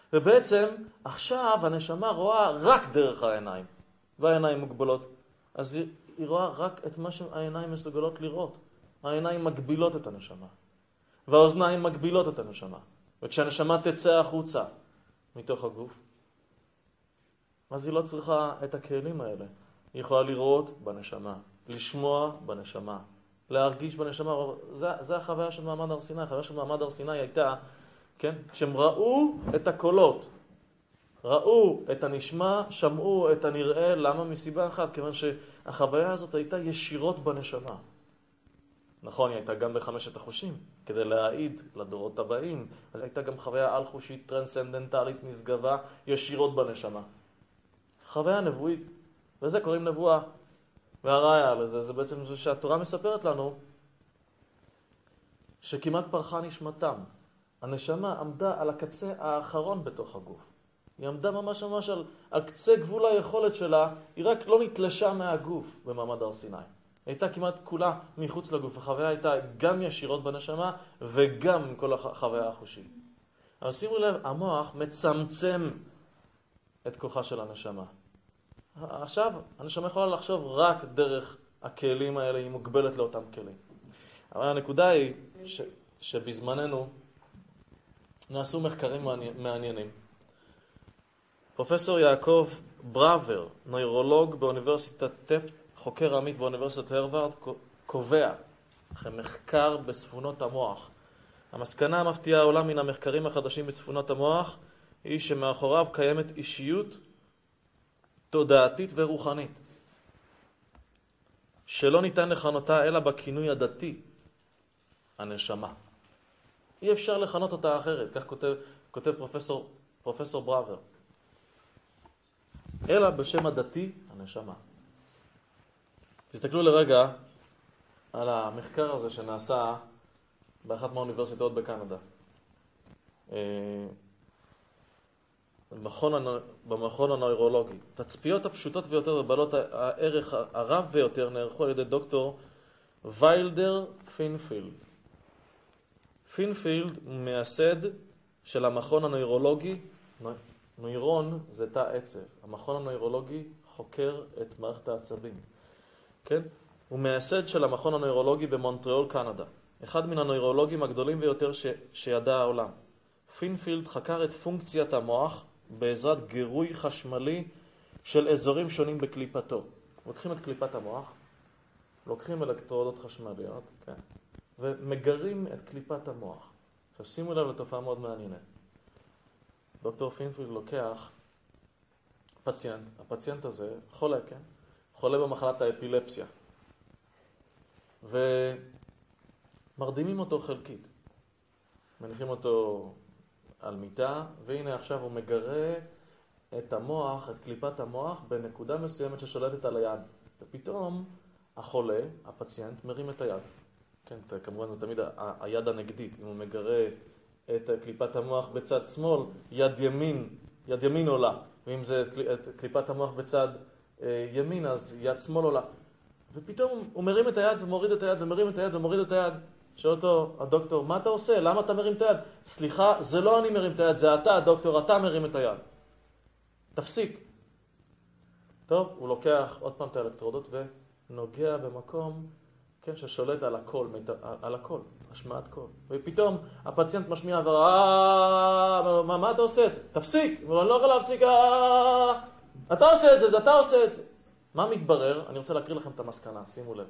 ובעצם עכשיו הנשמה רואה רק דרך העיניים, והעיניים מוגבלות. אז היא רואה רק את מה שהעיניים מסוגלות לראות. העיניים מגבילות את הנשמה, והאוזניים מגבילות את הנשמה. וכשהנשמה תצא החוצה מתוך הגוף, אז היא לא צריכה את הכלים האלה. היא יכולה לראות בנשמה, לשמוע בנשמה, להרגיש בנשמה. זה החוויה של מעמד הר סיני. החוויה של מעמד הר סיני הייתה, כן? כשהם ראו את הקולות, ראו את הנשמע, שמעו את הנראה. למה? מסיבה אחת, כיוון שהחוויה הזאת הייתה ישירות בנשמה. נכון, היא הייתה גם בחמשת החושים, כדי להעיד לדורות הבאים. אז הייתה גם חוויה על-חושית, טרנסצנדנטלית, נשגבה, ישירות בנשמה. חוויה נבואית, וזה קוראים נבואה. והראיה לזה, זה בעצם זה שהתורה מספרת לנו שכמעט פרחה נשמתם. הנשמה עמדה על הקצה האחרון בתוך הגוף. היא עמדה ממש על קצה גבול היכולת שלה, היא רק לא נתלשה מהגוף במעמד הר סיני. היא הייתה כמעט כולה מחוץ לגוף. החוויה הייתה גם ישירות בנשמה וגם עם כל החוויה החושית. אבל שימו לב, המוח מצמצם את כוחה של הנשמה. עכשיו, הנשמה יכולה לחשוב רק דרך הכלים האלה, היא מוגבלת לאותם כלים. אבל הנקודה היא שבזמננו נעשו מחקרים מעניינים. פרופסור יעקב בראבר, נוירולוג באוניברסיטת טפט, חוקר עמית באוניברסיטת הרווארד, קובע אחרי מחקר בספונות המוח. המסקנה המפתיעה העולה מן המחקרים החדשים בצפונות המוח היא שמאחוריו קיימת אישיות תודעתית ורוחנית, שלא ניתן לכנותה אלא בכינוי הדתי, הנשמה. אי אפשר לכנות אותה אחרת, כך כותב פרופסור בראבר. אלא בשם הדתי, הנשמה. תסתכלו לרגע על המחקר הזה שנעשה באחת מהאוניברסיטאות בקנדה. במכון הנוירולוגי. תצפיות הפשוטות ביותר ובעלות הערך הרב ביותר נערכו על ידי דוקטור ויילדר פינפילד. פינפילד הוא מייסד של המכון הנוירולוגי. נוירון זה תא עצב. המכון הנוירולוגי חוקר את מערכת העצבים. כן? הוא מייסד של המכון הנוירולוגי במונטריאול, קנדה. אחד מן הנוירולוגים הגדולים ביותר שידע העולם. פינפילד חקר את פונקציית המוח בעזרת גירוי חשמלי של אזורים שונים בקליפתו. לוקחים את קליפת המוח, לוקחים אלקטרודות חשמליות, כן? ומגרים את קליפת המוח. עכשיו שימו לב לתופעה מאוד מעניינת. דוקטור פינפילד לוקח פציינט, הפציינט הזה חולה, כן? חולה במחלת האפילפסיה. ומרדימים אותו חלקית. מניחים אותו על מיטה, והנה עכשיו הוא מגרה את המוח, את קליפת המוח, בנקודה מסוימת ששולטת על היד. ופתאום החולה, הפציינט, מרים את היד. כן, כמובן זה תמיד היד הנגדית. אם הוא מגרה את קליפת המוח בצד שמאל, יד ימין עולה. ואם זה את קליפת המוח בצד ימין, אז יד שמאל עולה. ופתאום הוא מרים את היד ומוריד את היד ומרים את היד ומוריד את היד. שואל אותו הדוקטור, מה אתה עושה? למה אתה מרים את היד? סליחה, זה לא אני מרים את היד, זה אתה, הדוקטור, אתה מרים את היד. תפסיק. טוב, הוא לוקח עוד פעם את האלקטרודות ונוגע במקום, כן, ששולט על הקול, על הקול, השמעת קול. ופתאום הפציינט משמיע מה אתה עושה? תפסיק. אני לא יכול להפסיק. אתה עושה את זה, זה אתה עושה את זה. מה מתברר? אני רוצה להקריא לכם את המסקנה, שימו לב.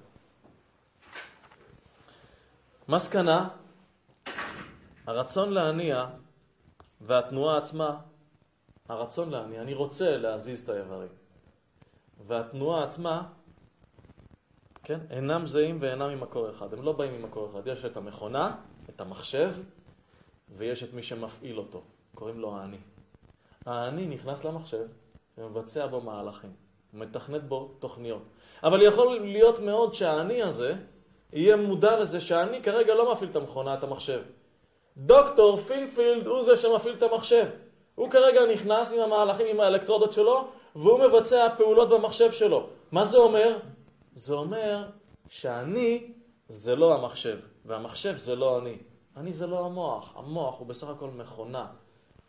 מסקנה, הרצון להניע והתנועה עצמה, הרצון להניע, אני רוצה להזיז את האיברים. והתנועה עצמה, כן, אינם זהים ואינם ממקור אחד. הם לא באים ממקור אחד. יש את המכונה, את המחשב, ויש את מי שמפעיל אותו. קוראים לו האני. האני נכנס למחשב ומבצע בו מהלכים. הוא מתכנת בו תוכניות. אבל יכול להיות מאוד שהאני הזה יהיה מודע לזה שאני כרגע לא מפעיל את המכונה, את המחשב. דוקטור פינפילד הוא זה שמפעיל את המחשב. הוא כרגע נכנס עם המהלכים, עם האלקטרודות שלו, והוא מבצע פעולות במחשב שלו. מה זה אומר? זה אומר שאני זה לא המחשב, והמחשב זה לא אני. אני זה לא המוח. המוח הוא בסך הכל מכונה.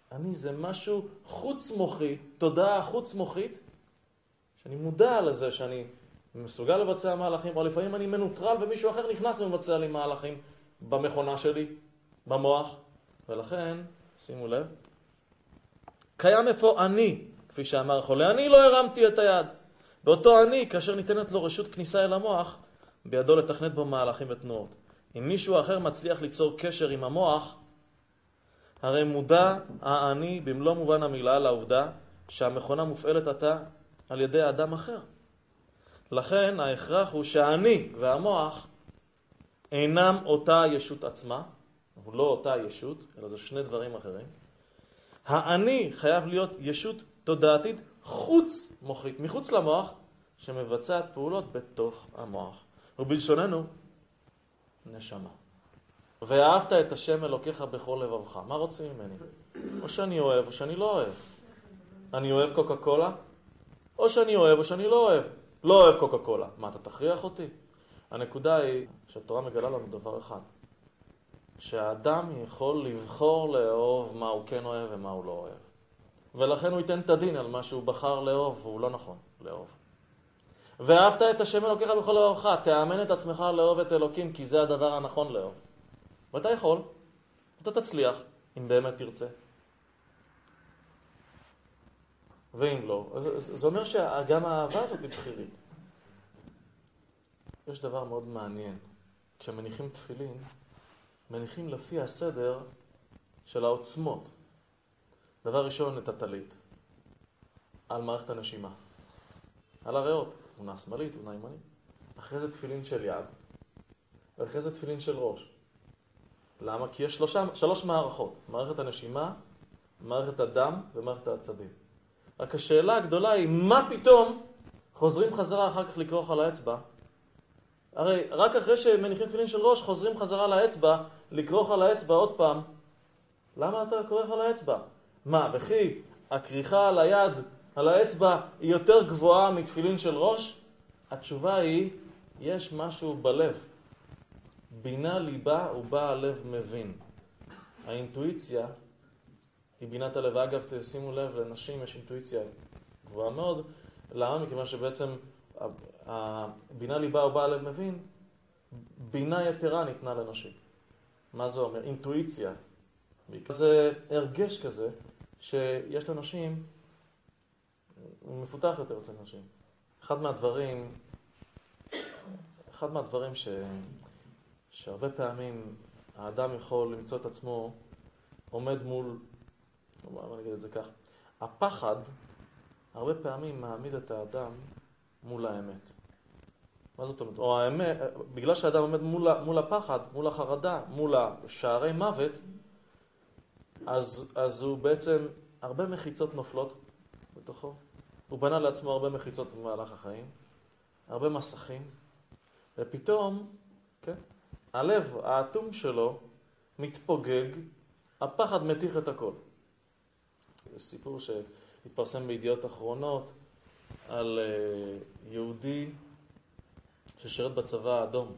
אני זה משהו חוץ מוחי, תודעה חוץ מוחית, שאני מודע לזה שאני מסוגל לבצע מהלכים, או לפעמים אני מנוטרל ומישהו אחר נכנס ומבצע לי מהלכים במכונה שלי, במוח. ולכן, שימו לב, קיים איפה אני, כפי שאמר חולה, אני לא הרמתי את היד. באותו אני, כאשר ניתנת לו רשות כניסה אל המוח, בידו לתכנת בו מהלכים ותנועות. אם מישהו אחר מצליח ליצור קשר עם המוח, הרי מודע האני במלוא מובן המילה לעובדה שהמכונה מופעלת עתה על ידי אדם אחר. לכן ההכרח הוא שהאני והמוח אינם אותה ישות עצמה, הוא לא אותה ישות, אלא זה שני דברים אחרים. האני חייב להיות ישות תודעתית חוץ מוחית, מחוץ למוח, שמבצעת פעולות בתוך המוח. ובלשוננו, נשמה. ואהבת את השם אלוקיך בכל לבבך. מה רוצים ממני? או שאני אוהב או שאני לא אוהב. אני אוהב קוקה קולה? או שאני אוהב או שאני לא אוהב. לא אוהב קוקה קולה. מה, אתה תכריח אותי? הנקודה היא שהתורה מגלה לנו דבר אחד. שהאדם יכול לבחור לאהוב מה הוא כן אוהב ומה הוא לא אוהב. ולכן הוא ייתן את הדין על מה שהוא בחר לאהוב, והוא לא נכון לאהוב. ואהבת את השם אלוקיך בכל לבבך, תאמן את עצמך לאהוב את אלוקים, כי זה הדבר הנכון לאהוב. ואתה יכול, אתה תצליח, אם באמת תרצה. ואם לא, זה אומר שגם האהבה הזאת היא בחירית. יש דבר מאוד מעניין. כשמניחים תפילין, מניחים לפי הסדר של העוצמות. דבר ראשון, את הטלית. על מערכת הנשימה. על הריאות. תמונה שמאלית, תמונה ימנית. אחרי זה תפילין של יד. ואחרי זה תפילין של ראש. למה? כי יש שלוש מערכות. מערכת הנשימה, מערכת הדם ומערכת העצבים. רק השאלה הגדולה היא, מה פתאום חוזרים חזרה אחר כך לקרוח על האצבע? הרי רק אחרי שמניחים תפילין של ראש, חוזרים חזרה לאצבע, לקרוח על האצבע עוד פעם. למה אתה קורח על האצבע? מה, וכי הכריכה על היד, על האצבע, היא יותר גבוהה מתפילין של ראש? התשובה היא, יש משהו בלב. בינה ליבה ובה הלב מבין. האינטואיציה היא בינת הלב. אגב, תשימו לב, לנשים יש אינטואיציה גבוהה מאוד. למה? מכיוון שבעצם בינה ליבה ובה הלב מבין, בינה יתרה ניתנה לנשים. מה זה אומר? אינטואיציה. זה הרגש כזה שיש לנשים, הוא מפותח יותר אצל נשים. אחד מהדברים שהרבה פעמים האדם יכול למצוא את עצמו עומד מול, אני אגיד את זה כך, הפחד הרבה פעמים מעמיד את האדם מול האמת. מה זאת אומרת? או האמת, בגלל שהאדם עומד מול הפחד, מול החרדה, מול שערי מוות, אז הוא בעצם, הרבה מחיצות נופלות בתוכו. הוא בנה לעצמו הרבה מחיצות במהלך החיים, הרבה מסכים, ופתאום, כן, הלב, האטום שלו, מתפוגג, הפחד מתיך את הכל. יש סיפור שהתפרסם בידיעות אחרונות על יהודי ששירת בצבא האדום.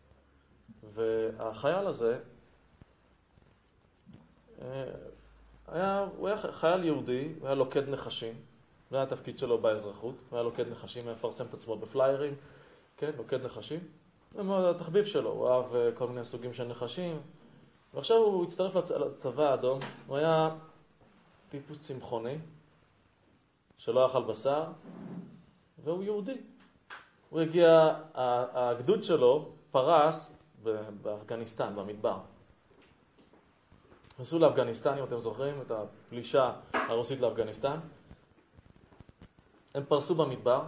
והחייל הזה, הוא היה חייל יהודי, הוא היה לוקד נחשים, זה היה התפקיד שלו באזרחות, הוא היה לוקד נחשים, היה מפרסם את עצמו בפליירים, כן, לוקד נחשים. זה מאוד התחביב שלו, הוא אהב כל מיני סוגים של נחשים. ועכשיו הוא הצטרף לצבא האדום, הוא היה טיפוס צמחוני, שלא אכל בשר, והוא יהודי. הוא הגיע, הגדוד שלו פרס באפגניסטן, במדבר. נסעו לאפגניסטן, אם אתם זוכרים, את הפלישה הרוסית לאפגניסטן. הם פרסו במדבר,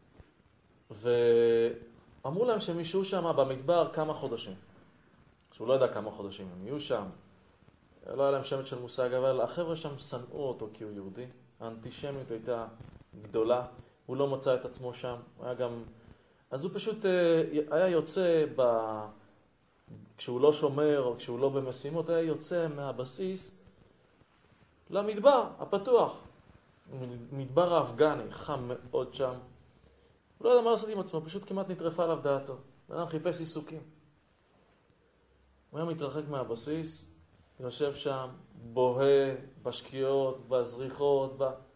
ואמרו להם שהם ישהו שם במדבר כמה חודשים. שהוא לא ידע כמה חודשים הם יהיו שם. לא היה להם שמץ של מושג, אבל החבר'ה שם שנאו אותו כי הוא יהודי. האנטישמיות הייתה גדולה, הוא לא מצא את עצמו שם. הוא היה גם... אז הוא פשוט היה יוצא, כשהוא לא שומר או כשהוא לא במשימות, היה יוצא מהבסיס למדבר הפתוח. מדבר האפגני, חם מאוד שם. הוא לא יודע מה לעשות עם עצמו, פשוט כמעט נטרפה עליו דעתו. הוא חיפש עיסוקים. הוא היה מתרחק מהבסיס, יושב שם, בוהה בשקיעות, בזריחות,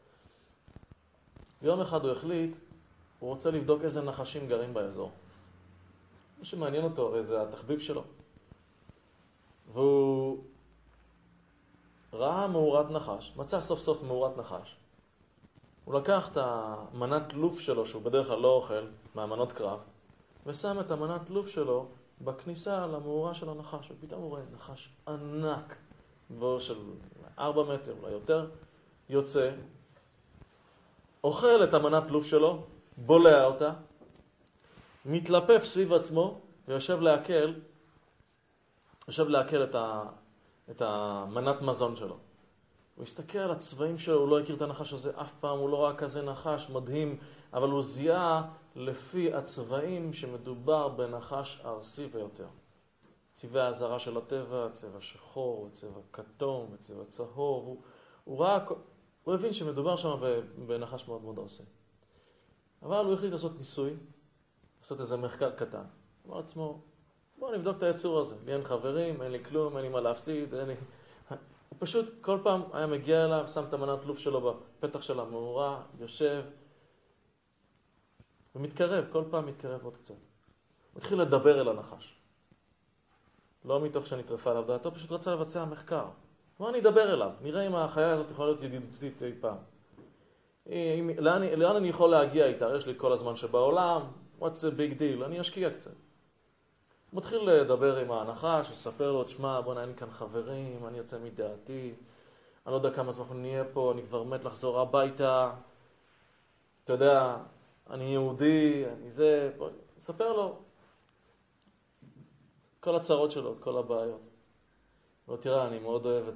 יום אחד הוא החליט, הוא רוצה לבדוק איזה נחשים גרים באזור. מה שמעניין אותו הרי זה התחביב שלו. והוא ראה מאורת נחש, מצא סוף סוף מאורת נחש. הוא לקח את המנת לוף שלו, שהוא בדרך כלל לא אוכל, מהמנות קרב, ושם את המנת לוף שלו בכניסה למאורה של הנחש. ופתאום הוא רואה נחש ענק, בו של 4 מטר, אולי יותר, יוצא, אוכל את המנת לוף שלו, בולע אותה, מתלפף סביב עצמו, ויושב לעכל את המנת מזון שלו. הוא הסתכל על הצבעים שלו, הוא לא הכיר את הנחש הזה אף פעם, הוא לא ראה כזה נחש מדהים, אבל הוא זיהה לפי הצבעים שמדובר בנחש ארסי ויותר. צבעי האזהרה של הטבע, צבע שחור, צבע כתום, צבע צהוב, הוא הבין שמדובר שם בנחש מאוד מאוד ארסי. אבל הוא החליט לעשות ניסוי, לעשות איזה מחקר קטן. הוא אמר לעצמו, בואו נבדוק את היצור הזה. לי אין חברים, אין לי כלום, אין לי מה להפסיד, הוא פשוט כל פעם היה מגיע אליו, שם את המנת לוף שלו בפתח של המאורה, יושב, ומתקרב, כל פעם מתקרב עוד קצת. הוא התחיל לדבר אל הנחש. לא מתוך שנטרפה עליו דעתו, פשוט רצה לבצע מחקר. בואו אני אדבר אליו, נראה אם החיה הזאת יכולה להיות ידידותית אי פעם. לאן אני יכול להגיע איתה? יש לי את כל הזמן שבעולם, what's a big deal? אני אשקיע קצת. הוא מתחיל לדבר עם הנחש, לספר לו, תשמע, בוא נהיה לי כאן חברים, אני יוצא מדעתי, אני לא יודע כמה זמן אנחנו נהיה פה, אני כבר מת לחזור הביתה, אתה יודע, אני יהודי, אני זה, בוא, ספר לו את כל הצרות שלו, את כל הבעיות. לא, תראה, אני מאוד אוהב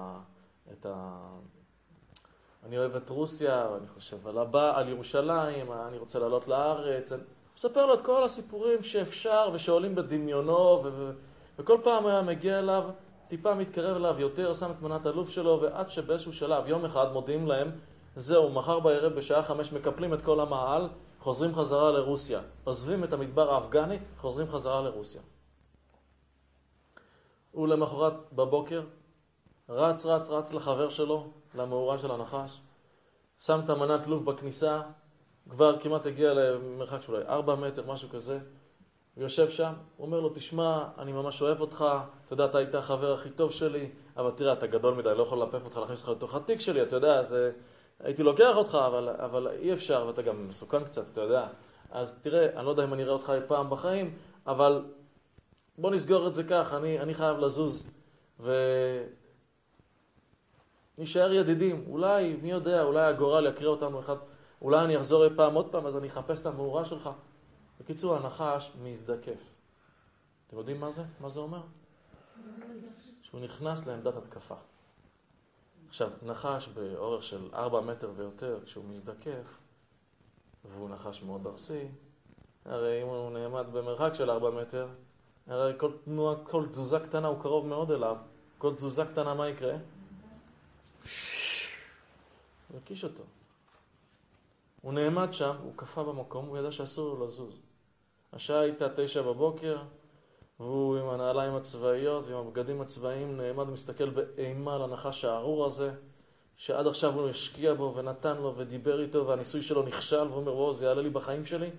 אני אוהב את רוסיה, אני חושב על ירושלים, אני רוצה לעלות לארץ, מספר לו את כל הסיפורים שאפשר ושעולים בדמיונו, וכל פעם היה מגיע אליו, טיפה מתקרב אליו יותר, שם את מנת הלוף שלו, ועד שבאיזשהו שלב, יום אחד מודיעים להם, זהו, מחר בערב בשעה 5 מקפלים את כל המעל, חוזרים חזרה לרוסיה. עוזבים את המדבר האפגני, חוזרים חזרה לרוסיה. הוא למחרת בבוקר, רץ לחבר שלו, למאורה של הנחש, שם את המנת לוף בכניסה, כבר כמעט הגיע למרחק שלו, 4 מטר, משהו כזה. הוא יושב שם, הוא אומר לו, תשמע, אני ממש אוהב אותך, אתה יודע, אתה היית החבר הכי טוב שלי, אבל תראה, אתה גדול מדי, לא יכול לפף אותך, להכניס אותך לתוך התיק שלי, אתה יודע, הייתי לוקח אותך, אבל אי אפשר, ואתה גם מסוכן קצת, אתה יודע. אז תראה, אני לא יודע אם אני אראה אותך פעם בחיים, אבל בוא נסגור את זה כך, אני חייב לזוז, ונשאר ידידים, אולי, מי יודע, אולי הגורל יקריא אותנו אחד, אולי אני אחזור אי פעם עוד פעם, אז אני אחפש את המאורה שלך. בקיצור, הנחש מזדקף. אתם יודעים מה זה? מה זה אומר? שהוא נכנס לעמדת התקפה. עכשיו, נחש באורך של 4 מטר ויותר, כשהוא מזדקף, והוא נחש מאוד ארסי, הרי אם הוא נעמד במרחק של 4 מטר, הרי כל תזוזה קטנה הוא קרוב מאוד אליו, כל תזוזה קטנה מה יקרה? הוא יקיש אותו. הוא נעמד שם, הוא קפה במקום, הוא ידע שאסור לו לזוז. השעה הייתה 9 בבוקר, והוא עם הנעליים הצבאיות ועם הבגדים הצבאיים נעמד ומסתכל באימה על הנחש הארור הזה, שעד עכשיו הוא השקיע בו ונתן לו ודיבר איתו, והניסוי שלו נכשל, והוא אומר, וואו, זה יעלה לי בחיים שלי.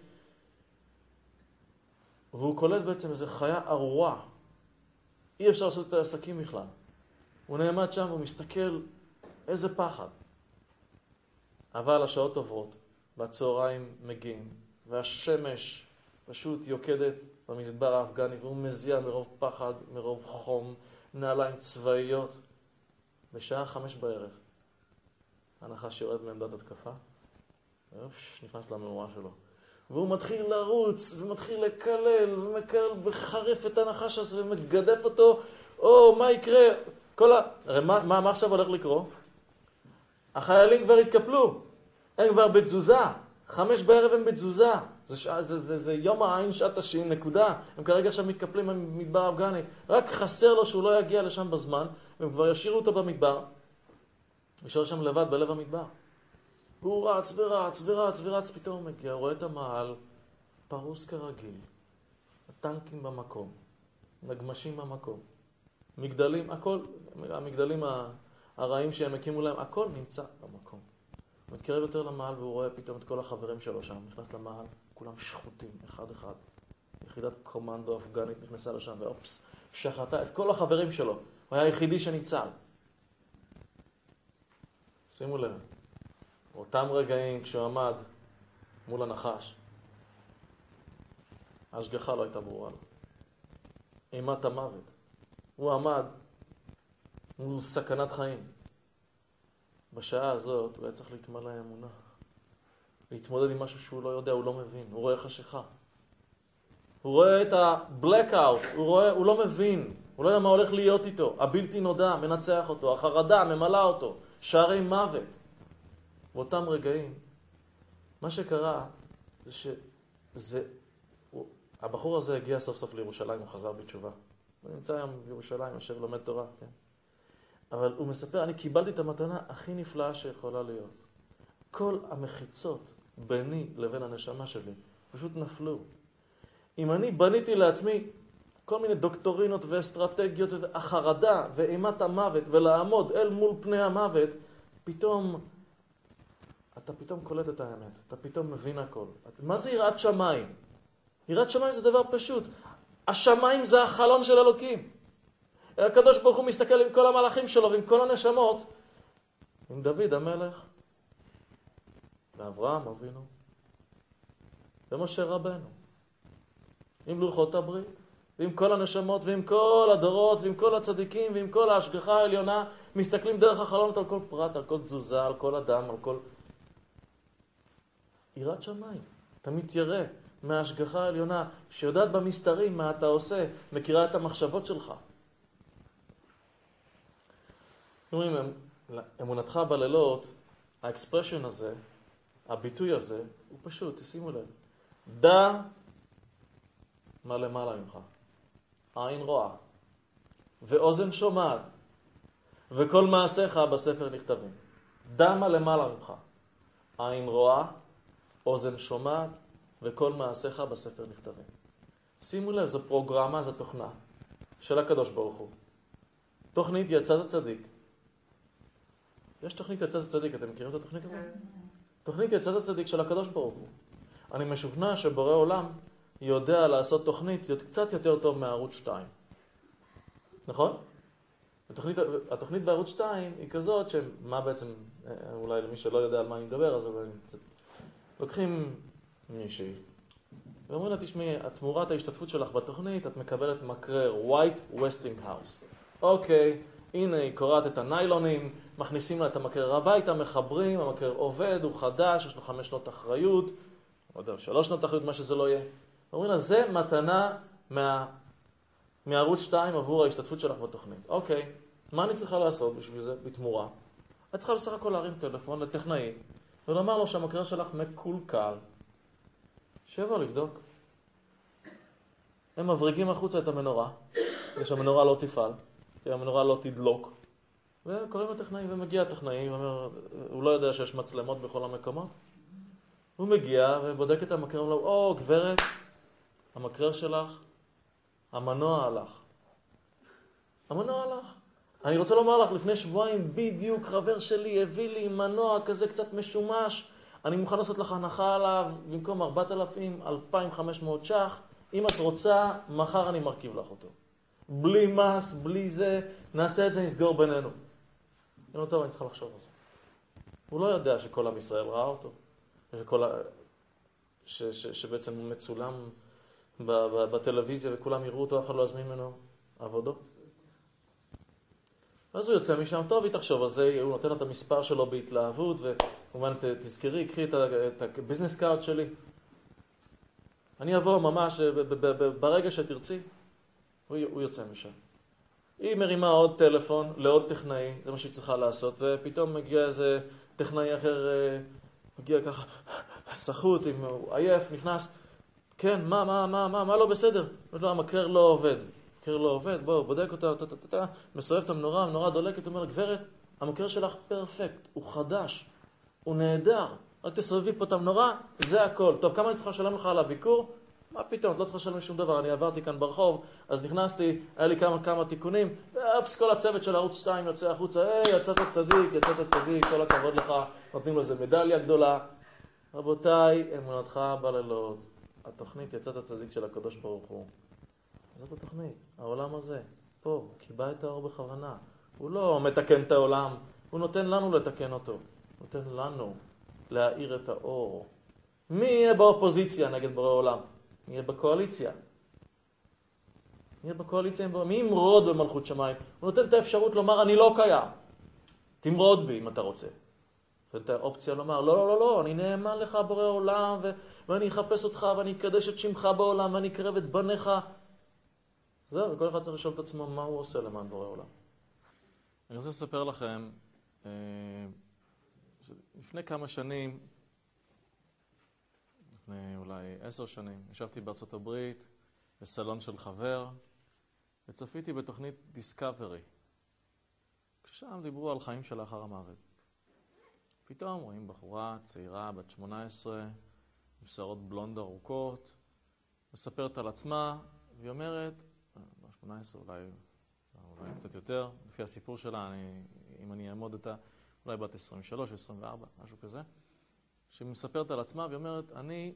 והוא קולט בעצם איזו חיה ארורה. אי אפשר לעשות את העסקים בכלל. הוא נעמד שם והוא מסתכל, איזה פחד. אבל השעות עוברות, והצהריים מגיעים, והשמש פשוט יוקדת במדבר האפגני, והוא מזיע מרוב פחד, מרוב חום, נעליים צבאיות. בשעה 5 בערב, הנחש יורד מעמדת התקפה, נכנס למאורה שלו. והוא מתחיל לרוץ, ומתחיל לקלל, ומקלל בחרף את הנחש הזה, ומגדף אותו. מה יקרה? הרי מה עכשיו הולך לקרוא? החיילים כבר התקפלו, הם כבר בתזוזה, 5 בערב הם בתזוזה, זה יום העין שעת השין, נקודה. הם כרגע עכשיו מתקפלים במדבר האפגני, רק חסר לו שהוא לא יגיע לשם בזמן, והם כבר ישאירו אותו במדבר, נשאר שם לבד בלב המדבר. הוא רץ, פתאום הוא מגיע, רואה את המעל, פרוס כרגיל, הטנקים במקום, נגמשים במקום, מגדלים, הכל, המגדלים הרעים שהם הקימו להם, הכל נמצא במקום. הוא מתקרב יותר למעל והוא רואה פתאום את כל החברים שלו שם, נכנס למעל, כולם שחוטים, אחד אחד. יחידת קומנדו אפגנית נכנסה לשם ואופס, שחטה את כל החברים שלו. הוא היה היחידי שניצל. שימו לב, באותם רגעים כשהוא עמד מול הנחש, ההשגחה לא הייתה ברורה לו. אימת המוות. הוא עמד מול סכנת חיים. בשעה הזאת הוא היה צריך להתמלא אמונה. להתמודד עם משהו שהוא לא יודע, הוא לא מבין. הוא רואה חשיכה. הוא רואה את ה-blackout, הוא לא מבין. הוא לא יודע מה הולך להיות איתו. הבלתי נודע מנצח אותו, החרדה ממלאה אותו. שערי מוות. באותם רגעים, מה שקרה זה הבחור הזה הגיע סוף סוף לירושלים, הוא חזר בתשובה. הוא נמצא היום בירושלים, יושב לומד תורה, כן? אבל הוא מספר, אני קיבלתי את המתנה הכי נפלאה שיכולה להיות. כל המחיצות ביני לבין הנשמה שלי פשוט נפלו. אם אני בניתי לעצמי כל מיני דוקטורינות ואסטרטגיות, החרדה ואימת המוות ולעמוד אל מול פני המוות, אתה פתאום קולט את האמת, אתה פתאום מבין הכל. מה זה יראת שמיים? יראת שמיים זה דבר פשוט. השמיים זה החלון של אלוקים. הקדוש ברוך הוא מסתכל עם כל המלאכים שלו ועם כל הנשמות, עם דוד המלך, ואברהם אבינו, ומשה רבנו, עם לוחות הברית, ועם כל הנשמות, ועם כל הדורות, ועם כל הצדיקים, ועם כל ההשגחה העליונה, מסתכלים דרך החלון על כל פרט, על כל תזוזה, על כל אדם, על כל... יראת שמיים. אתה מתיירא מההשגחה העליונה, שיודעת במסתרים מה אתה עושה, מכירה את המחשבות שלך. אומרים, אמונתך בלילות, האקספרשן הזה, הביטוי הזה, הוא פשוט, תשימו לב. דע מה למעלה ממך. עין רואה. ואוזן שומעת. וכל מעשיך בספר נכתבים. דע מה למעלה ממך. עין רואה, אוזן שומעת, וכל מעשיך בספר נכתבים. שימו לב, זו פרוגרמה, זו תוכנה של הקדוש ברוך הוא. תוכנית יצאת הצדיק. יש תוכנית יצאת הצדיק, אתם מכירים את התוכנית הזאת? תוכנית יצאת הצדיק של הקדוש ברוך הוא. אני משוכנע שבורא עולם יודע לעשות תוכנית קצת יותר טוב מערוץ 2. נכון? התוכנית בערוץ 2 היא כזאת שמה בעצם, אולי למי שלא יודע על מה אני מדבר, אז לוקחים מישהי ואומרים לה, תשמעי, תמורת ההשתתפות שלך בתוכנית, את מקבלת מקרר White Westinghouse. אוקיי, הנה היא קוראת את הניילונים, מכניסים לה את המקרר הביתה, מחברים, המקרר עובד, הוא חדש, יש לו 5 שנות אחריות, או 3 שנות אחריות, מה שזה לא יהיה. אומרים לה, זה מתנה מערוץ 2 עבור ההשתתפות שלך בתוכנית. אוקיי, מה אני צריכה לעשות בשביל זה, בתמורה? את צריכה בסך הכל להרים טלפון לטכנאי, ולומר לו שהמקרר שלך מקולקל. שיבוא לבדוק. הם מבריגים החוצה את המנורה, ושהמנורה לא תפעל, כי המנורה לא תדלוק. וקוראים לטכנאי, ומגיע הטכנאי, הוא לא יודע שיש מצלמות בכל המקומות. הוא מגיע ובודק את המקרר, ואומר לו, גברת, המקרר שלך, המנוע הלך. המנוע הלך. אני רוצה לומר לך, לפני שבועיים בדיוק חבר שלי הביא לי מנוע כזה קצת משומש, אני מוכן לעשות לך הנחה עליו, במקום 4,000, 2,500 ש"ח. אם את רוצה, מחר אני מרכיב לך אותו. בלי מס, בלי זה, נעשה את זה, נסגור בינינו. אני לא טוב, אני צריכה לחשוב על זה. הוא לא יודע שכל עם ישראל ראה אותו. שבעצם הוא מצולם בטלוויזיה וכולם יראו אותו, אף אחד לא יזמין ממנו עבודו. אז הוא יוצא משם, טוב, היא תחשוב על זה, הוא נותן את המספר שלו בהתלהבות, וכמובן תזכרי, קחי את הביזנס קארד שלי. אני אבוא ממש ברגע שתרצי, הוא יוצא משם. היא מרימה עוד טלפון לעוד טכנאי, זה מה שהיא צריכה לעשות, ופתאום מגיע איזה טכנאי אחר, מגיע ככה, סחוט, הוא עייף, נכנס, כן, מה לא בסדר? המקרר לא עובד. המקרר לא עובד, בוא, בודק אותה, מסובב את המנורה, המנורה דולקת, אומר, גברת, המקרר שלך פרפקט, הוא חדש, הוא נהדר, רק תסובבי פה את המנורה, זה הכל. טוב, כמה אני צריכה לשלם לך על הביקור? מה פתאום, את לא צריכה לשלם שום דבר, אני עברתי כאן ברחוב, אז נכנסתי, היה לי כמה תיקונים, אפס, כל הצוות של ערוץ 2 יוצא החוצה, יצאת צדיק, כל הכבוד לך, נותנים לזה מדליה גדולה. רבותיי, אמונתך בלילות, התוכנית יצאת צדיק של הקדוש ברוך הוא. זאת התוכנית, העולם הזה, פה, קיבע את האור בכוונה. הוא לא מתקן את העולם, הוא נותן לנו לתקן אותו. נותן לנו להאיר את האור. מי יהיה באופוזיציה נגד בורא עולם? מי יהיה בקואליציה? מי ימרוד במלכות שמיים? הוא נותן את האפשרות לומר, אני לא קיים. תמרוד בי אם אתה רוצה. ואת האופציה לומר, לא, אני נאמן לך בורא עולם, ואני אחפש אותך, ואני אקדש את שמך בעולם, ואני אקרב את בניך. זהו, וכל אחד צריך לשאול את עצמו מה הוא עושה למען בורא עולם. אני רוצה לספר לכם, לפני כמה שנים, לפני אולי 10 שנים, ישבתי בארצות הברית, בסלון של חבר, וצפיתי בתוכנית דיסקאברי. כששם דיברו על חיים שלאחר המוות. פתאום רואים בחורה צעירה, בת 18, עם שערות בלונד ארוכות, מספרת על עצמה, והיא אומרת, 18 אולי קצת יותר, לפי הסיפור שלה, אם אני אעמוד אותה, אולי בת 23, 24, משהו כזה, שהיא מספרת על עצמה, והיא אומרת, אני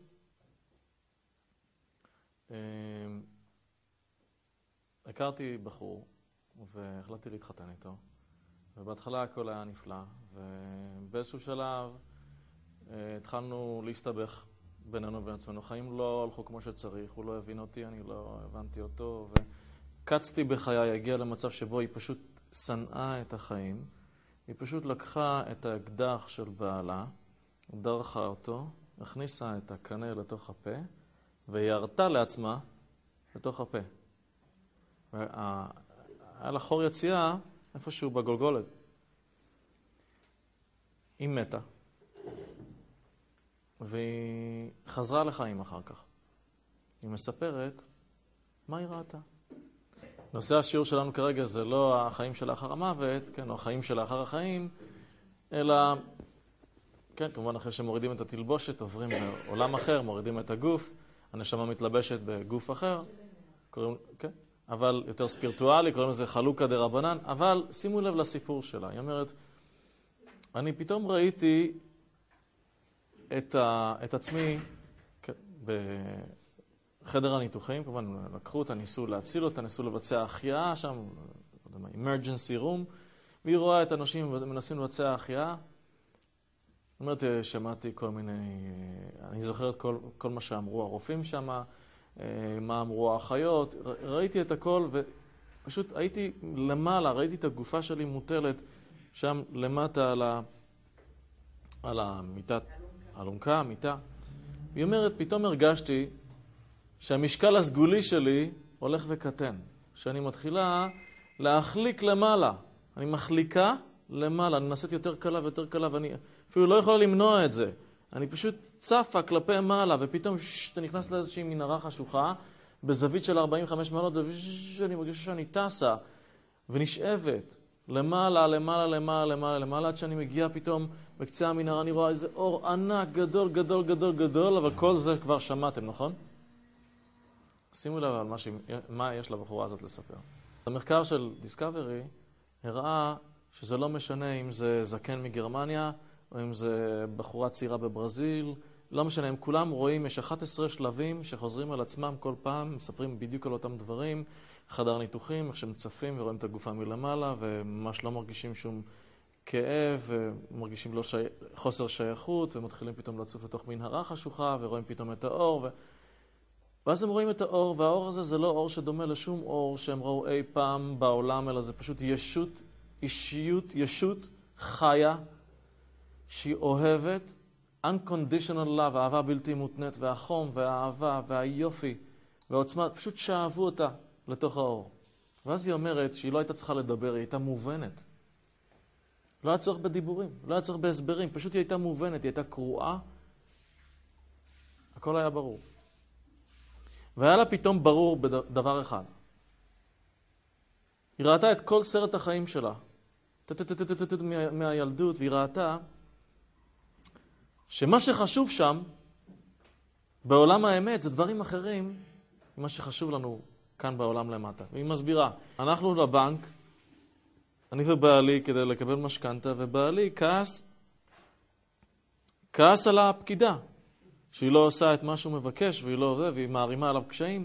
הכרתי בחור, והחלטתי להתחתן איתו, ובהתחלה הכל היה נפלא, ובאיזשהו שלב התחלנו להסתבך בינינו ובין עצמנו. החיים לא הלכו כמו שצריך, הוא לא הבין אותי, אני לא הבנתי אותו, וקצתי בחיי, הגיע למצב שבו היא פשוט שנאה את החיים, היא פשוט לקחה את האקדח של בעלה, דרכה אותו, הכניסה את הקנה לתוך הפה, וירתה לעצמה לתוך הפה. היה לה חור יציאה איפשהו בגולגולת. היא מתה. והיא חזרה לחיים אחר כך. היא מספרת מה היא ראתה. נושא השיעור שלנו כרגע זה לא החיים שלאחר המוות, כן, או החיים שלאחר החיים, אלא, כן, כמובן אחרי שמורידים את התלבושת, עוברים לעולם אחר, מורידים את הגוף, הנשמה מתלבשת בגוף אחר, קוראים, כן, אבל יותר ספירטואלי, קוראים לזה חלוקה דרבנן, אבל שימו לב לסיפור שלה. היא אומרת, אני פתאום ראיתי את עצמי בחדר הניתוחים, כמובן לקחו אותה, ניסו להציל אותה, ניסו לבצע החייאה שם, emergency room, והיא רואה את האנשים ומנסים לבצע החייאה. זאת אומרת, שמעתי כל מיני, אני זוכרת כל מה שאמרו הרופאים שם, מה אמרו האחיות, ראיתי את הכל ופשוט הייתי למעלה, ראיתי את הגופה שלי מוטלת שם למטה על המיטת, אלונקה, המיטה. היא אומרת, פתאום הרגשתי שהמשקל הסגולי שלי הולך וקטן, שאני מתחילה להחליק למעלה. אני מחליקה למעלה, אני נעשית יותר קלה ויותר קלה, ואני אפילו לא יכולה למנוע את זה. אני פשוט צפה כלפי מעלה, ופתאום אתה נכנס לאיזושהי מנהרה חשוכה, בזווית של 45 מעלות, ואני מרגישה שאני טסה ונשאבת למעלה, למעלה, למעלה, למעלה, למעלה, עד שאני מגיעה פתאום בקצה המנהרה, אני רואה איזה אור ענק, גדול, גדול, גדול, גדול, אבל כל זה כבר שמעתם, נכון? שימו לב על מה יש לבחורה הזאת לספר. המחקר של דיסקאברי הראה שזה לא משנה אם זה זקן מגרמניה, או אם זה בחורה צעירה בברזיל, לא משנה, הם כולם רואים, יש 11 שלבים שחוזרים על עצמם כל פעם, מספרים בדיוק על אותם דברים, חדר ניתוחים, איך שהם צפים ורואים את הגופה מלמעלה, וממש לא מרגישים שום כאב, ומרגישים לא חוסר שייכות, ומתחילים פתאום לצוף לתוך מנהרה חשוכה, ורואים פתאום את האור, ואז הם רואים את האור, והאור הזה זה לא אור שדומה לשום אור שהם ראו אי פעם בעולם, אלא זה פשוט ישות, אישיות, ישות חיה, שהיא אוהבת, unconditional love, אהבה בלתי מותנית, והחום, והאהבה, והיופי, והעוצמה, פשוט שאהבו אותה לתוך האור. ואז היא אומרת שהיא לא הייתה צריכה לדבר, היא הייתה מובנת. לא היה צורך בדיבורים, לא היה צורך בהסברים, פשוט היא הייתה מובנת, היא הייתה קרואה, הכל היה ברור. והיה לה פתאום ברור בדבר אחד. היא ראתה את כל סרט החיים שלה, מהילדות, והיא ראתה שמה שחשוב שם בעולם האמת זה דברים אחרים ממה שחשוב לנו כאן בעולם למטה. והיא מסבירה, אנחנו לבנק, אני ובעלי כדי לקבל משכנתה, ובעלי כעס על הפקידה, שהיא לא עושה את מה שהוא מבקש, והיא מערימה עליו קשיים.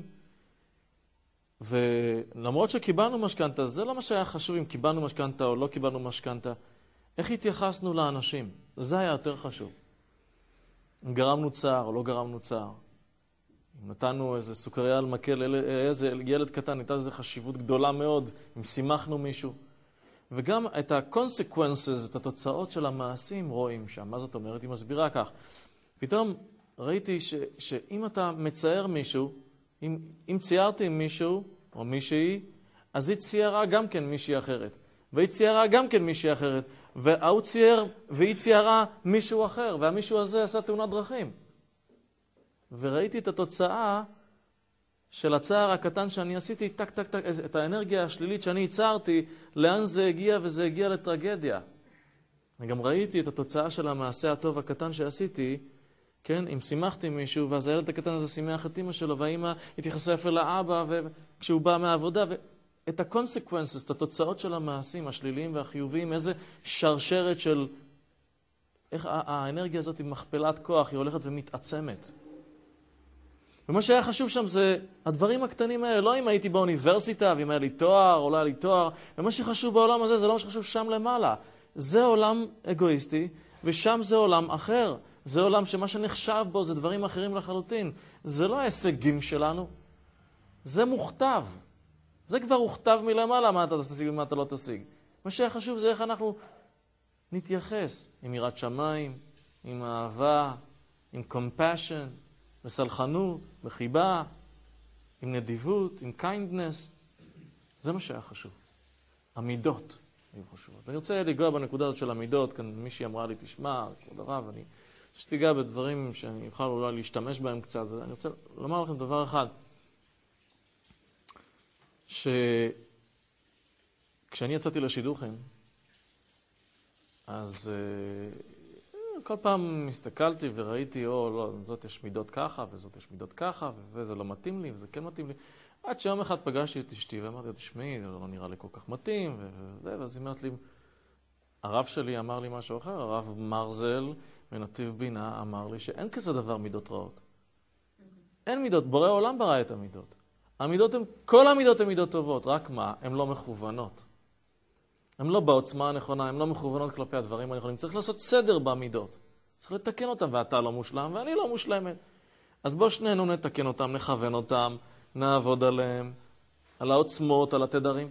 ולמרות שקיבלנו משכנתה, זה לא מה שהיה חשוב אם קיבלנו משכנתה או לא קיבלנו משכנתה. איך התייחסנו לאנשים? זה היה יותר חשוב. אם גרמנו צער או לא גרמנו צער. אם נתנו איזה סוכריה על מקל, איזה ילד קטן, ניתן איזו חשיבות גדולה מאוד, אם שימחנו מישהו. וגם את ה-consequences, את התוצאות של המעשים רואים שם. מה זאת אומרת? היא מסבירה כך. פתאום ראיתי שאם אתה מצייר מישהו, אם ציירתי עם מישהו או מישהי, אז היא ציירה גם כן מישהי אחרת. והיא ציירה גם כן מישהי אחרת. והוא צייר והיא ציירה מישהו אחר. והמישהו הזה עשה תאונת דרכים. וראיתי את התוצאה של הצער הקטן שאני עשיתי, טק, טק, טק, את האנרגיה השלילית שאני ייצרתי, לאן זה הגיע, וזה הגיע לטרגדיה. אני גם ראיתי את התוצאה של המעשה הטוב הקטן שעשיתי, כן, אם שימחתי מישהו, ואז הילד הקטן הזה שימח את אמא שלו, והאמא התייחסה יפה לאבא, וכשהוא בא מהעבודה, ואת ה-consequences, את התוצאות של המעשים השליליים והחיוביים, איזה שרשרת של, איך האנרגיה הזאת היא מכפלת כוח, היא הולכת ומתעצמת. ומה שהיה חשוב שם זה הדברים הקטנים האלה, לא אם הייתי באוניברסיטה, ואם היה לי תואר או לא היה לי תואר, ומה שחשוב בעולם הזה זה לא מה שחשוב שם למעלה. זה עולם אגואיסטי, ושם זה עולם אחר. זה עולם שמה שנחשב בו זה דברים אחרים לחלוטין. זה לא ההישגים שלנו, זה מוכתב. זה כבר הוכתב מלמעלה, מה אתה תשיג ומה אתה לא תשיג. מה שהיה חשוב זה איך אנחנו נתייחס, עם יראת שמיים, עם אהבה, עם compassion, בסלחנות, בחיבה, עם נדיבות, עם kindness. זה מה שהיה חשוב. המידות היו חשובות. אני רוצה לגוע בנקודה הזאת של המידות, כאן מישהי אמרה לי, תשמע, כבוד הרב, אני שתיגע בדברים שאני אוכל אולי להשתמש בהם קצת. אני רוצה לומר לכם דבר אחד, שכשאני יצאתי לשידוכים, אז כל פעם הסתכלתי וראיתי, לא, זאת יש מידות ככה, וזאת יש מידות ככה, וזה לא מתאים לי, וזה כן מתאים לי. עד שיום אחד פגשתי את אשתי, ואמרתי, תשמעי, זה לא נראה לי כל כך מתאים, ואז היא אמרת לי, הרב שלי אמר לי משהו אחר, הרב מרזל מנתיב בינה אמר לי שאין כזה דבר מידות רעות. אין מידות, בורא עולם ברא את המידות. כל המידות הן מידות טובות, רק מה? הן לא מכוונות. הן לא בעוצמה הנכונה, הן לא מכוונות כלפי הדברים הנכונים. צריך לעשות סדר במידות. צריך לתקן אותם, ואתה לא מושלם ואני לא מושלמת. אז בוא שנינו נתקן אותם, נכוון אותם, נעבוד עליהם, על העוצמות, על התדרים.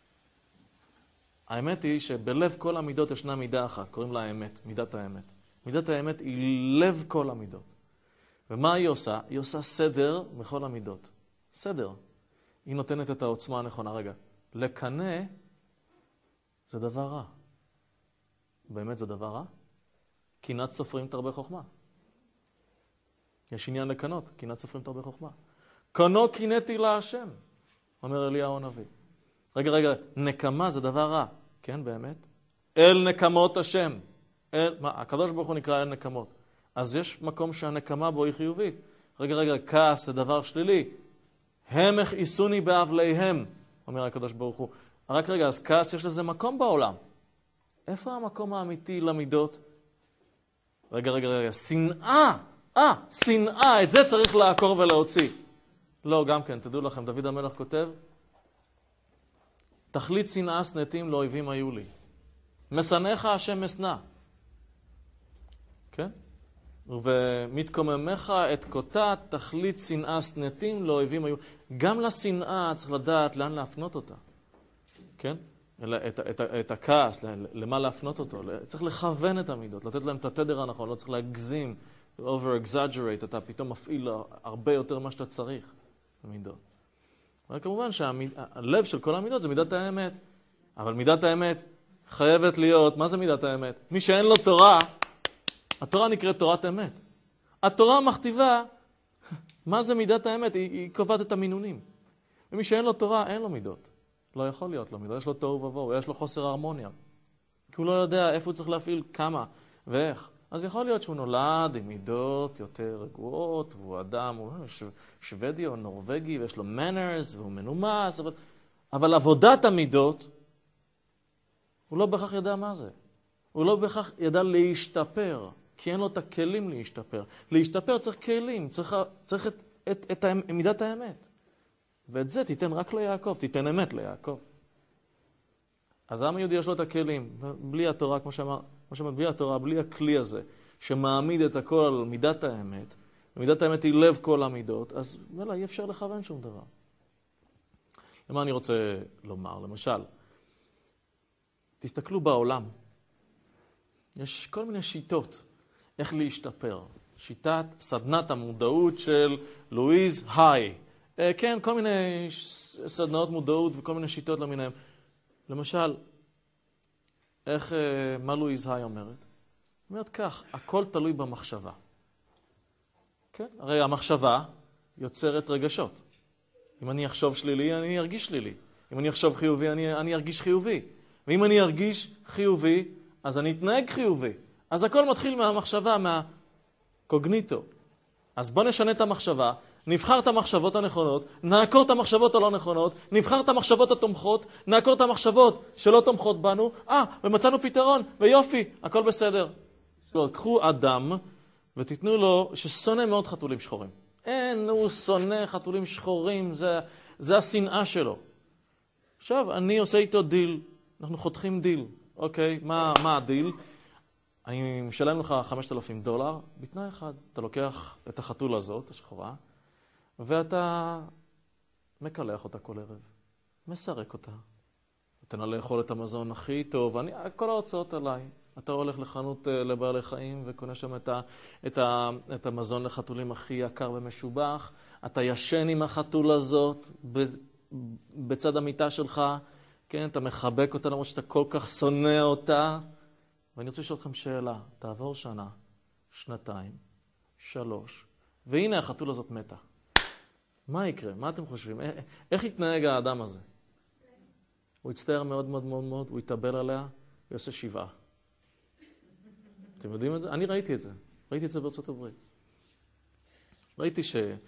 האמת היא שבלב כל המידות ישנה מידה אחת, קוראים לה האמת, מידת האמת. מידת האמת היא לב כל המידות. ומה היא עושה? היא עושה סדר בכל המידות. סדר. היא נותנת את העוצמה הנכונה. רגע, לקנא זה דבר רע. באמת זה דבר רע? קנאת סופרים תרבה חוכמה. יש עניין לקנות, קנאת סופרים תרבה חוכמה. קנו קינאתי להשם, אומר אליהו הנביא. רגע, נקמה זה דבר רע. כן, באמת? אל נקמות השם. הקדוש ברוך הוא נקרא אל נקמות. אז יש מקום שהנקמה בו היא חיובית. רגע, כעס זה דבר שלילי. הם הכעיסוני באבליהם, אומר הקדוש ברוך הוא. רק רגע, אז כעס יש לזה מקום בעולם. איפה המקום האמיתי למידות? רגע, שנאה. שנאה, את זה צריך לעקור ולהוציא. לא, גם כן, תדעו לכם, דוד המלך כותב, תכלית שנאה שנאתים לאויבים היו לי. משנאיך השם משנא. כן? ומתקוממך את קוטה, תכלית שנאה שנאתים לאויבים היו. גם לשנאה צריך לדעת לאן להפנות אותה. כן? את הכעס, למה להפנות אותו. צריך לכוון את המידות, לתת להם את התדר הנכון, לא צריך להגזים, over-exaggerate, אתה פתאום מפעיל הרבה יותר מה שאתה צריך במידות. וכמובן שהלב של כל המידות זה מידת האמת. אבל מידת האמת חייבת להיות, מה זה מידת האמת? מי שאין לו תורה, התורה נקראת תורת אמת. התורה מכתיבה, מה זה מידת האמת? היא קובעת את המינונים. ומי שאין לו תורה, אין לו מידות. לא יכול להיות לו מידות, יש לו תוהו ובוהו, יש לו חוסר הרמוניה. כי הוא לא יודע איפה הוא צריך להפעיל, כמה ואיך. אז יכול להיות שהוא נולד עם מידות יותר רגועות, והוא אדם, הוא שוודי או נורווגי, ויש לו manners, והוא מנומס, אבל עבודת המידות, הוא לא בהכרח ידע מה זה. הוא לא בהכרח ידע להשתפר, כי אין לו את הכלים להשתפר. להשתפר צריך כלים, צריך את מידת האמת. ואת זה תיתן רק ליעקב, תיתן אמת ליעקב. אז העם היהודי יש לו את הכלים, בלי התורה, כמו שאמרת, בלי התורה, בלי הכלי הזה, שמעמיד את הכל על מידת האמת, ומידת האמת היא לב כל המידות, אז אי אפשר לכוון שום דבר. למה אני רוצה לומר? למשל, תסתכלו בעולם. יש כל מיני שיטות איך להשתפר. שיטת סדנת המודעות של לואיז היי. כן, כל מיני סדנאות מודעות וכל מיני שיטות למיניהם. למשל, מה לואיז היי אומרת? אומרת כך, הכל תלוי במחשבה. כן? הרי המחשבה יוצרת רגשות. אם אני אחשוב שלילי, אני ארגיש שלילי. אם אני אחשוב חיובי, אני ארגיש חיובי. ואם אני ארגיש חיובי, אז אני אתנהג חיובי. אז הכל מתחיל מהמחשבה, מהקוגניטו. אז בוא נשנה את המחשבה, נבחר את המחשבות הנכונות, נעקור את המחשבות הלא נכונות, נבחר את המחשבות התומכות, נעקור את המחשבות שלא תומכות בנו, ומצאנו פתרון, ויופי, הכל בסדר. קחו אדם ותיתנו לו ששונא מאוד חתולים שחורים. הוא שונא חתולים שחורים, זה השנאה שלו. עכשיו, אני עושה איתו דיל, אנחנו חותכים דיל. אוקיי, מה הדיל? אני משלם לך $5,000, בתנאי אחד. אתה לוקח את החתול הזאת, השחורה, ואתה מקלח אותה כל ערב, מסרק אותה. נותן לה לאכול את המזון הכי טוב, כל ההוצאות עליי. אתה הולך לחנות לבעלי חיים וקונה שם את המזון לחתולים הכי יקר ומשובח. אתה ישן עם החתול הזאת בצד המיטה שלך, כן, אתה מחבק אותה למרות שאתה כל כך שונא אותה. ואני רוצה לשאול אתכם שאלה, תעבור שנה, 2, 3, והנה החתול הזאת מתה. מה יקרה? מה אתם חושבים? איך יתנהג האדם הזה? הוא יצטער מאוד מאוד מאוד מאוד, הוא יתאבל עליה, הוא יעשה 7. אתם יודעים את זה? אני ראיתי את זה. ראיתי את זה בארצות הברית. ראיתי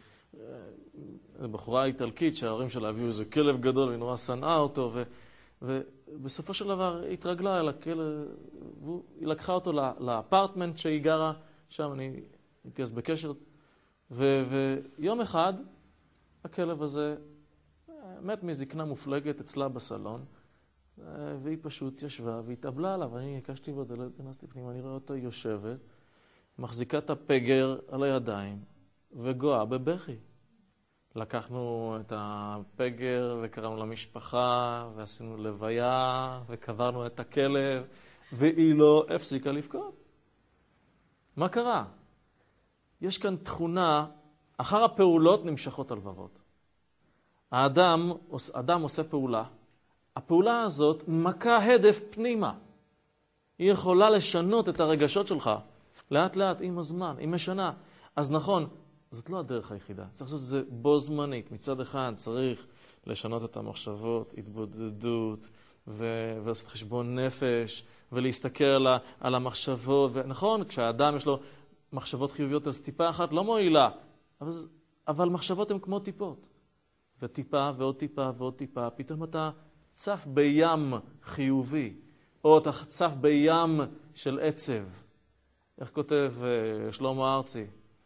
בחורה איטלקית שההורים שלה הביאו איזה כלב גדול והיא נורא שנאה אותו, ובסופו של דבר היא התרגלה אל הכלב, והיא לקחה אותו לאפרטמנט שהיא גרה, שם אני הייתי אז בקשר, ויום אחד הכלב הזה מת מזקנה מופלגת אצלה בסלון, והיא פשוט ישבה והתאבלה עליו. אני הקשתי בדלת, כנסתי פנימה, אני רואה אותה יושבת, מחזיקה את הפגר על הידיים וגואה בבכי. לקחנו את הפגר וקראנו למשפחה ועשינו לוויה וקברנו את הכלב, והיא לא הפסיקה לבכות. מה קרה? יש כאן תכונה, אחר הפעולות נמשכות הלבבות. האדם עושה פעולה, הפעולה הזאת מכה הדף פנימה. היא יכולה לשנות את הרגשות שלך לאט לאט עם הזמן, היא משנה. אז נכון, זאת לא הדרך היחידה. צריך לעשות את זה בו זמנית. מצד אחד צריך לשנות את המחשבות, התבודדות, ולעשות חשבון נפש, ולהסתכל על המחשבות. ונכון, כשהאדם יש לו מחשבות חיוביות, אז טיפה אחת לא מועילה. אבל מחשבות הן כמו טיפות. וטיפה ועוד טיפה ועוד טיפה. פתאום אתה צף בים חיובי, או אתה צף בים של עצב. איך כותב שלמה ארצי?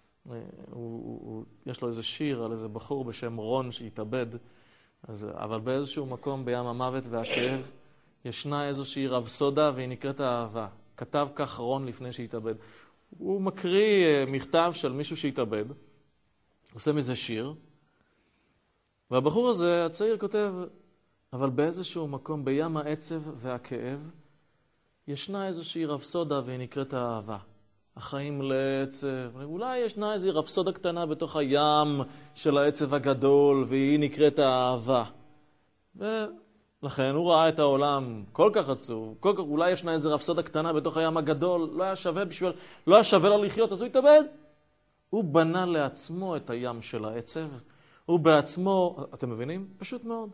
יש לו איזה שיר על איזה בחור בשם רון שהתאבד, אבל באיזשהו מקום בים המוות והכאב ישנה איזושהי רבסודה והיא נקראת האהבה. כתב כך רון לפני שהתאבד. הוא מקריא מכתב של מישהו שהתאבד, עושה מזה שיר, והבחור הזה, הצעיר, כותב, אבל באיזשהו מקום בים העצב והכאב ישנה איזושהי רבסודה והיא נקראת האהבה. החיים לעצב, אולי ישנה איזו רפסודה קטנה בתוך הים של העצב הגדול, והיא נקראת האהבה. ולכן הוא ראה את העולם כל כך עצוב, אולי ישנה איזו רפסודה קטנה בתוך הים הגדול, לא היה שווה לו לחיות, אז הוא התאבד. הוא בנה לעצמו את הים של העצב, הוא בעצמו, אתם מבינים? פשוט מאוד.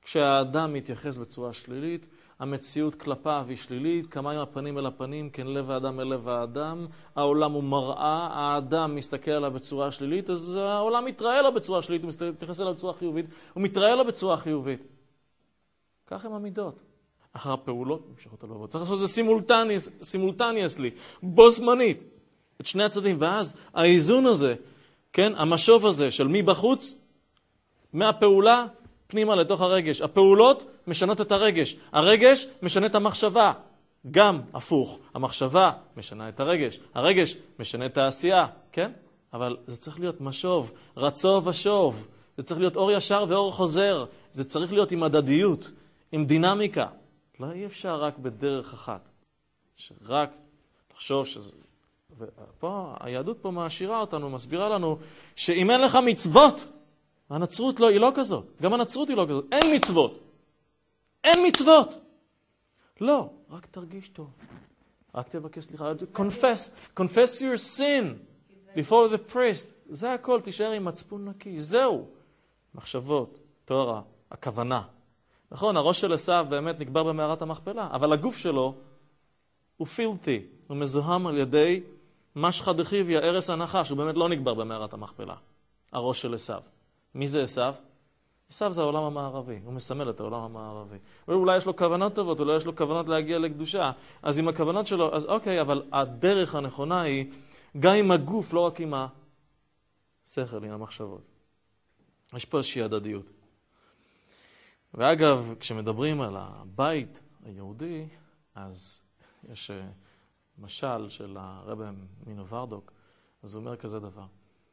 כשהאדם מתייחס בצורה שלילית, המציאות כלפיו היא שלילית, כמים הפנים אל הפנים, כן לב האדם אל לב האדם, העולם הוא מראה, האדם מסתכל עליו בצורה שלילית, אז העולם מתראה לו בצורה שלילית, הוא מתייחס אליו בצורה חיובית, הוא מתראה לו בצורה חיובית. כך הם המידות. אחר הפעולות, המשכות הלבבות. צריך לעשות את זה סימולטניאסלי, בו זמנית, את שני הצדדים, ואז האיזון הזה, כן, המשוב הזה של מי בחוץ, מהפעולה, פנימה לתוך הרגש. הפעולות משנות את הרגש. הרגש משנה את המחשבה. גם הפוך. המחשבה משנה את הרגש. הרגש משנה את העשייה. כן? אבל זה צריך להיות משוב. רצו ושוב. זה צריך להיות אור ישר ואור חוזר. זה צריך להיות עם הדדיות. עם דינמיקה. לא אי אפשר רק בדרך אחת. שרק לחשוב שזה... ופה, היהדות פה מעשירה אותנו, מסבירה לנו שאם אין לך מצוות, הנצרות לא, היא לא כזאת. גם הנצרות היא לא כזאת. אין מצוות. אין מצוות. לא, רק תרגיש טוב. רק תבקש סליחה. Confess your sin before the priest. זה הכל, תישאר עם מצפון נקי. זהו. מחשבות, תוארה, הכוונה. נכון, הראש של עשיו באמת נקבר במערת המכפלה, אבל הגוף שלו הוא פילטי. הוא מזוהם על ידי משחא דחיביא, ארס הנחש. הוא באמת לא נקבר במערת המכפלה. הראש של עשיו. מי זה עשיו? עשיו זה העולם המערבי, הוא מסמל את העולם המערבי. אולי יש לו כוונות טובות, אולי יש לו כוונות להגיע לקדושה, אז עם הכוונות שלו, אז אוקיי, אבל הדרך הנכונה היא, גם עם הגוף, לא רק עם השכל, עם המחשבות. יש פה איזושהי הדדיות. ואגב, כשמדברים על הבית היהודי, אז יש משל של הרב מנוברדוק, אז הוא אומר כזה דבר.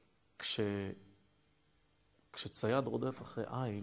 כשצייד רודף אחרי איל,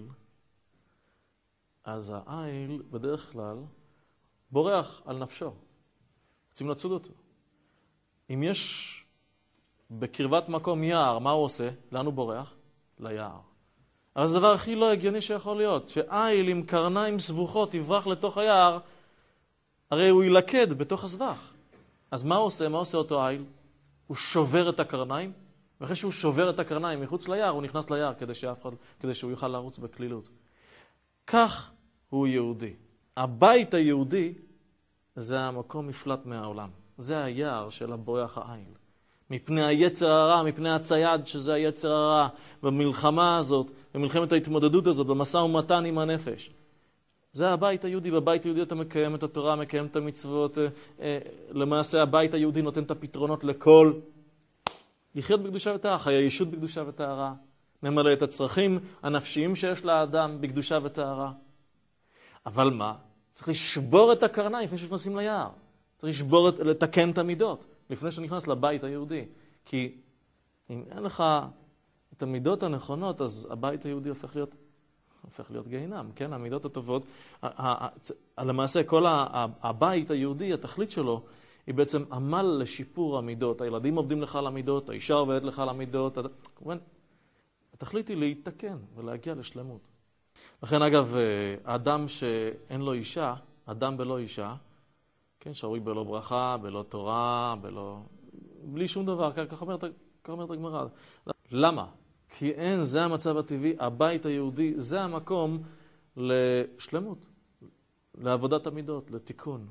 אז האיל בדרך כלל בורח על נפשו. רוצים לצוד אותו. אם יש בקרבת מקום יער, מה הוא עושה? לאן הוא בורח? ליער. אבל זה הדבר הכי לא הגיוני שיכול להיות. שאיל עם קרניים סבוכות יברח לתוך היער, הרי הוא ילכד בתוך הסבך. אז מה הוא עושה? מה עושה אותו איל? הוא שובר את הקרניים, ואחרי שהוא שובר את הקרניים מחוץ ליער, הוא נכנס ליער כדי שהוא יוכל לרוץ בכלילות. כך הוא יהודי. הבית היהודי זה המקום מפלט מהעולם. זה היער של הבורח העיל. מפני היצר הרע, מפני הצייד שזה היצר הרע, במלחמה הזאת, במלחמת ההתמודדות הזאת, במשא ומתן עם הנפש. זה הבית היהודי. בבית היהודי אתה מקיים את התורה, מקיים את המצוות. למעשה הבית היהודי נותן את הפתרונות לכל לחיות בקדושה וטהרה, חיי אישות בקדושה וטהרה, ממלא את הצרכים הנפשיים שיש לאדם בקדושה וטהרה. אבל מה? צריך לשבור את הקרניים לפני שנכנסים ליער. צריך לתקן את המידות לפני שנכנס לבית היהודי. כי אם אין לך את המידות הנכונות, אז הבית היהודי הופך להיות גיהינם, כן? המידות הטובות, למעשה כל הבית היהודי, התכלית שלו, היא בעצם עמל לשיפור המידות. הילדים עובדים לך על המידות, האישה עובדת לך על המידות. כמובן, התכלית היא להתתקן ולהגיע לשלמות. לכן, אגב, האדם שאין לו אישה, אדם בלא אישה, כן, שרוי בלא ברכה, בלא תורה, בלי שום דבר, כך אומרת הגמרא. למה? כי אין, זה המצב הטבעי, הבית היהודי, זה המקום לשלמות, לעבודת המידות, לתיקון.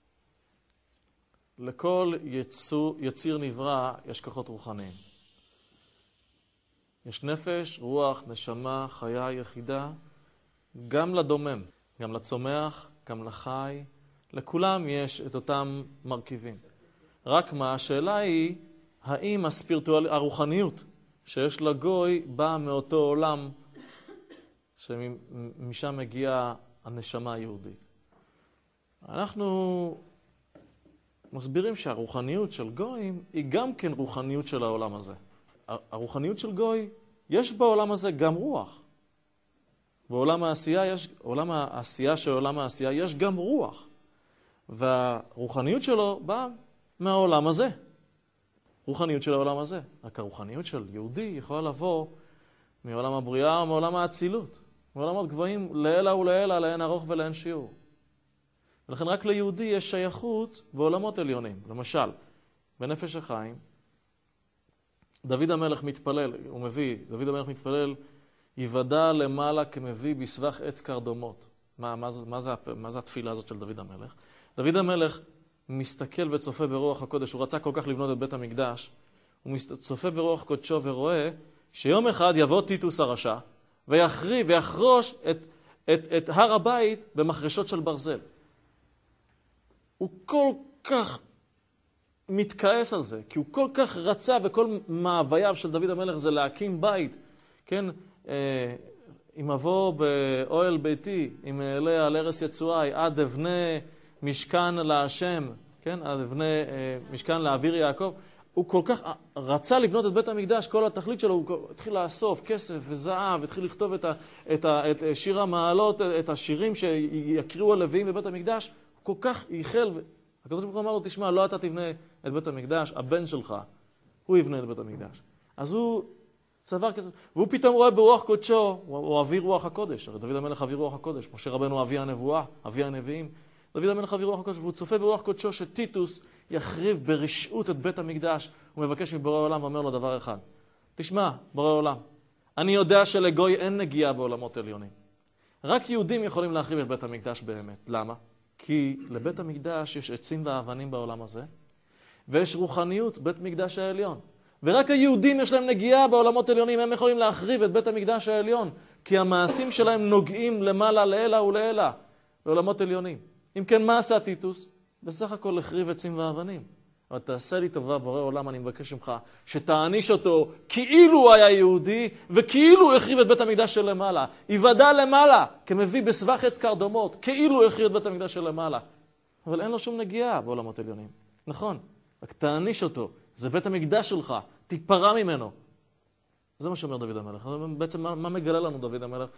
לכל יציר נברא יש כוחות רוחניים. יש נפש, רוח, נשמה, חיה, יחידה, גם לדומם, גם לצומח, גם לחי, לכולם יש את אותם מרכיבים. רק מה, השאלה היא, האם הרוחניות שיש לגוי באה מאותו עולם שמשם מגיעה הנשמה היהודית. אנחנו מסבירים שהרוחניות של גויים היא גם כן רוחניות של העולם הזה. הרוחניות של גוי, יש בעולם הזה גם רוח. בעולם העשייה של עולם העשייה יש גם רוח. והרוחניות שלו באה מהעולם הזה. רוחניות של העולם הזה. רק הרוחניות של יהודי יכולה לבוא מעולם הבריאה או מעולם האצילות. מעולמות גבוהים לעילה ולעילה, לאין ארוך ולאין שיעור. ולכן רק ליהודי יש שייכות בעולמות עליונים. למשל, בנפש החיים, דוד המלך מתפלל, דוד המלך מתפלל יוודע למעלה כמביא בסבך עץ קרדומות. מה זה התפילה הזאת של דוד המלך? דוד המלך מסתכל וצופה ברוח הקודש, הוא רצה כל כך לבנות את בית המקדש, הוא צופה ברוח קודשו ורואה שיום אחד יבוא טיטוס הרשע ויחרוש את הר הבית במחרשות של ברזל. הוא כל כך מתכעס על זה, כי הוא כל כך רצה, וכל מאווייו של דוד המלך זה להקים בית, כן? אם אבוא באוהל ביתי, אם אעלה על ערש יצואי, עד אבנה משכן להשם, כן? עד אבנה משכן לאוויר יעקב, הוא כל כך רצה לבנות את בית המקדש, כל התכלית שלו, הוא התחיל לאסוף כסף וזהב, התחיל לכתוב את שיר המעלות, את השירים שיקריאו הלוויים בבית המקדש, הוא כל כך ייחל, הקדוש ברוך הוא אמר לו, תשמע, לא אתה תבנה את בית המקדש, הבן שלך, הוא יבנה את בית המקדש. אז הוא צבר כסף, והוא פתאום רואה ברוח קודשו, הוא אבי רוח הקודש, הרי דוד המלך אבי רוח הקודש, משה רבנו אבי הנבואה, אבי הנביאים, דוד המלך אבי רוח הקודש, והוא צופה ברוח קודשו שטיטוס יחריב ברשעות את בית המקדש. הוא מבקש מבורא העולם ואומר לו דבר אחד, תשמע, בורא העולם, אני יודע שלגוי אין נגיעה בעולמות עליונים. רק יהודים יכולים להחריב את בית המקדש באמת. למה? כי לבית המקדש יש עצים ואבנים בעולם הזה, ויש רוחניות, בית מקדש העליון. ורק היהודים יש להם נגיעה בעולמות עליונים, הם יכולים להחריב את בית המקדש העליון, כי המעשים שלהם נוגעים למעלה, לעלה ולעלה, לעולמות עליונים. אם כן, מה עשה טיטוס? בסך הכל החריב עצים ואבנים. אבל תעשה לי טובה, בורא עולם, אני מבקש ממך, שתעניש אותו כאילו הוא היה יהודי, וכאילו הוא החריב את בית המקדש של למעלה. יוודע למעלה, כמביא בסבך עץ קרדומות, כאילו הוא החריב את בית המקדש של למעלה. אבל אין לו שום נגיעה בעולמות עליונים. נכון, רק תעניש אותו. זה בית המקדש שלך, תיפרע ממנו. זה מה שאומר דוד המלך. בעצם מה מגלה לנו דוד המלך?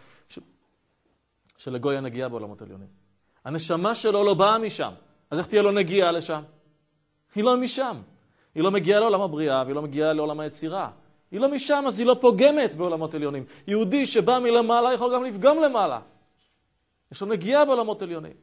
שלגוי אין נגיעה בעולמות עליונים. הנשמה שלו לא באה משם. אז איך תהיה לו נגיעה לשם? היא לא משם. היא לא מגיעה לעולם הבריאה, והיא לא מגיעה לעולם היצירה. היא לא משם, אז היא לא פוגמת בעולמות עליונים. יהודי שבא מלמעלה יכול גם לפגום למעלה. יש לו נגיעה בעולמות עליונים.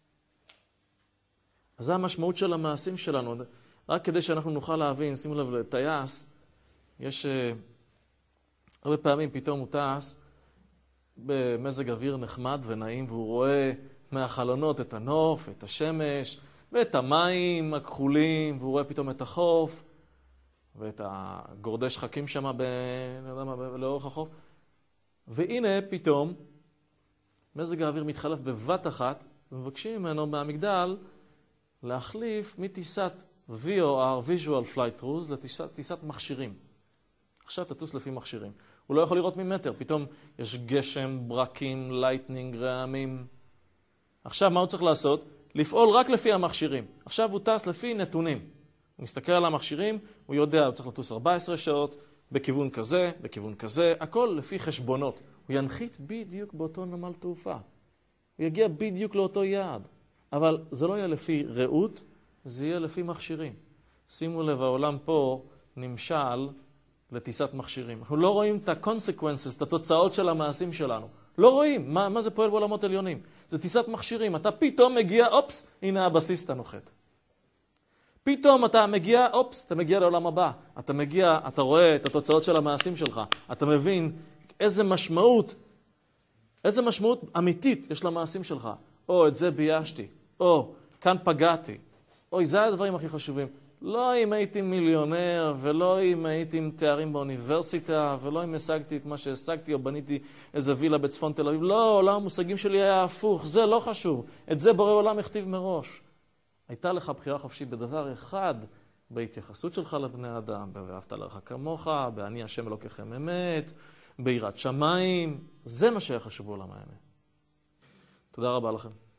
אז זה המשמעות של המעשים שלנו. רק כדי שאנחנו נוכל להבין, שימו לב לטייס, יש הרבה פעמים פתאום הוא טס במזג אוויר נחמד ונעים, והוא רואה מהחלונות את הנוף, את השמש, ואת המים הכחולים, והוא רואה פתאום את החוף, ואת הגורדי שחקים שם לאורך החוף. והנה פתאום מזג האוויר מתחלף בבת אחת, ומבקשים ממנו מהמגדל להחליף מטיסת VOR, Visual Flight Rules, לטיסת מכשירים. עכשיו תטוס לפי מכשירים. הוא לא יכול לראות ממטר, פתאום יש גשם, ברקים, לייטנינג, רעמים. עכשיו מה הוא צריך לעשות? לפעול רק לפי המכשירים. עכשיו הוא טס לפי נתונים. הוא מסתכל על המכשירים, הוא יודע, הוא צריך לטוס 14 שעות, בכיוון כזה, בכיוון כזה, הכל לפי חשבונות. הוא ינחית בדיוק באותו נמל תעופה. הוא יגיע בדיוק לאותו יעד. אבל זה לא יהיה לפי ראות, זה יהיה לפי מכשירים. שימו לב, העולם פה נמשל לטיסת מכשירים. אנחנו לא רואים את ה-consequences, את התוצאות של המעשים שלנו. לא רואים מה זה פועל בעולמות עליונים. זה טיסת מכשירים. אתה פתאום מגיע, אופס, הנה הבסיס אתה נוחת. פתאום אתה מגיע, אופס, אתה מגיע לעולם הבא. אתה מגיע, אתה רואה את התוצאות של המעשים שלך. אתה מבין איזה משמעות אמיתית יש למעשים שלך. או, את זה ביישתי. או, כאן פגעתי. אוי, זה הדברים הכי חשובים. לא אם הייתי מיליונר, ולא אם הייתי עם תארים באוניברסיטה, ולא אם השגתי את מה שהשגתי, או בניתי איזה וילה בצפון תל אביב. לא, עולם המושגים שלי היה הפוך. זה לא חשוב. את זה בורא עולם הכתיב מראש. הייתה לך בחירה חופשית בדבר אחד, בהתייחסות שלך לבני אדם, ואהבת לרעך כמוך, באני השם אלוקיכם אמת, ביראת שמיים. זה מה שהיה חשוב בעולם האמת. תודה רבה לכם.